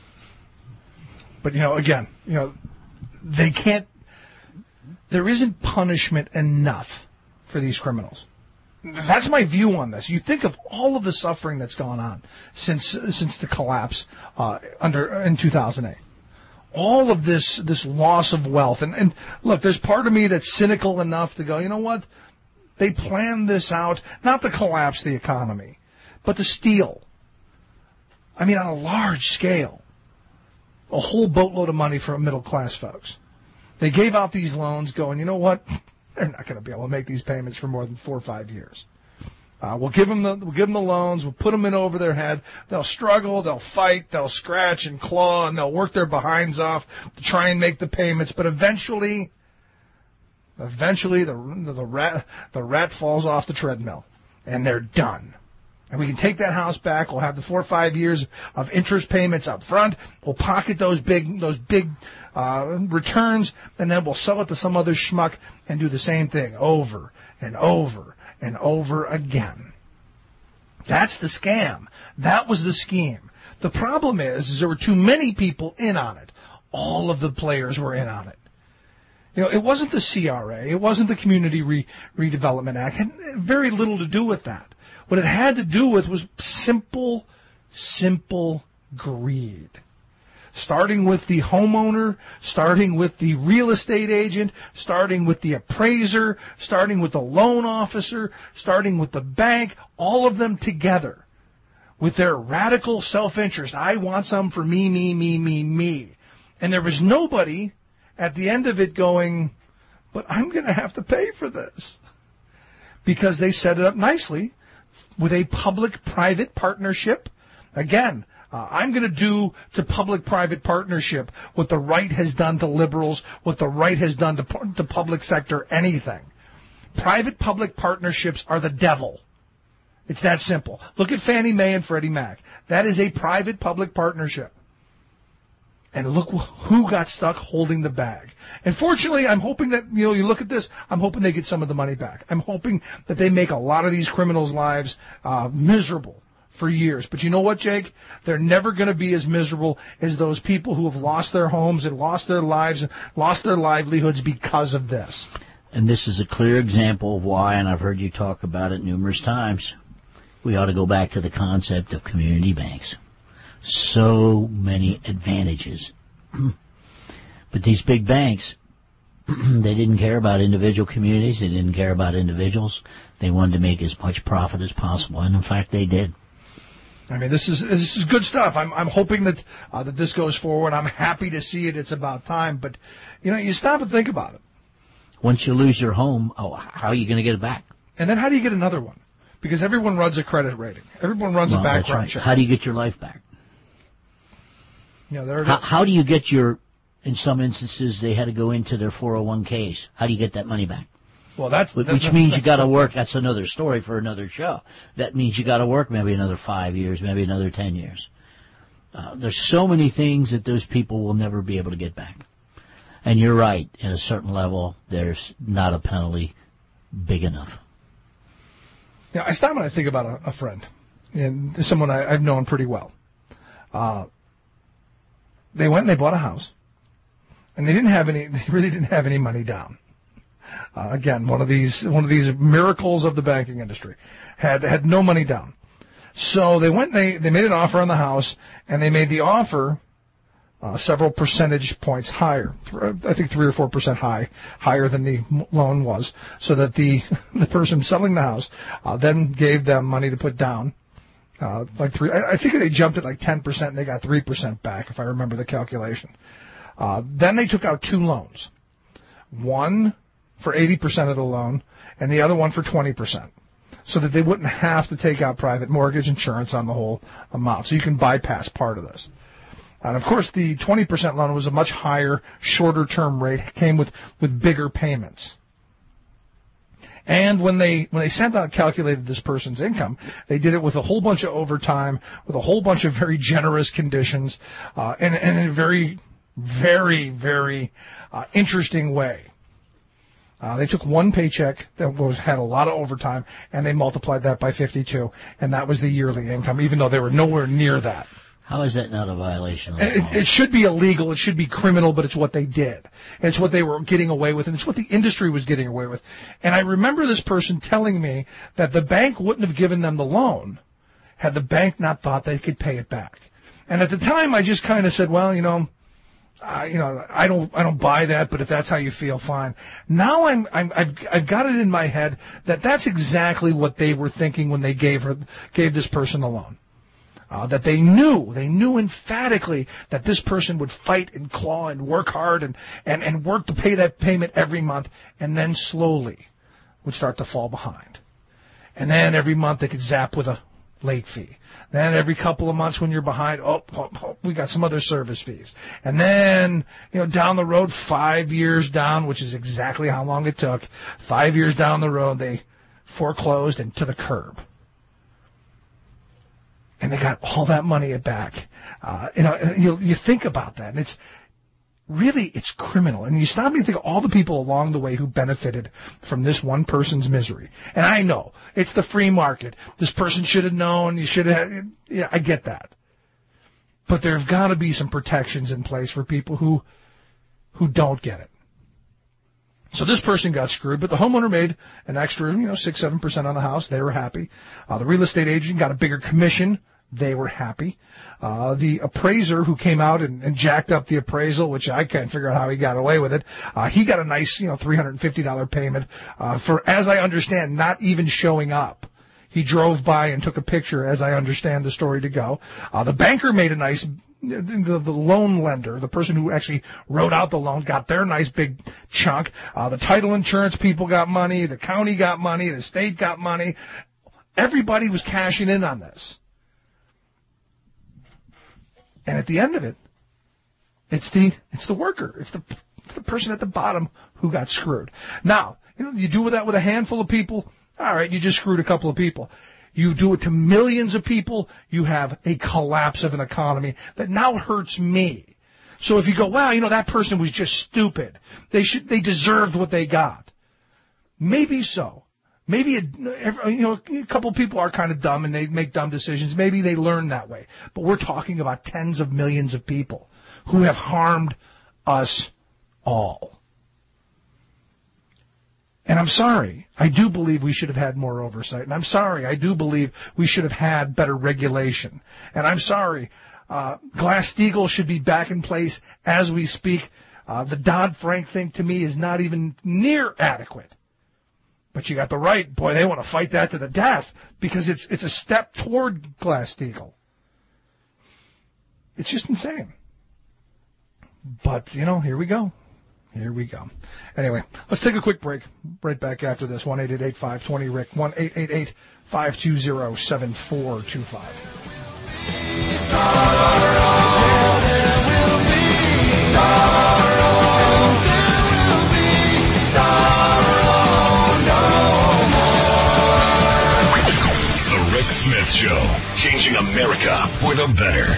But, you know, again, you know, they can't, there isn't punishment enough for these criminals. That's my view on this. You think of all of the suffering that's gone on since since the collapse uh, under in two thousand eight. All of this this loss of wealth. And, and look, there's part of me that's cynical enough to go, you know what? They planned this out, not to collapse the economy, but to steal. I mean, on a large scale. A whole boatload of money for middle-class folks. They gave out these loans going, you know what? They're not going to be able to make these payments for more than four or five years. Uh, we'll give them the we'll give them the loans. We'll put them in over their head. They'll struggle. They'll fight. They'll scratch and claw, and they'll work their behinds off to try and make the payments. But eventually, eventually, the the rat the rat falls off the treadmill, and they're done. And we can take that house back. We'll have the four or five years of interest payments up front. We'll pocket those big those big uh, returns, and then we'll sell it to some other schmuck and do the same thing over and over and over again. That's the scam. That was the scheme. The problem is, is there were too many people in on it. All of the players were in on it. You know, it wasn't the C R A. It wasn't the Community Re- Redevelopment Act. It had very little to do with that. What it had to do with was simple, simple greed. Starting with the homeowner, starting with the real estate agent, starting with the appraiser, starting with the loan officer, starting with the bank, all of them together with their radical self-interest. I want some for me, me, me, me, me. And there was nobody at the end of it going, but I'm going to have to pay for this. Because they set it up nicely with a public-private partnership. Again, uh, I'm going to do to public-private partnership what the right has done to liberals, what the right has done to, to public sector anything. Private-public partnerships are the devil. It's that simple. Look at Fannie Mae and Freddie Mac. That is a private-public partnership. And look who got stuck holding the bag. And fortunately, I'm hoping that, you know, you look at this, I'm hoping they get some of the money back. I'm hoping that they make a lot of these criminals' lives uh, miserable for years. But you know what, Jake? They're never going to be as miserable as those people who have lost their homes and lost their lives and lost their livelihoods because of this. And this is a clear example of why, and I've heard you talk about it numerous times, we ought to go back to the concept of community banks. So many advantages. But these big banks, they didn't care about individual communities. They didn't care about individuals. They wanted to make as much profit as possible, and in fact, they did. I mean, this is this is good stuff. I'm I'm hoping that uh, that this goes forward. I'm happy to see it. It's about time. But you know, you stop and think about it. Once you lose your home, oh, how are you going to get it back? And then how do you get another one? Because everyone runs a credit rating. Everyone runs well, a background right. check. How do you get your life back? You know, there how, how do you get your? In some instances, they had to go into their four oh one k's. How do you get that money back? Well, that's which that's, means that's, you got to work. That's another story for another show. That means you got to work maybe another five years, maybe another ten years. Uh, there's so many things that those people will never be able to get back. And you're right. At a certain level, there's not a penalty big enough. Yeah, I stop and I think about a, a friend, and someone I, I've known pretty well. Uh, they went and they bought a house, and they didn't have any. They really didn't have any money down. Uh, again, one of these one of these miracles of the banking industry. Had had no money down. So they went and they, they made an offer on the house, and they made the offer uh, several percentage points higher. I think three or four percent high, higher than the loan was, so that the the person selling the house uh, then gave them money to put down. Uh, like three, I, I think they jumped at like ten percent, and they got three percent back, if I remember the calculation. Uh, then they took out two loans. One for eighty percent of the loan, and the other one for twenty percent, so that they wouldn't have to take out private mortgage insurance on the whole amount. So you can bypass part of this. And, of course, the twenty percent loan was a much higher, shorter-term rate. It came with, with bigger payments. And when they when they sent out calculated this person's income, they did it with a whole bunch of overtime, with a whole bunch of very generous conditions, uh, and, and in a very, very, very uh, interesting way. Uh, they took one paycheck that was had a lot of overtime, and they multiplied that by fifty-two, and that was the yearly income, even though they were nowhere near that. How is that not a violation of the it, law? It should be illegal. It should be criminal, but it's what they did. And it's what they were getting away with, and it's what the industry was getting away with. And I remember this person telling me that the bank wouldn't have given them the loan had the bank not thought they could pay it back. And at the time, I just kind of said, well, you know, Uh, you know, I don't, I don't buy that, but if that's how you feel, fine. Now I'm, I'm, I've, I've got it in my head that that's exactly what they were thinking when they gave her, gave this person the loan. Uh, that they knew, they knew emphatically that this person would fight and claw and work hard and, and, and work to pay that payment every month, and then slowly would start to fall behind. And then every month they could zap with a late fee. Then every couple of months when you're behind, oh, oh, oh, we got some other service fees. And then, you know, down the road, five years down, which is exactly how long it took, five years down the road, they foreclosed and to the curb. And they got all that money back. Uh, you know, you, you think about that, and it's really, it's criminal. And you stop and you think of all the people along the way who benefited from this one person's misery. And I know, it's the free market. This person should have known, you should have, yeah, I get that. But there have got to be some protections in place for people who, who don't get it. So this person got screwed, but the homeowner made an extra, you know, six, seven percent on the house. They were happy. Uh, the real estate agent got a bigger commission. They were happy. Uh, the appraiser who came out and, and jacked up the appraisal, which I can't figure out how he got away with it, uh, he got a nice, you know, three hundred fifty dollars payment uh, for, as I understand, not even showing up. He drove by and took a picture, as I understand the story to go. Uh, the banker made a nice, the, the loan lender, the person who actually wrote out the loan, got their nice big chunk. Uh, the title insurance people got money. The county got money. The state got money. Everybody was cashing in on this. And at the end of it, it's the it's the worker, it's the it's the person at the bottom who got screwed. Now, you know, you do that with a handful of people. All right, you just screwed a couple of people. You do it to millions of people, you have a collapse of an economy that now hurts me. So if you go, wow, you know, that person was just stupid. They should they deserved what they got. Maybe so. Maybe a, you know, a couple of people are kind of dumb and they make dumb decisions. Maybe they learn that way. But we're talking about tens of millions of people who have harmed us all. And I'm sorry, I do believe we should have had more oversight. And I'm sorry, I do believe we should have had better regulation. And I'm sorry, uh, Glass-Steagall should be back in place as we speak. Uh, the Dodd-Frank thing, to me, is not even near adequate. But you got the right. Boy, they want to fight that to the death because it's it's a step toward Glass-Steagall. It's just insane. But, you know, here we go. Here we go. Anyway, let's take a quick break. Right back after this. one eight eight eight, five two zero, R I C K. one eight eight eight, five two zero, seven four two five. The Rick Smith Show. Changing America for the better.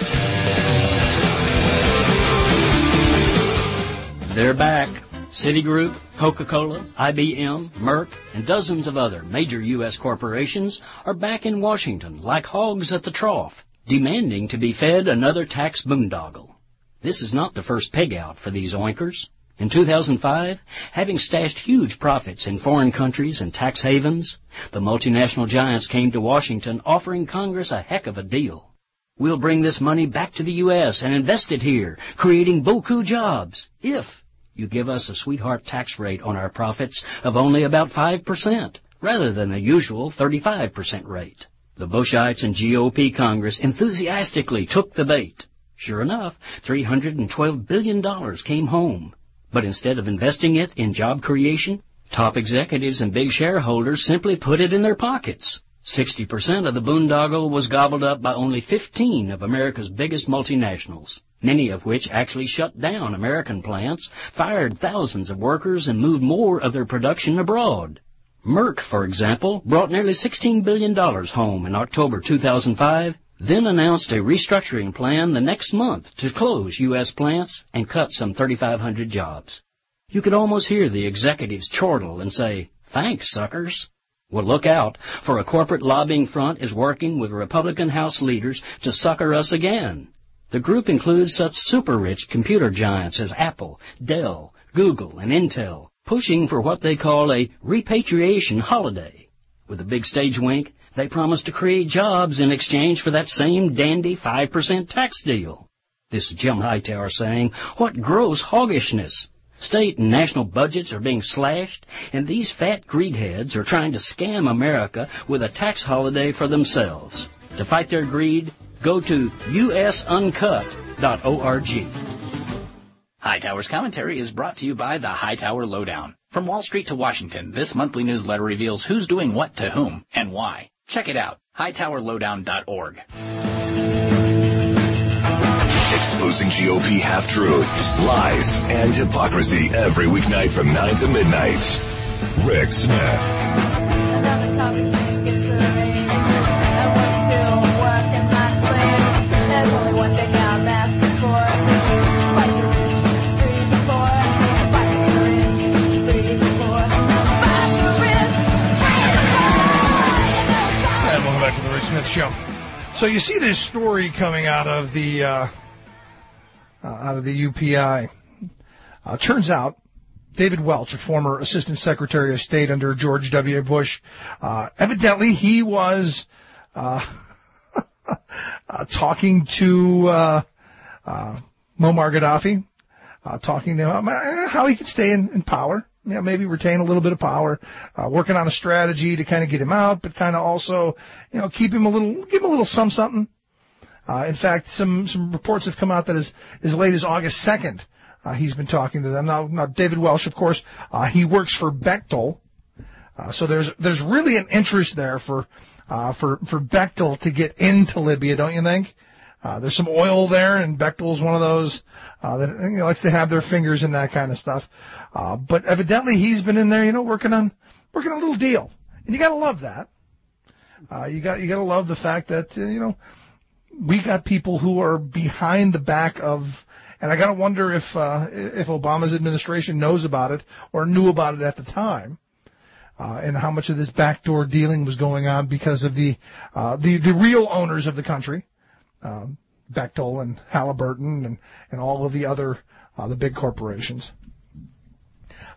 They're back. Citigroup, Coca-Cola, I B M, Merck, and dozens of other major U S corporations are back in Washington like hogs at the trough, demanding to be fed another tax boondoggle. This is not the first pig out for these oinkers. In two thousand five, having stashed huge profits in foreign countries and tax havens, the multinational giants came to Washington offering Congress a heck of a deal. We'll bring this money back to the U S and invest it here, creating beaucoup jobs, if you give us a sweetheart tax rate on our profits of only about five percent, rather than the usual thirty-five percent rate. The Bushites and G O P Congress enthusiastically took the bait. Sure enough, three hundred twelve billion dollars came home. But instead of investing it in job creation, top executives and big shareholders simply put it in their pockets. sixty percent of the boondoggle was gobbled up by only fifteen of America's biggest multinationals, many of which actually shut down American plants, fired thousands of workers, and moved more of their production abroad. Merck, for example, brought nearly sixteen billion dollars home in October two thousand five, then announced a restructuring plan the next month to close U S plants and cut some thirty-five hundred jobs. You could almost hear the executives chortle and say, "Thanks, suckers." Well, look out, for a corporate lobbying front is working with Republican House leaders to sucker us again. The group includes such super-rich computer giants as Apple, Dell, Google, and Intel, pushing for what they call a repatriation holiday. With a big stage wink, they promise to create jobs in exchange for that same dandy five percent tax deal. This is Jim Hightower saying, what gross hoggishness! State and national budgets are being slashed, and these fat greedheads are trying to scam America with a tax holiday for themselves. To fight their greed, go to U S uncut dot org. Hightower's commentary is brought to you by the Hightower Lowdown. From Wall Street to Washington, this monthly newsletter reveals who's doing what to whom and why. Check it out, hightower lowdown dot org. Exposing G O P half-truths, lies, and hypocrisy every weeknight from nine to midnight. Rick Smith. Smith Show. So you see this story coming out of the uh, uh, out of the U P I. Uh, turns out David Welch, a former Assistant Secretary of State under George W. Bush, uh, evidently he was uh, uh, talking to uh, uh, Muammar Gaddafi, uh, talking to him about how he could stay in, in power. Yeah, maybe retain a little bit of power, uh, working on a strategy to kind of get him out, but kind of also, you know, keep him a little, give him a little some something. Uh, in fact, some, some reports have come out that as, as late as August second, uh, he's been talking to them. Now, now David Welch, of course, uh, he works for Bechtel. Uh, so there's, there's really an interest there for, uh, for, for Bechtel to get into Libya, don't you think? Uh, there's some oil there, and Bechtel's one of those, uh, that, you know, likes to have their fingers in that kind of stuff. Uh, but evidently he's been in there, you know, working on, working on a little deal. And you gotta love that. Uh, you got, you gotta love the fact that, uh, you know, we got people who are behind the back of, and I gotta wonder if, uh, if Obama's administration knows about it or knew about it at the time. Uh, and how much of this backdoor dealing was going on because of the, uh, the, the real owners of the country, uh, Bechtel and Halliburton and, and all of the other, uh, the big corporations.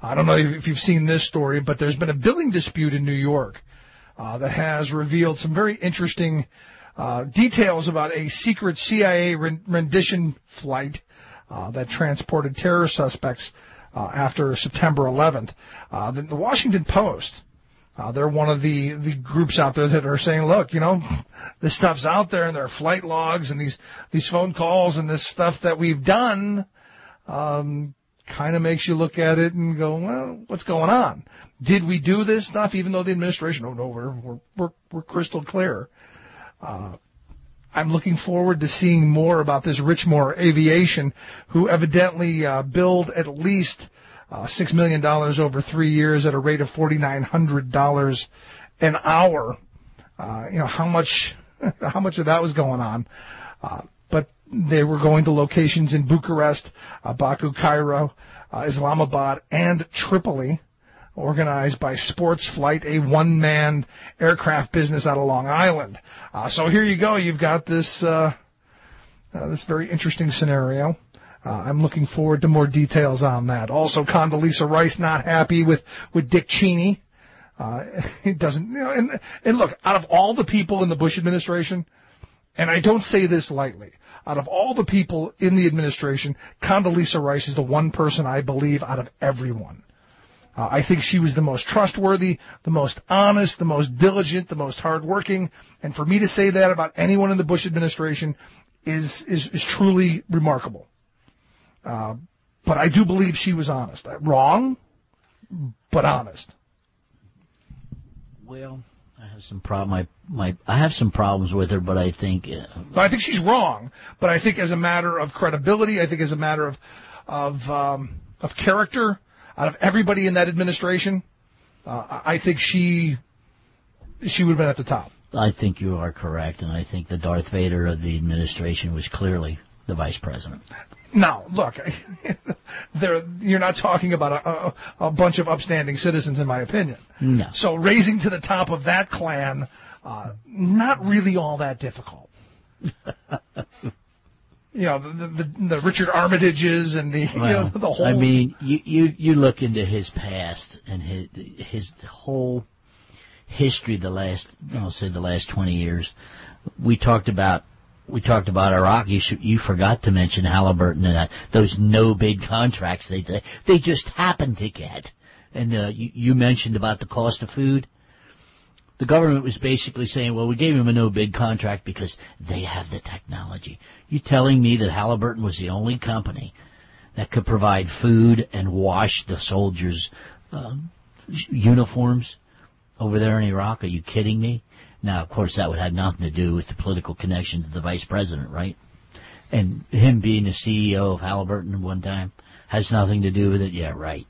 I don't know if you've seen this story, but there's been a billing dispute in New York uh, that has revealed some very interesting uh, details about a secret C I A rendition flight uh, that transported terror suspects uh, after September eleventh. Uh, the, the Washington Post, uh, they're one of the, the groups out there that are saying, look, you know, this stuff's out there, and there are flight logs and these, these phone calls and this stuff that we've done. Um, kind of makes you look at it and go, well, what's going on? Did we do this stuff, even though the administration, oh, no, we're, we're, we're, we're crystal clear. Uh, I'm looking forward to seeing more about this Richmore Aviation, who evidently uh, billed at least uh, six million dollars over three years at a rate of four thousand nine hundred dollars an hour. Uh, you know, how much, how much of that was going on? Uh, but they were going to locations in Bucharest, uh, Baku, Cairo, uh, Islamabad, and Tripoli, organized by Sports Flight, a one-man aircraft business out of Long Island. Uh, so here you go. You've got this uh, uh, this very interesting scenario. Uh, I'm looking forward to more details on that. Also, Condoleezza Rice not happy with, with Dick Cheney. Uh, it doesn't, you know, and, and look, out of all the people in the Bush administration, and I don't say this lightly, out of all the people in the administration, Condoleezza Rice is the one person I believe out of everyone. Uh, I think she was the most trustworthy, the most honest, the most diligent, the most hardworking. And for me to say that about anyone in the Bush administration is is, is truly remarkable. Uh, but I do believe she was honest. Wrong, but honest. Well, I have some problem. My, my, I have some problems with her, but I think. Uh, no, I think she's wrong. But I think as a matter of credibility, I think as a matter of of um, of character, out of everybody in that administration, uh, I think she she would have been at the top. I think you are correct, and I think the Darth Vader of the administration was clearly the vice president. Now, look, there, you're not talking about a, a, a bunch of upstanding citizens, in my opinion. No. So raising to the top of that clan, uh, not really all that difficult. You know, the, the, the Richard Armitages and the, well, you know, the whole... I mean, you, you, you look into his past and his, his whole history the last, I'll say the last twenty years. We talked about, we talked about Iraq. You, should, you forgot to mention Halliburton and that, those no-bid contracts they, they, they just happened to get. And uh, you, you mentioned about the cost of food. The government was basically saying, well, we gave him a no-bid contract because they have the technology. You telling me that Halliburton was the only company that could provide food and wash the soldiers' uh, uniforms over there in Iraq? Are you kidding me? Now, of course, that would have nothing to do with the political connections of the vice president, right? And him being the C E O of Halliburton at one time has nothing to do with it? Yeah, right.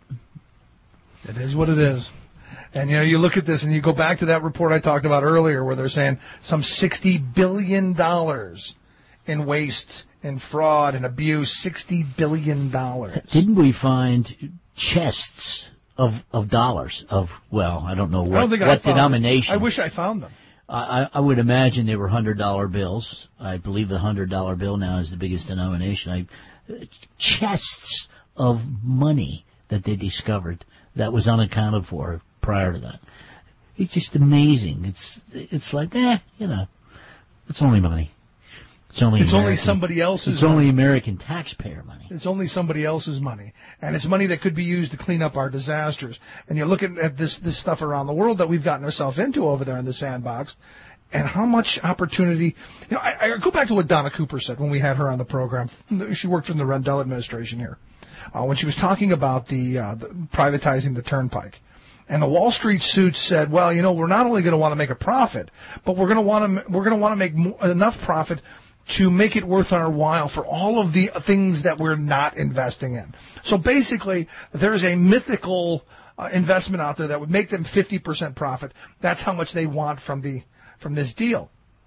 It is what it is. And, you know, you look at this and you go back to that report I talked about earlier where they're saying some sixty billion dollars in waste and fraud and abuse, sixty billion dollars. Didn't we find chests of of dollars of, well, I don't know what, I don't think what I denomination. Them. I wish I found them. I, I would imagine they were one hundred dollar bills. I believe the one hundred dollar bill now is the biggest denomination. I, chests of money that they discovered that was unaccounted for prior to that. It's just amazing. It's it's like, eh, you know, it's only money. It's only it's American, only somebody else's It's money. only American taxpayer money. It's only somebody else's money. And it's money that could be used to clean up our disasters. And you're looking at this, this stuff around the world that we've gotten ourselves into over there in the sandbox, and how much opportunity... You know, I, I go back to what Donna Cooper said when we had her on the program. She worked for the Rendell administration here. Uh, when she was talking about the, uh, the privatizing the turnpike. And the Wall Street suits said, well, you know, we're not only going to want to make a profit, but we're going to want to we're going to want to make mo- enough profit to make it worth our while for all of the things that we're not investing in. So basically, there's a mythical uh, investment out there that would make them fifty percent profit. That's how much they want from the from this deal.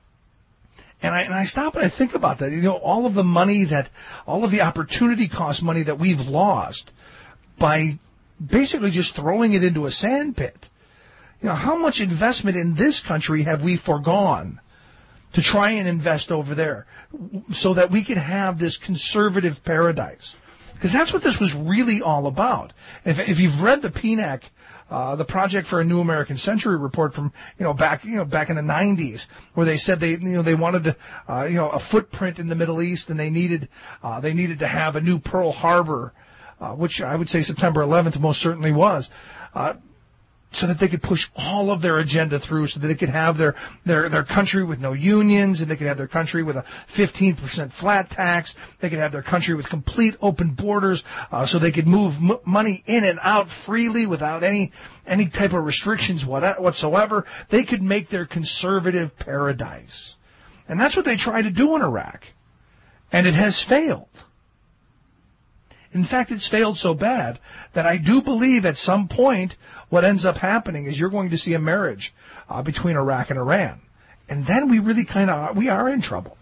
And I and I stop and I think about that. You know, all of the money that, all of the opportunity cost money that we've lost by basically just throwing it into a sand pit. You know, how much investment in this country have we foregone to try and invest over there so that we could have this conservative paradise Because that's what this was really all about. If, if you've read the P N A C, uh, the Project for a New American Century report from, you know, back, you know, back in the nineties, where they said they, you know, they wanted to, uh, you know, a footprint in the Middle East, and they needed, uh, they needed to have a new Pearl Harbor, uh, which I would say September eleventh most certainly was, uh, so that they could push all of their agenda through, so that they could have their, their, their country with no unions, and they could have their country with a fifteen percent flat tax. They could have their country with complete open borders, uh, so they could move m- money in and out freely without any, any type of restrictions what, whatsoever. They could make their conservative paradise. And that's what they tried to do in Iraq. And it has failed. In fact, it's failed so bad that I do believe at some point what ends up happening is you're going to see a marriage uh, between Iraq and Iran. And then we really kind of, we are in trouble.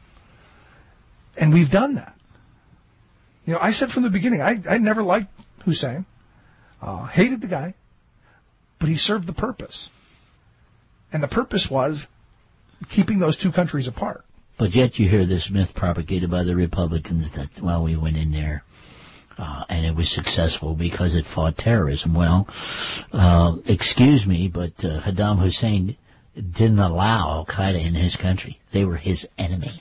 And we've done that. You know, I said from the beginning, I, I never liked Hussein, uh, hated the guy, but he served the purpose. And the purpose was keeping those two countries apart. But yet you hear this myth propagated by the Republicans that, well, we went in there, Uh, and it was successful because it fought terrorism. Well, uh, excuse me, but uh, Saddam Hussein didn't allow Al-Qaeda in his country. They were his enemy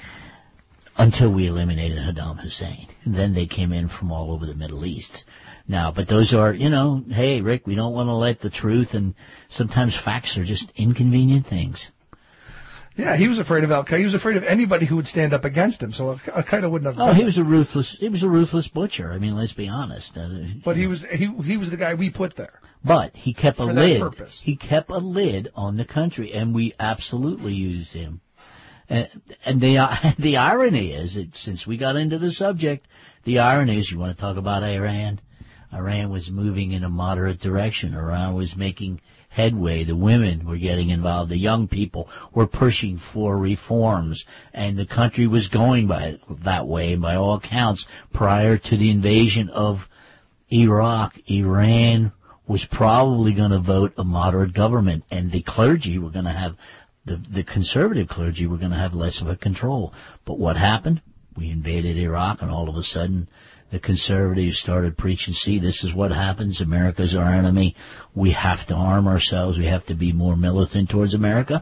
until we eliminated Saddam Hussein. And then they came in from all over the Middle East. Now, but those are, you know, hey, Rick, we don't want to let the truth, and sometimes facts are just inconvenient things. Yeah, he was afraid of Al-Qaeda. He was afraid of anybody who would stand up against him. So Al-Qaeda wouldn't have. Oh, he was a ruthless. He was a ruthless butcher. I mean, let's be honest. Uh, but he was he he was the guy we put there. But he kept a for lid. That purpose. He kept a lid on the country, and we absolutely used him. And, and the the irony is that since we got into the subject, the irony is, you want to talk about Iran? Iran was moving in a moderate direction. Iran was making headway. The women were getting involved. The young people were pushing for reforms, and the country was going by that way by all accounts. Prior to the invasion of Iraq, Iran was probably going to vote a moderate government, and the clergy were going to have, the, the conservative clergy were going to have less of a control. But what happened? We invaded Iraq, and all of a sudden the conservatives started preaching, see, this is what happens. America's our enemy. We have to arm ourselves. We have to be more militant towards America.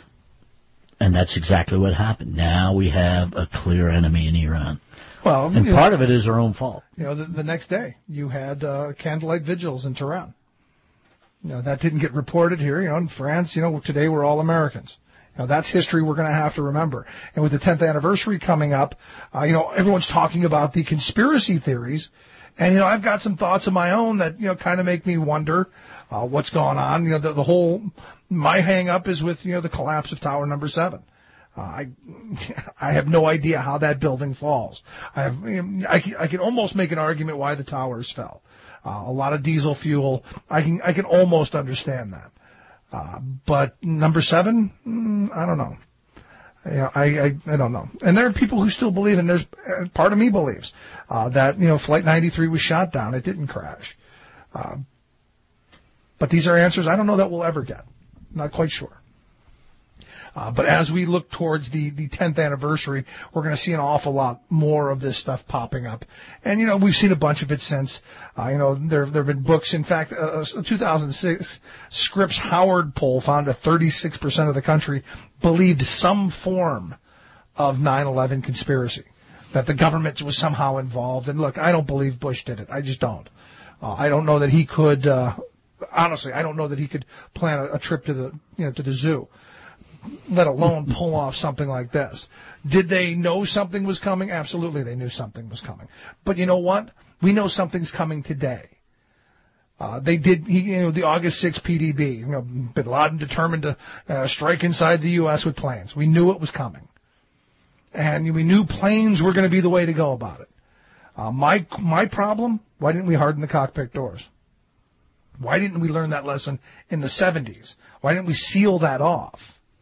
And that's exactly what happened. Now we have a clear enemy in Iran. Well, and part know, of it is our own fault. You know, the, the next day you had uh, candlelight vigils in Tehran. You know, that didn't get reported here. You know, in France, you know, today we're all Americans. Now, that's history we're going to have to remember. And with the tenth anniversary coming up, uh, you know, everyone's talking about the conspiracy theories. And, you know, I've got some thoughts of my own that, you know, kind of make me wonder uh, what's going on. You know, the, the whole, my hang-up is with, you know, the collapse of Tower Number seven. Uh, I I have no idea how that building falls. I have, I can, I can almost make an argument why the towers fell. Uh, a lot of diesel fuel. I can I can almost understand that. Uh, but number seven, mm, I don't know. You know, I, I I don't know. And there are people who still believe, and there's uh, part of me believes uh, that, you know, Flight ninety-three was shot down. It didn't crash. Uh, but these are answers I don't know that we'll ever get. Not quite sure. Uh, but as we look towards the, the tenth anniversary, we're going to see an awful lot more of this stuff popping up. And, you know, we've seen a bunch of it since. Uh, you know, there, there have been books. In fact, uh, a two thousand six Scripps Howard poll found that thirty-six percent of the country believed some form of nine eleven conspiracy, that the government was somehow involved. And look, I don't believe Bush did it. I just don't. Uh, I don't know that he could, uh, honestly, I don't know that he could plan a, a trip to the, you know, to the zoo, let alone pull off something like this. Did they know something was coming? Absolutely, they knew something was coming. But you know what? We know something's coming today. Uh, they did, you know, the August sixth P D B. You know, Bin Laden determined to uh, strike inside the U S with planes. We knew it was coming, and we knew planes were going to be the way to go about it. Uh, my my problem: why didn't we harden the cockpit doors? Why didn't we learn that lesson in the seventies? Why didn't we seal that off?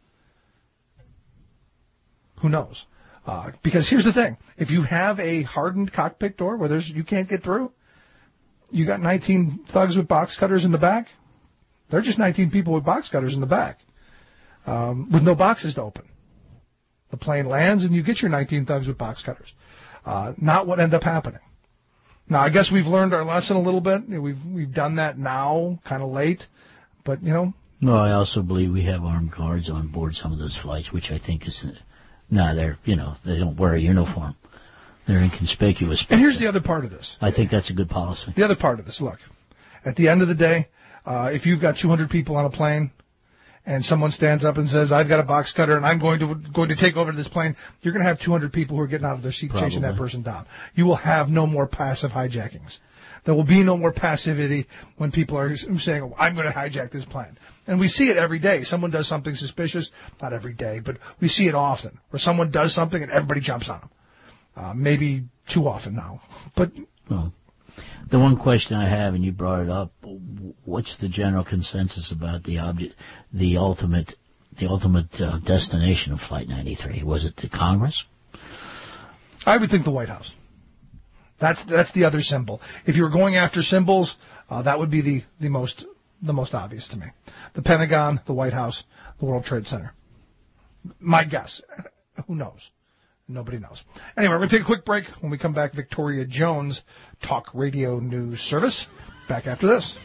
Who knows? Uh, because here's the thing. If you have a hardened cockpit door where there's you can't get through, you got nineteen thugs with box cutters in the back. They're just nineteen people with box cutters in the back um, with no boxes to open. The plane lands and you get your nineteen thugs with box cutters. Uh, not what ended up happening. Now, I guess we've learned our lesson a little bit. We've we've done that now, kind of late, but, you know. No, I also believe we have armed guards on board some of those flights, which I think is, no, they're, you know, they don't wear a uniform. They're inconspicuous. And here's the other part of this. I think that's a good policy. The other part of this, look, at the end of the day, uh, if you've got two hundred people on a plane and someone stands up and says, I've got a box cutter and I'm going to going to take over this plane, you're going to have two hundred people who are getting out of their seat Probably. chasing that person down. You will have no more passive hijackings. There will be no more passivity when people are saying, oh, I'm going to hijack this plane. And we see it every day. Someone does something suspicious, not every day, but we see it often, where someone does something and everybody jumps on them. Uh, maybe too often now. But well, the one question I have, and you brought it up, what's the general consensus about the object, the ultimate, the ultimate uh, destination of Flight ninety-three? Was it the Congress? I would think the White House. That's that's the other symbol. If you were going after symbols, uh, that would be the, the most the most obvious to me. The Pentagon, the White House, the World Trade Center. My guess. Who knows? Nobody knows. Anyway, we're going to take a quick break. When we come back, Victoria Jones, Talk Radio News Service. Back after this.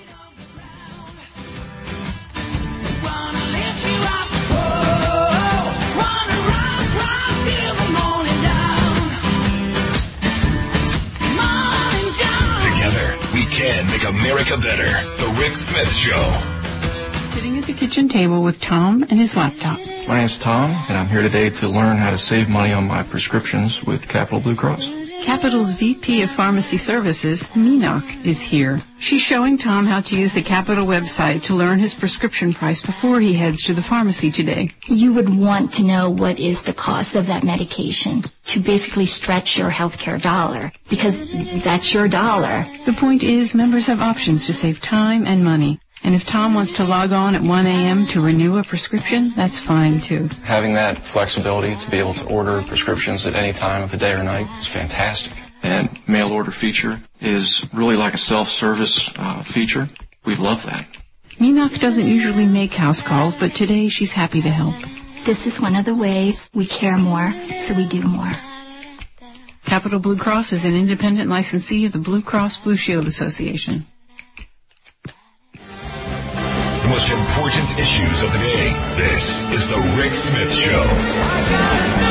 Together, we can make America better. The Rick Smith Show. Sitting at the kitchen table with Tom and his laptop. My name's Tom, and I'm here today to learn how to save money on my prescriptions with Capital Blue Cross. Capital's V P of Pharmacy Services, Meenak, is here. She's showing Tom how to use the Capital website to learn his prescription price before he heads to the pharmacy today. You would want to know what is the cost of that medication to basically stretch your healthcare dollar, because that's your dollar. The point is, members have options to save time and money. And if Tom wants to log on at one a.m. to renew a prescription, that's fine, too. Having that flexibility to be able to order prescriptions at any time of the day or night is fantastic. And mail order feature is really like a self-service uh, feature. We love that. Meenak doesn't usually make house calls, but today she's happy to help. This is one of the ways we care more, so we do more. Capital Blue Cross is an independent licensee of the Blue Cross Blue Shield Association. The most important issues of the day. This is the Rick Smith Show.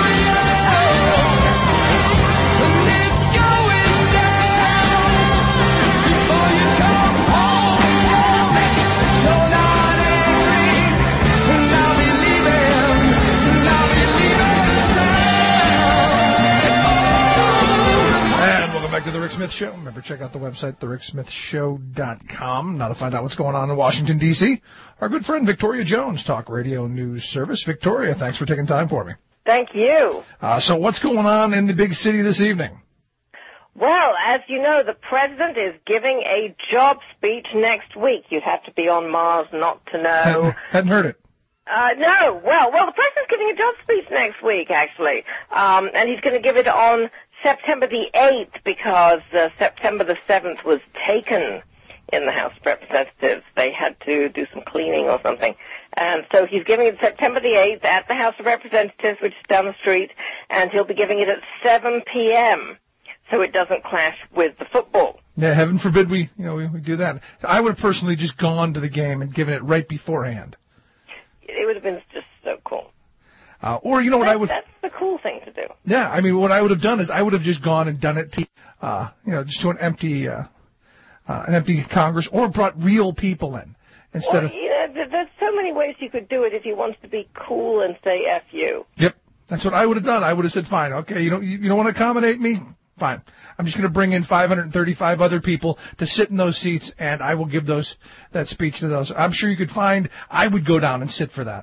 Back to the Rick Smith Show. Remember, check out the website, the rick smith show dot com. Now to find out what's going on in Washington, D C, our good friend Victoria Jones, Talk Radio News Service. Victoria, thanks for taking time for me. Thank you. Uh, so what's going on in the big city this evening? Well, as you know, the president is giving a job speech next week. You'd have to be on Mars not to know. Hadn't, hadn't heard it. Uh, no. Well, well, the president's giving a job speech next week, actually. Um, and he's going to give it on September the eighth, because uh, September the seventh was taken in the House of Representatives. They had to do some cleaning or something. And so he's giving it September the eighth at the House of Representatives, which is down the street, and he'll be giving it at seven p.m., so it doesn't clash with the football. Yeah, heaven forbid we, you know, we, we do that. I would have personally just gone to the game and given it right beforehand. It would have been just so cool. Uh, or, you know what that's, I would... That's the cool thing to do. Yeah, I mean, what I would have done is I would have just gone and done it to, uh, you know, just to an empty, uh, uh, an empty Congress, or brought real people in instead well, of... You know, there's so many ways you could do it if you wanted to be cool and say F you. Yep, that's what I would have done. I would have said, fine, okay, you don't, you, you don't want to accommodate me? Fine. I'm just going to bring in five hundred thirty-five other people to sit in those seats, and I will give those that speech to those. I'm sure you could find... I would go down and sit for that.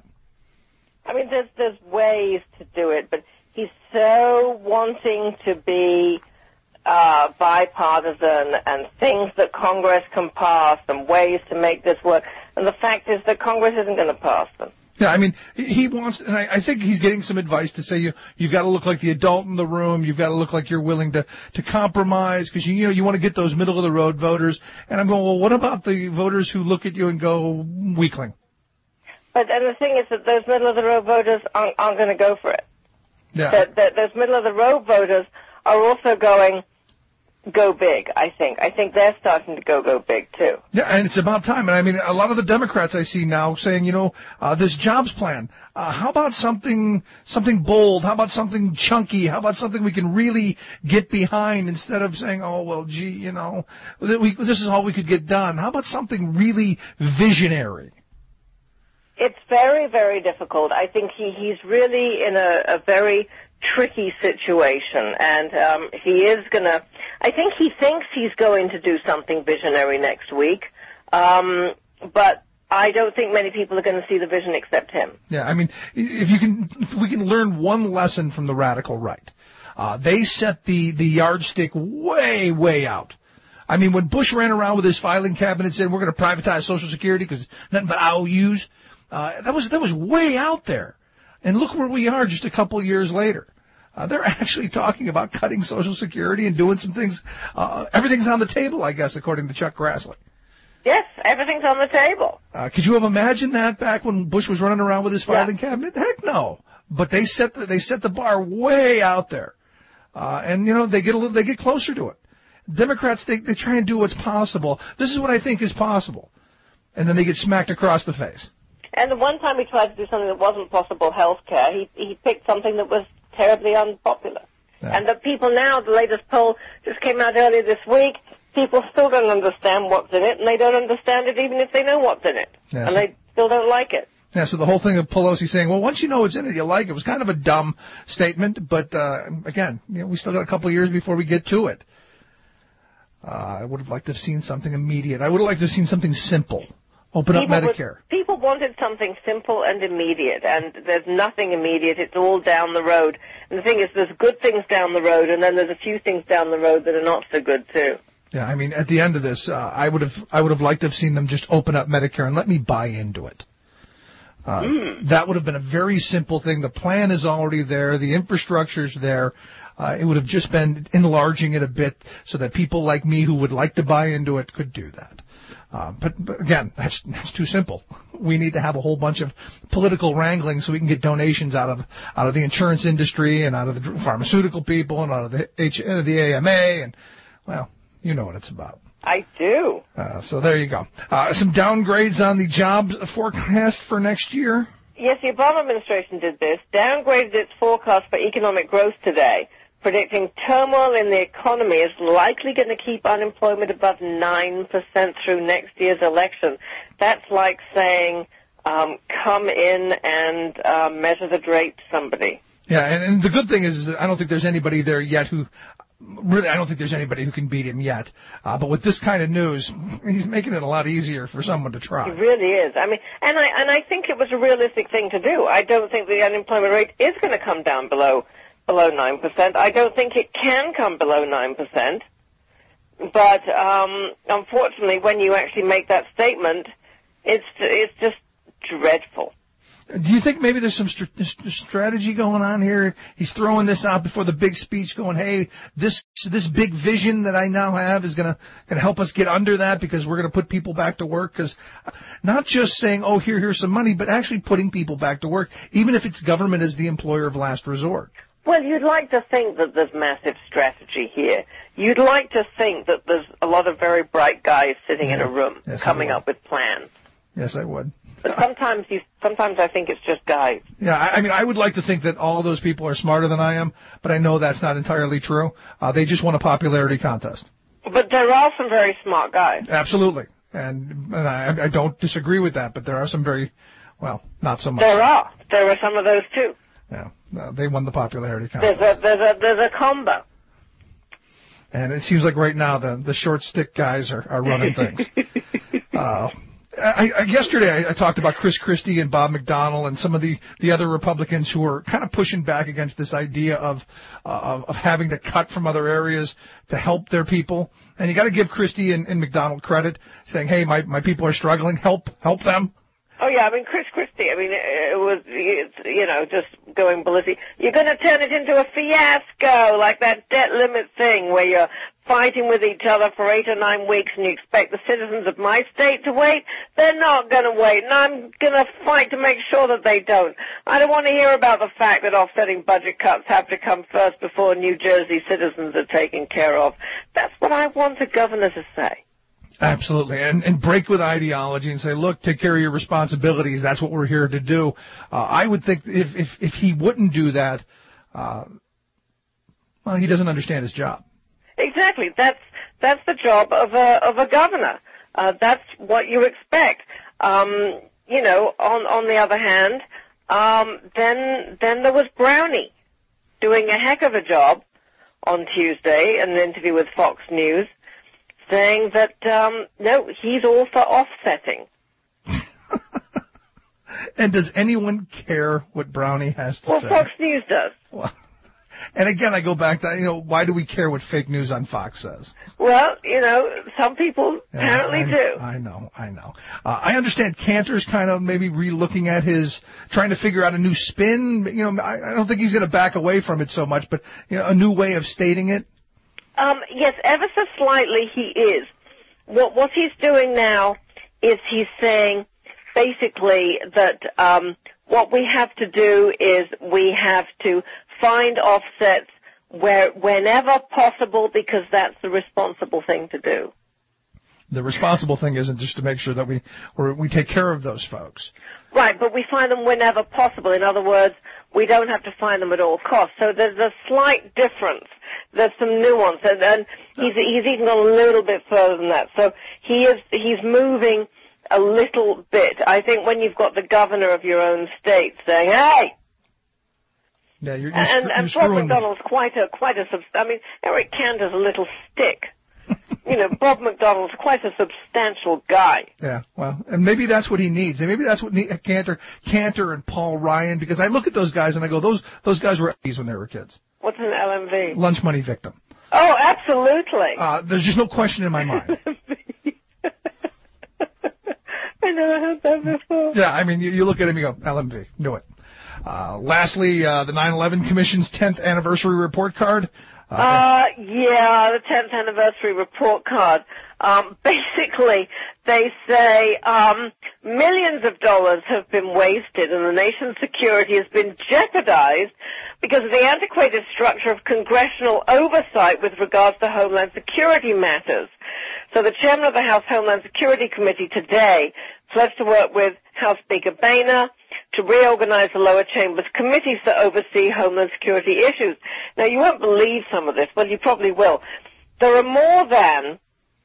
I mean, there's there's ways to do it, but he's so wanting to be uh, bipartisan and things that Congress can pass and ways to make this work. And the fact is that Congress isn't going to pass them. Yeah, I mean, he wants, and I, I think he's getting some advice to say you you've got to look like the adult in the room. You've got to look like you're willing to to compromise, because you, you know you want to get those middle of the road voters. And I'm going, well, what about the voters who look at you and go weakling? But and the thing is that those middle-of-the-road voters aren't, aren't going to go for it. Yeah. That, that those middle-of-the-road voters are also going, go big, I think. I think they're starting to go, go big, too. Yeah, and it's about time. And I mean, a lot of the Democrats I see now saying, you know, uh, this jobs plan, uh, how about something, something bold? How about something chunky? How about something we can really get behind instead of saying, oh, well, gee, you know, we, this is all we could get done. How about something really visionary? It's very, very difficult. I think he, he's really in a, a very tricky situation, and um, he is going to, I think he thinks he's going to do something visionary next week, um, but I don't think many people are going to see the vision except him. Yeah, I mean, if you can, if we can learn one lesson from the radical right, uh, they set the, the yardstick way, way out. I mean, when Bush ran around with his filing cabinet and said, we're going to privatize Social Security because nothing but I O Us, uh, that was, that was way out there. And look where we are just a couple of years later. Uh, they're actually talking about cutting Social Security and doing some things. Uh, everything's on the table, I guess, according to Chuck Grassley. Yes, everything's on the table. Uh, could you have imagined that back when Bush was running around with his filing yeah. cabinet? Heck no. But they set the, they set the bar way out there. Uh, and, you know, they get a little, they get closer to it. Democrats, they, they try and do what's possible. This is what I think is possible. And then they get smacked across the face. And the one time he tried to do something that wasn't possible, health care, he, he picked something that was terribly unpopular. Yeah. And the people now, the latest poll just came out earlier this week, people still don't understand what's in it, and they don't understand it even if they know what's in it. Yeah, and so, they still don't like it. Yeah, so the whole thing of Pelosi saying, well, once you know what's in it, you like it, was kind of a dumb statement, but uh, again, you know, we still got a couple of years before we get to it. Uh, I would have liked to have seen something immediate. I would have liked to have seen something simple. Open people up Medicare. Would, people wanted something simple and immediate, and there's nothing immediate. It's all down the road. And the thing is, there's good things down the road, and then there's a few things down the road that are not so good, too. Yeah, I mean, at the end of this, uh, I would have I would have liked to have seen them just open up Medicare and let me buy into it. Uh, mm. That would have been a very simple thing. The plan is already there. The infrastructure's there. Uh, it would have just been enlarging it a bit so that people like me who would like to buy into it could do that. Uh, but, but again, that's, that's too simple. We need to have a whole bunch of political wrangling so we can get donations out of out of the insurance industry and out of the pharmaceutical people and out of the H, uh, the A M A, and well, you know what it's about. I do. Uh, so there you go. Uh, some downgrades on the jobs forecast for next year. Yes, the Obama administration did this. Downgraded its forecast for economic growth today, predicting turmoil in the economy is likely going to keep unemployment above nine percent through next year's election. That's like saying, um, come in and uh, measure the drape somebody. Yeah, and, and the good thing is, is I don't think there's anybody there yet who, really, I don't think there's anybody who can beat him yet. Uh, but with this kind of news, he's making it a lot easier for someone to try. He really is. I mean, and I, and I think it was a realistic thing to do. I don't think the unemployment rate is going to come down below below nine percent. I don't think it can come below nine percent. But um, unfortunately, when you actually make that statement, it's it's just dreadful. Do you think maybe there's some st- strategy going on here? He's throwing this out before the big speech going, hey, this this big vision that I now have is going to gonna help us get under that because we're going to put people back to work. Because not just saying, oh, here, here's some money, but actually putting people back to work, even if it's government as the employer of last resort. Well, you'd like to think that there's massive strategy here. You'd like to think that there's a lot of very bright guys sitting yeah. in a room yes, coming up with plans. Yes, I would. But sometimes you, sometimes I think it's just guys. Yeah, I, I mean, I would like to think that all those people are smarter than I am, but I know that's not entirely true. Uh, they just won a popularity contest. But there are some very smart guys. Absolutely. And, and I, I don't disagree with that, but there are some very, well, not so much. There are. There are some of those, too. Yeah, uh, they won the popularity contest. There's a, there's a, there's a combo. And it seems like right now the, the short stick guys are, are running things. uh, I, I, yesterday I, I talked about Chris Christie and Bob McDonnell and some of the, the other Republicans who are kind of pushing back against this idea of, uh, of having to cut from other areas to help their people. And you got to give Christie and, and McDonnell credit, saying, hey, my, my people are struggling, help, help them. Oh, yeah, I mean, Chris Christie, I mean, it was, it's, you know, just going ballistic. You're going to turn it into a fiasco, like that debt limit thing where you're fighting with each other for eight or nine weeks and you expect the citizens of my state to wait. They're not going to wait, and I'm going to fight to make sure that they don't. I don't want to hear about the fact that offsetting budget cuts have to come first before New Jersey citizens are taken care of. That's what I want a governor to say. Absolutely, and and break with ideology and say, look, take care of your responsibilities. That's what we're here to do. Uh, I would think if if if he wouldn't do that, uh, well, he doesn't understand his job. Exactly. That's that's the job of a of a governor. Uh, that's what you expect. Um, you know. On on the other hand, um, then then there was Brownie doing a heck of a job on Tuesday in an interview with Fox News, saying that, um, no, he's all for offsetting. And does anyone care what Brownie has to well, say? Well, Fox News does. Well, and again, I go back to, you know, why do we care what fake news on Fox says? Well, you know, some people yeah, apparently I, do. I know, I know. Uh, I understand Cantor's kind of maybe re-looking at his, trying to figure out a new spin. You know, I, I don't think he's going to back away from it so much, but, you know, a new way of stating it. Um, yes, ever so slightly he is. What what he's doing now is he's saying basically that um, what we have to do is we have to find offsets where whenever possible because that's the responsible thing to do. The responsible thing isn't just to make sure that we or we take care of those folks. Right, but we find them whenever possible. In other words, we don't have to find them at all costs. So there's a slight difference. There's some nuance, and, and he's he's even gone a little bit further than that. So he is he's moving a little bit. I think when you've got the governor of your own state saying, "Hey," yeah, you're, you're, and you're and Bob screwing McDonnell's quite a quite a sub- I mean, Eric Cantor's a little stick. You know, Bob McDonnell's quite a substantial guy. Yeah, well, and maybe that's what he needs. And maybe that's what ne- Cantor, Cantor and Paul Ryan, because I look at those guys and I go, those those guys were when they were kids. What's an L M V? Lunch money victim. Oh, absolutely. Uh, there's just no question in my mind. I never heard that before. Yeah, I mean, you, you look at him, you go, L M V, knew it. Uh, lastly, uh, the nine eleven Commission's tenth anniversary report card. Uh, uh, yeah, the tenth anniversary report card. Um, basically, they say um, millions of dollars have been wasted and the nation's security has been jeopardized because of the antiquated structure of congressional oversight with regards to Homeland Security matters. So the chairman of the House Homeland Security Committee today pledged to work with House Speaker Boehner to reorganize the lower chamber's committees that oversee Homeland Security issues. Now, you won't believe some of this. Well, you probably will. There are more than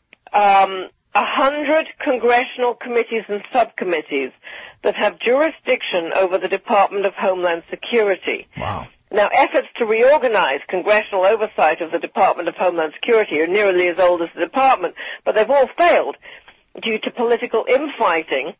um, a hundred congressional committees and subcommittees that have jurisdiction over the Department of Homeland Security. Wow. Now, efforts to reorganize congressional oversight of the Department of Homeland Security are nearly as old as the department, but they've all failed due to political infighting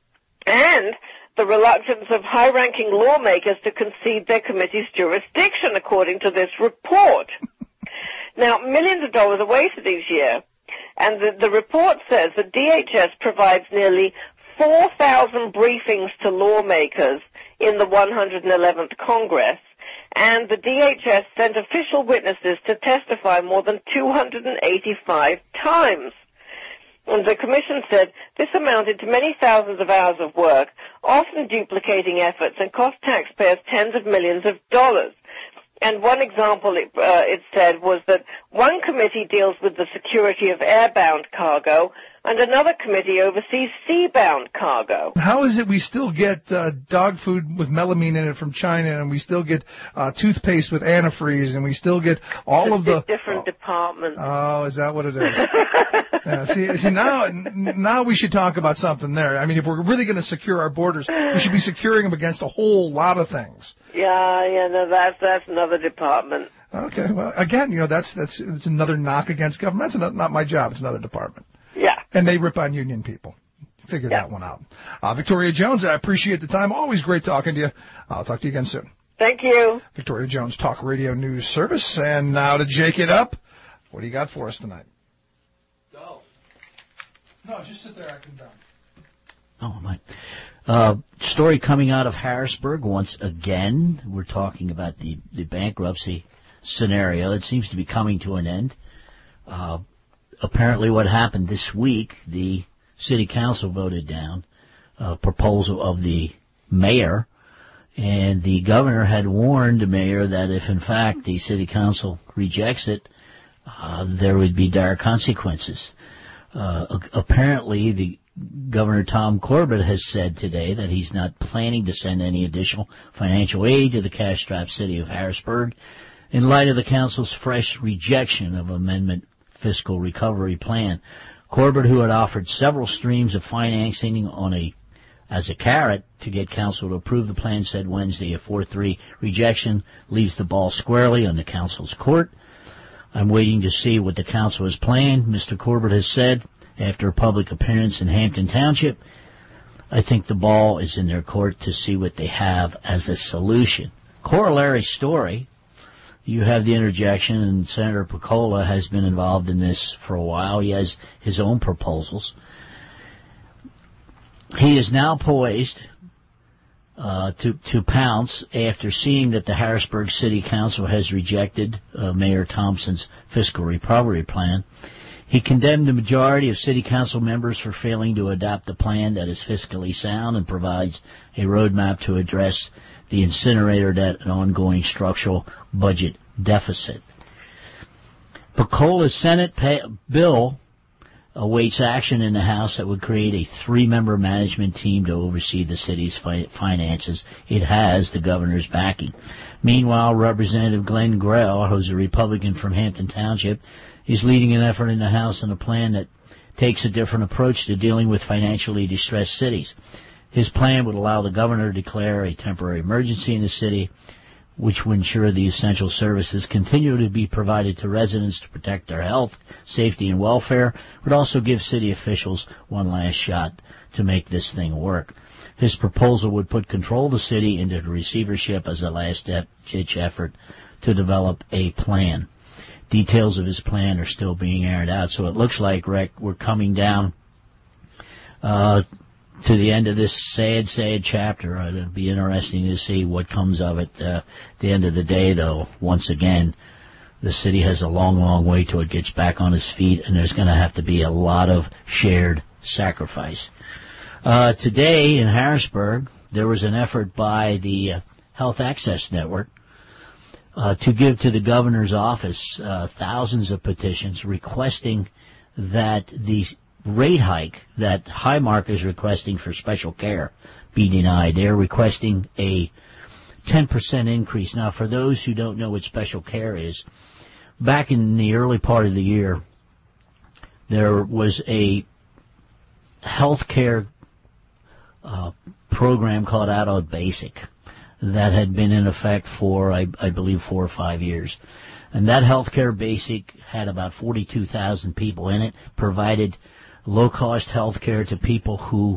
and the reluctance of high-ranking lawmakers to concede their committee's jurisdiction, according to this report. Now, millions of dollars are wasted each year, and the, the report says that D H S provides nearly four thousand briefings to lawmakers in the one hundred eleventh Congress, and the D H S sent official witnesses to testify more than two hundred eighty-five times. And the Commission said this amounted to many thousands of hours of work, often duplicating efforts, and cost taxpayers tens of millions of dollars. And one example, it, uh, it said, was that one committee deals with the security of airbound cargo, and another committee oversees seabound cargo. How is it we still get uh, dog food with melamine in it from China, and we still get uh, toothpaste with antifreeze, and we still get all it's of the different oh, departments? Oh, is that what it is? yeah, see, see now, now we should talk about something there. I mean, if we're really going to secure our borders, we should be securing them against a whole lot of things. Yeah, yeah, no, that's that's another department. Okay, well, again, you know, that's that's it's another knock against government. That's not, not my job. It's another department. Yeah. And they rip on union people. Figure yeah. that one out. Uh, Victoria Jones, I appreciate the time. Always great talking to you. I'll talk to you again soon. Thank you. Victoria Jones, Talk Radio News Service. And now to Jake it up. What do you got for us tonight? Go. No, just sit there acting dumb. Oh, my. Uh, story coming out of Harrisburg once again. We're talking about the, the bankruptcy scenario. It seems to be coming to an end. Uh, apparently what happened this week, the city council voted down a proposal of the mayor, and the governor had warned the mayor that if in fact the city council rejects it, uh, there would be dire consequences. Uh, apparently the Governor Tom Corbett has said today that he's not planning to send any additional financial aid to the cash-strapped city of Harrisburg in light of the council's fresh rejection of Amendment Fiscal Recovery Plan. Corbett, who had offered several streams of financing on a as a carrot to get council to approve the plan, said Wednesday a four three rejection leaves the ball squarely on the council's court. I'm waiting to see what the council has planned, Mister Corbett has said. After a public appearance in Hampton Township, I think the ball is in their court to see what they have as a solution. Corollary story, you have the interjection, and Senator Piccola has been involved in this for a while. He has his own proposals. He is now poised uh, to, to pounce after seeing that the Harrisburg City Council has rejected uh, Mayor Thompson's fiscal recovery plan. He condemned the majority of city council members for failing to adopt a plan that is fiscally sound and provides a roadmap to address the incinerator debt and ongoing structural budget deficit. Piccola's Senate pay- bill awaits action in the House that would create a three-member management team to oversee the city's fi- finances. It has the governor's backing. Meanwhile, Representative Glenn Grell, who's a Republican from Hampton Township, is leading an effort in the House on a plan that takes a different approach to dealing with financially distressed cities. His plan would allow the governor to declare a temporary emergency in the city, which would ensure the essential services continue to be provided to residents to protect their health, safety, and welfare, but also give city officials one last shot to make this thing work. His proposal would put control of the city into the receivership as a last-ditch effort to develop a plan. Details of his plan are still being aired out, so it looks like, Rick, we're coming down uh, to the end of this sad, sad chapter. Uh, it'll be interesting to see what comes of it. Uh, at the end of the day, though, once again, the city has a long, long way till it gets back on its feet, and there's going to have to be a lot of shared sacrifice. Uh, today in Harrisburg, there was an effort by the uh, Health Access Network Uh, to give to the governor's office uh, thousands of petitions requesting that the rate hike that Highmark is requesting for special care be denied. They're requesting a ten percent increase. Now, for those who don't know what special care is, back in the early part of the year, there was a health care uh, program called Adult Basic that had been in effect for, I, I believe, four or five years. And that healthcare basic had about forty-two thousand people in it, provided low-cost healthcare to people who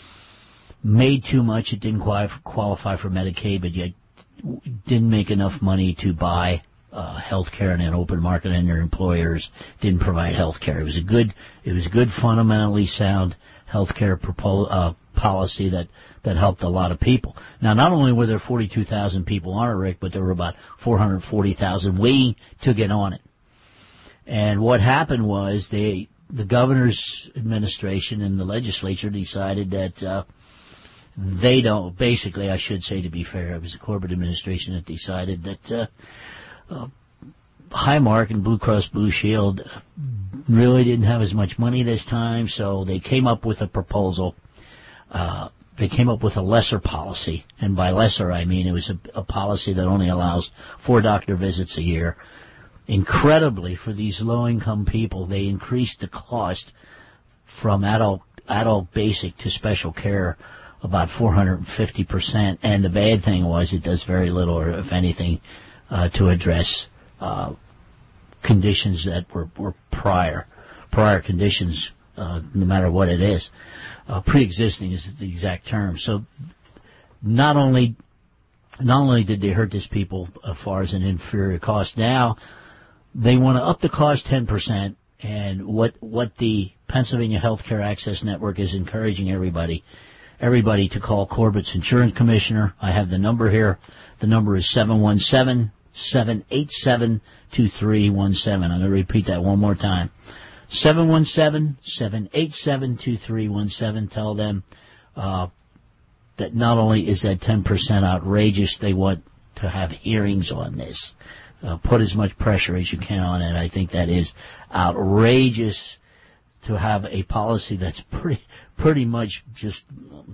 made too much, it didn't qualify for Medicaid, but yet didn't make enough money to buy uh, healthcare in an open market, and their employers didn't provide healthcare. It was a good, it was a good, fundamentally sound healthcare propo- uh, policy that, that helped a lot of people. Now, not only were there forty-two thousand people on it, Rick, but there were about four hundred forty thousand waiting to get on it. And what happened was they, the governor's administration and the legislature decided that uh, they don't, basically, I should say to be fair, it was the Corbett administration that decided that uh, uh, Highmark and Blue Cross Blue Shield really didn't have as much money this time, so they came up with a proposal. Uh, they came up with a lesser policy, and by lesser I mean it was a, a policy that only allows four doctor visits a year. Incredibly, for these low-income people, they increased the cost from adult adult basic to special care about four hundred fifty percent, and the bad thing was it does very little, or if anything, uh, to address uh, conditions that were, were prior, prior conditions, uh, no matter what it is. Uh, pre-existing is the exact term. So not only not only did they hurt these people as far as an inferior cost, now they want to up the cost ten percent, and what what the Pennsylvania Healthcare Access Network is encouraging everybody, everybody to call Corbett's insurance commissioner. I have the number here. The number is seven one seven, seven eight seven, two three one seven. I'm going to repeat that one more time. seven one seven, seven eight seven, two three one seven. Tell them uh, that not only is that ten percent outrageous, they want to have hearings on this. Uh, put as much pressure as you can on it. I think that is outrageous to have a policy that's pretty pretty much just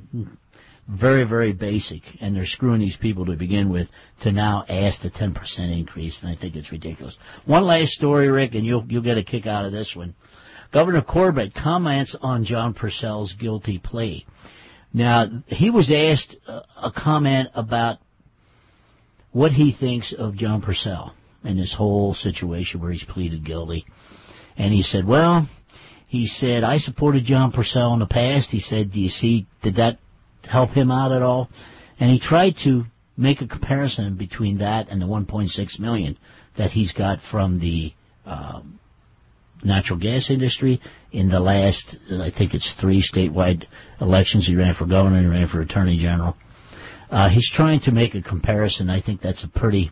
very, very basic, and they're screwing these people to begin with, to now ask the ten percent increase, and I think it's ridiculous. One last story, Rick, and you'll you'll get a kick out of this one. Governor Corbett comments on John Purcell's guilty plea. Now, he was asked a, a comment about what he thinks of John Purcell and this whole situation where he's pleaded guilty. And he said, well, he said, I supported John Purcell in the past. He said, do you see, did that help him out at all? And he tried to make a comparison between that and the one point six million dollars that he's got from the um, natural gas industry in the last, I think it's three statewide elections. He ran for governor and he ran for attorney general. Uh, he's trying to make a comparison. I think that's a pretty,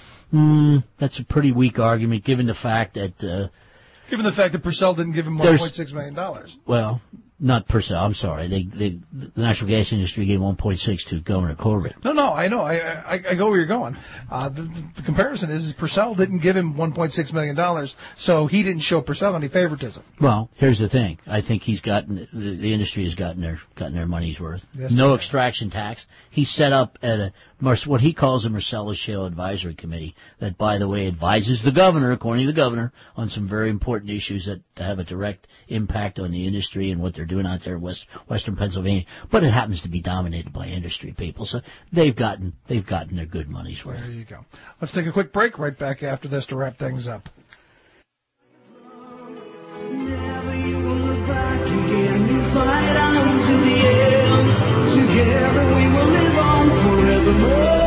mm, that's a pretty weak argument, given the fact that. Uh, given the fact that Purcell didn't give him one point six million dollars. Well, not Purcell. I'm sorry. They, they, the natural gas industry gave one point six to Governor Corbett. No, no, I know. I, I, I go where you're going. Uh, the, the comparison is, is Purcell didn't give him one point six million dollars, so he didn't show Purcell any favoritism. Well, here's the thing. I think he's gotten the, the industry has gotten their gotten their money's worth. Yes, no extraction tax. He set up at a what he calls a Marcellus Shale Advisory Committee that, by the way, advises the governor, according to the governor, on some very important issues that have a direct impact on the industry and what they're doing out there in West, Western Pennsylvania. But it happens to be dominated by industry people, so they've gotten they've gotten their good money's worth. There you go. Let's take a quick break. Right back after this to wrap things up. Never you will look back again. You fight on to the end. Together we will live on forevermore.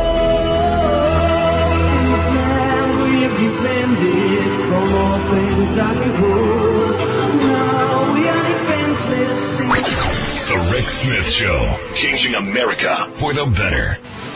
This land we have defended from all things dark and cruel. Now we are defenseless. The Rick Smith Show, changing America for the better.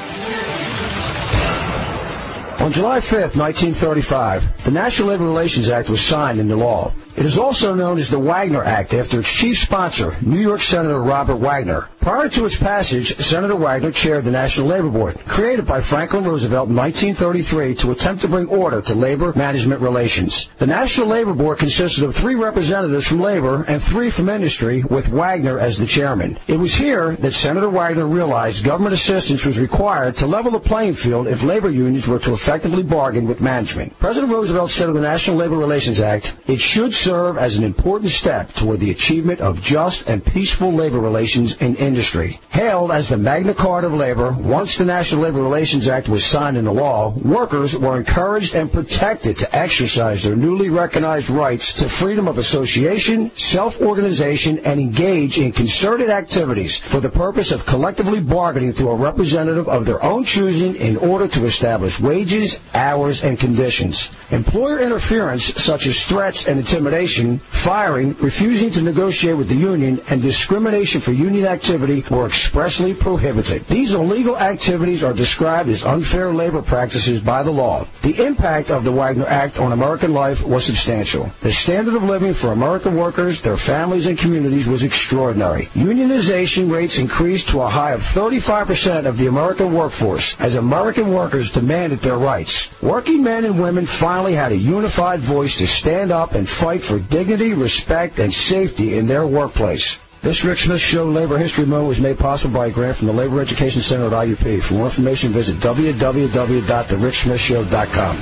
On July fifth, nineteen thirty-five, the National Labor Relations Act was signed into law. It is also known as the Wagner Act after its chief sponsor, New York Senator Robert Wagner. Prior to its passage, Senator Wagner chaired the National Labor Board, created by Franklin Roosevelt in nineteen thirty-three to attempt to bring order to labor management relations. The National Labor Board consisted of three representatives from labor and three from industry, with Wagner as the chairman. It was here that Senator Wagner realized government assistance was required to level the playing field if labor unions were to effectively bargain with management. President Roosevelt said of the National Labor Relations Act, it should serve as an important step toward the achievement of just and peaceful labor relations in industry. Hailed as the Magna Carta of labor, once the National Labor Relations Act was signed into law, workers were encouraged and protected to exercise their newly recognized rights to freedom of association, self-organization, and engage in concerted activities for the purpose of collectively bargaining through a representative of their own choosing in order to establish wages, hours, and conditions. Employer interference, such as threats and intimidation, firing, refusing to negotiate with the union, and discrimination for union activity were expressly prohibited. These illegal activities are described as unfair labor practices by the law. The impact of the Wagner Act on American life was substantial. The standard of living for American workers, their families, and communities was extraordinary. Unionization rates increased to a high of thirty-five percent of the American workforce as American workers demanded their rights. Working men and women finally had a unified voice to stand up and fight for dignity, respect, and safety in their workplace. This Rick Smith Show Labor History Moment was made possible by a grant from the Labor Education Center at I U P. For more information, visit w w w dot the rick smith show dot com.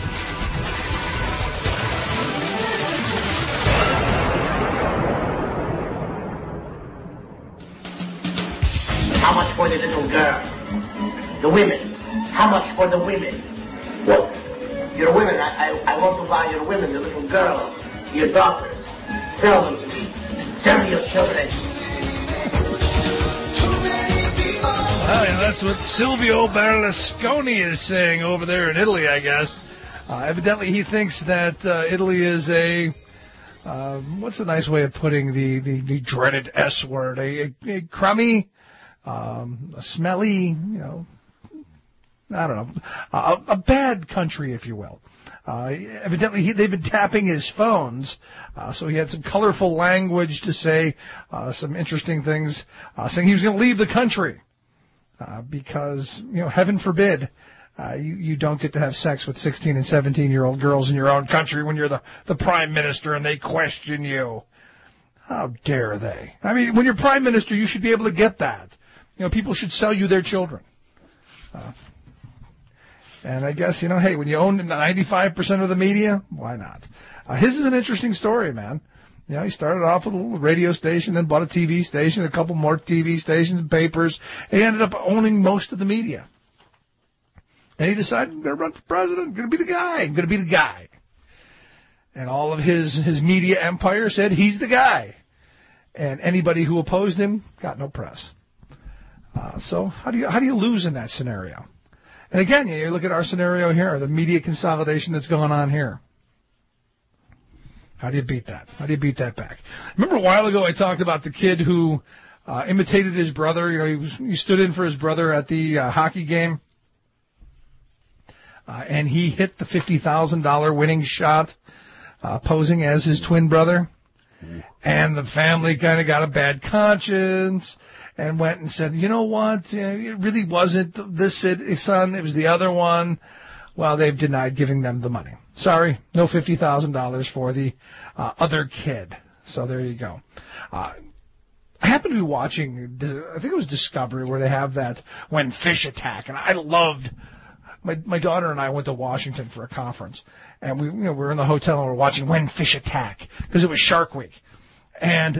How much for the little girl? The women. How much for the women? Look, your women, I, I, I want to buy your women, the little girls, your daughters. Sell them to me. Sell me your children. Well, yeah, that's what Silvio Berlusconi is saying over there in Italy, I guess. Uh, evidently, he thinks that uh, Italy is a, uh, what's a nice way of putting the, the, the dreaded S word, a, a, a crummy, um, a smelly, you know, I don't know, a, a bad country, if you will. Uh, evidently, he, they've been tapping his phones, uh, so he had some colorful language to say, uh, some interesting things, uh, saying he was going to leave the country uh, because, you know, heaven forbid, uh, you, you don't get to have sex with sixteen and seventeen-year-old girls in your own country when you're the, the prime minister and they question you. How dare they? I mean, when you're prime minister, you should be able to get that. You know, people should sell you their children. Uh, And I guess, you know, hey, when you own ninety-five percent of the media, why not? Uh, his is an interesting story, man. You know, he started off with a little radio station, then bought a T V station, a couple more T V stations and papers. And he ended up owning most of the media. And he decided, I'm going to run for president. I'm going to be the guy. I'm going to be the guy. And all of his, his media empire said he's the guy. And anybody who opposed him got no press. Uh, so how do you how do you lose in that scenario? And again, you look at our scenario here, the media consolidation that's going on here. How do you beat that? How do you beat that back? Remember a while ago I talked about the kid who uh, imitated his brother. You know, he, was, he stood in for his brother at the uh, hockey game, uh, and he hit the fifty thousand dollars winning shot, uh, posing as his twin brother. And the family kind of got a bad conscience and went and said, you know what, it really wasn't this son, it was the other one. Well, they've denied giving them the money. Sorry, no fifty thousand dollars for the uh, other kid. So there you go. Uh, I happened to be watching, I think it was Discovery, where they have that When Fish Attack, and I loved, my my daughter and I went to Washington for a conference, and we, you know, we were in the hotel and we were watching When Fish Attack, because it was Shark Week. And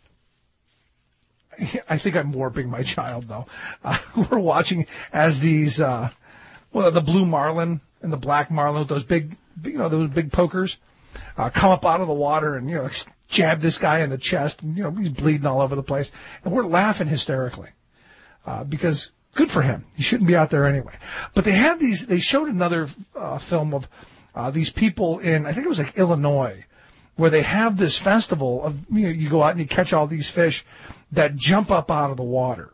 I think I'm warping my child, though. Uh, we're watching as these, uh, well, the blue marlin and the black marlin with those big, you know, those big pokers, uh, come up out of the water and, you know, jab this guy in the chest, and, you know, he's bleeding all over the place. And we're laughing hysterically, uh, because good for him. He shouldn't be out there anyway. But they had these, they showed another, uh, film of, uh, these people in, I think it was like Illinois, where they have this festival of, you know, you go out and you catch all these fish that jump up out of the water.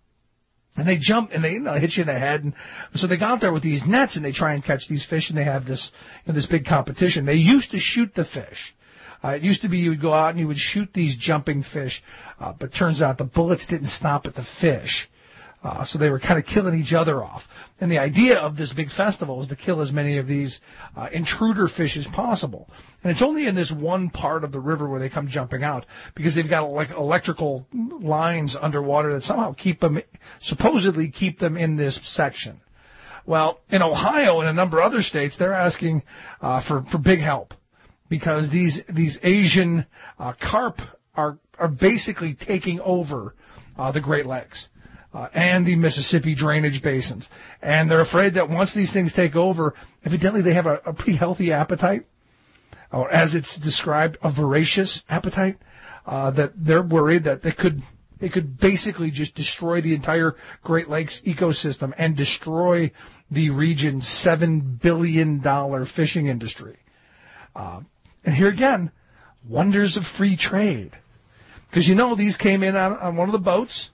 And they jump and they, you know, hit you in the head. And so they go out there with these nets and they try and catch these fish, and they have this, you know, this big competition. They used to shoot the fish. Uh, it used to be you would go out and you would shoot these jumping fish, uh, but turns out the bullets didn't stop at the fish. Uh, so they were kind of killing each other off. And the idea of this big festival was to kill as many of these uh, intruder fish as possible. And it's only in this one part of the river where they come jumping out, because they've got like electrical lines underwater that somehow keep them, supposedly keep them in this section. Well, in Ohio and a number of other states, they're asking uh, for, for big help, because these these Asian uh, carp are are basically taking over uh, the Great Lakes. Uh, and the Mississippi drainage basins. And they're afraid that once these things take over, evidently they have a, a pretty healthy appetite, or as it's described, a voracious appetite, uh, that they're worried that they could, they could basically just destroy the entire Great Lakes ecosystem and destroy the region's seven billion dollars fishing industry. Uh, and here again, wonders of free trade. Because you know, these came in on, on one of the boats,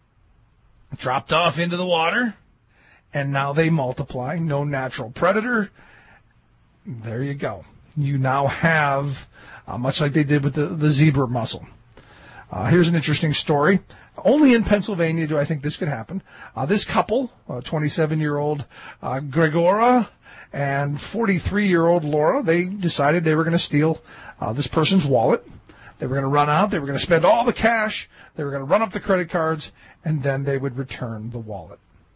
dropped off into the water, and now they multiply. No natural predator. There you go. You now have, uh, much like they did with the, the zebra mussel. Uh, here's an interesting story. Only in Pennsylvania do I think this could happen. Uh, this couple, uh, twenty-seven-year-old uh, Gregora and forty-three-year-old Laura, they decided they were going to steal uh, this person's wallet. They were going to run out. They were going to spend all the cash. They were going to run up the credit cards, and then they would return the wallet.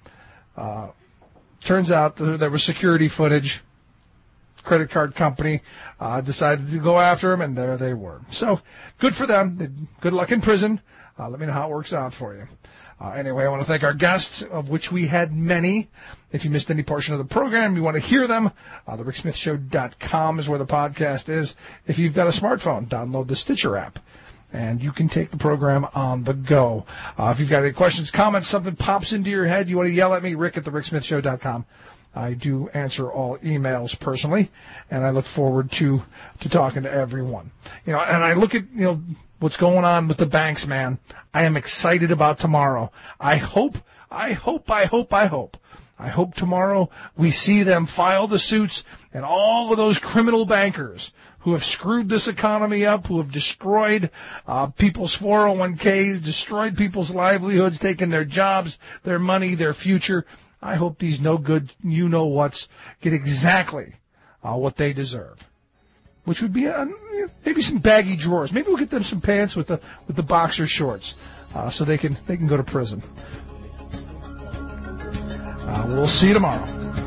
Uh, turns out there was security footage. Credit card company uh, decided to go after them, and there they were. So good for them. Good luck in prison. Uh, let me know how it works out for you. Uh, anyway, I want to thank our guests, of which we had many. If you missed any portion of the program, you want to hear them, uh, the rick smith show dot com is where the podcast is. If you've got a smartphone, download the Stitcher app, and you can take the program on the go. Uh, if you've got any questions, comments, something pops into your head, you want to yell at me, rick at the rick smith show dot com. I do answer all emails personally, and I look forward to, to talking to everyone. You know, and I look at, you know, what's going on with the banks, man. I am excited about tomorrow. I hope, I hope, I hope, I hope. I hope tomorrow we see them file the suits and all of those criminal bankers who have screwed this economy up, who have destroyed uh, people's four oh one k's, destroyed people's livelihoods, taken their jobs, their money, their future. I hope these no-good you-know-whats get exactly uh, what they deserve, which would be uh, maybe some baggy drawers. Maybe we'll get them some pants with the with the boxer shorts, uh, so they can they can go to prison. Uh, we'll see you tomorrow.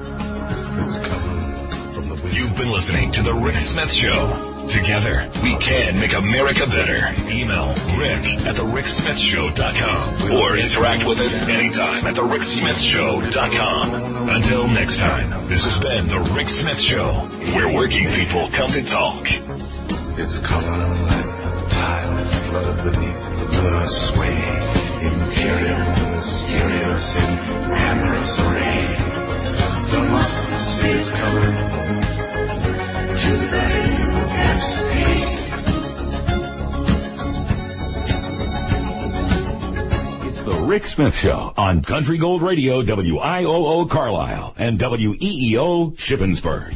You've been listening to The Rick Smith Show. Together, we can make America better. Email Rick at the rick smith show dot com or interact with us anytime at the rick smith show dot com. Until next time, this has been The Rick Smith Show, where working people come to talk. Its color like the tide flood beneath the blur sway. Imperial, mysterious, in amorous array. Democracy is coming to the S P. It's The Rick Smith Show on Country Gold Radio, W I O O Carlisle and W E E O Shippensburg.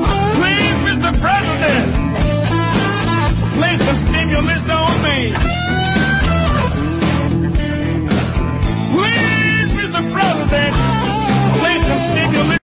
Place a stimulus on me.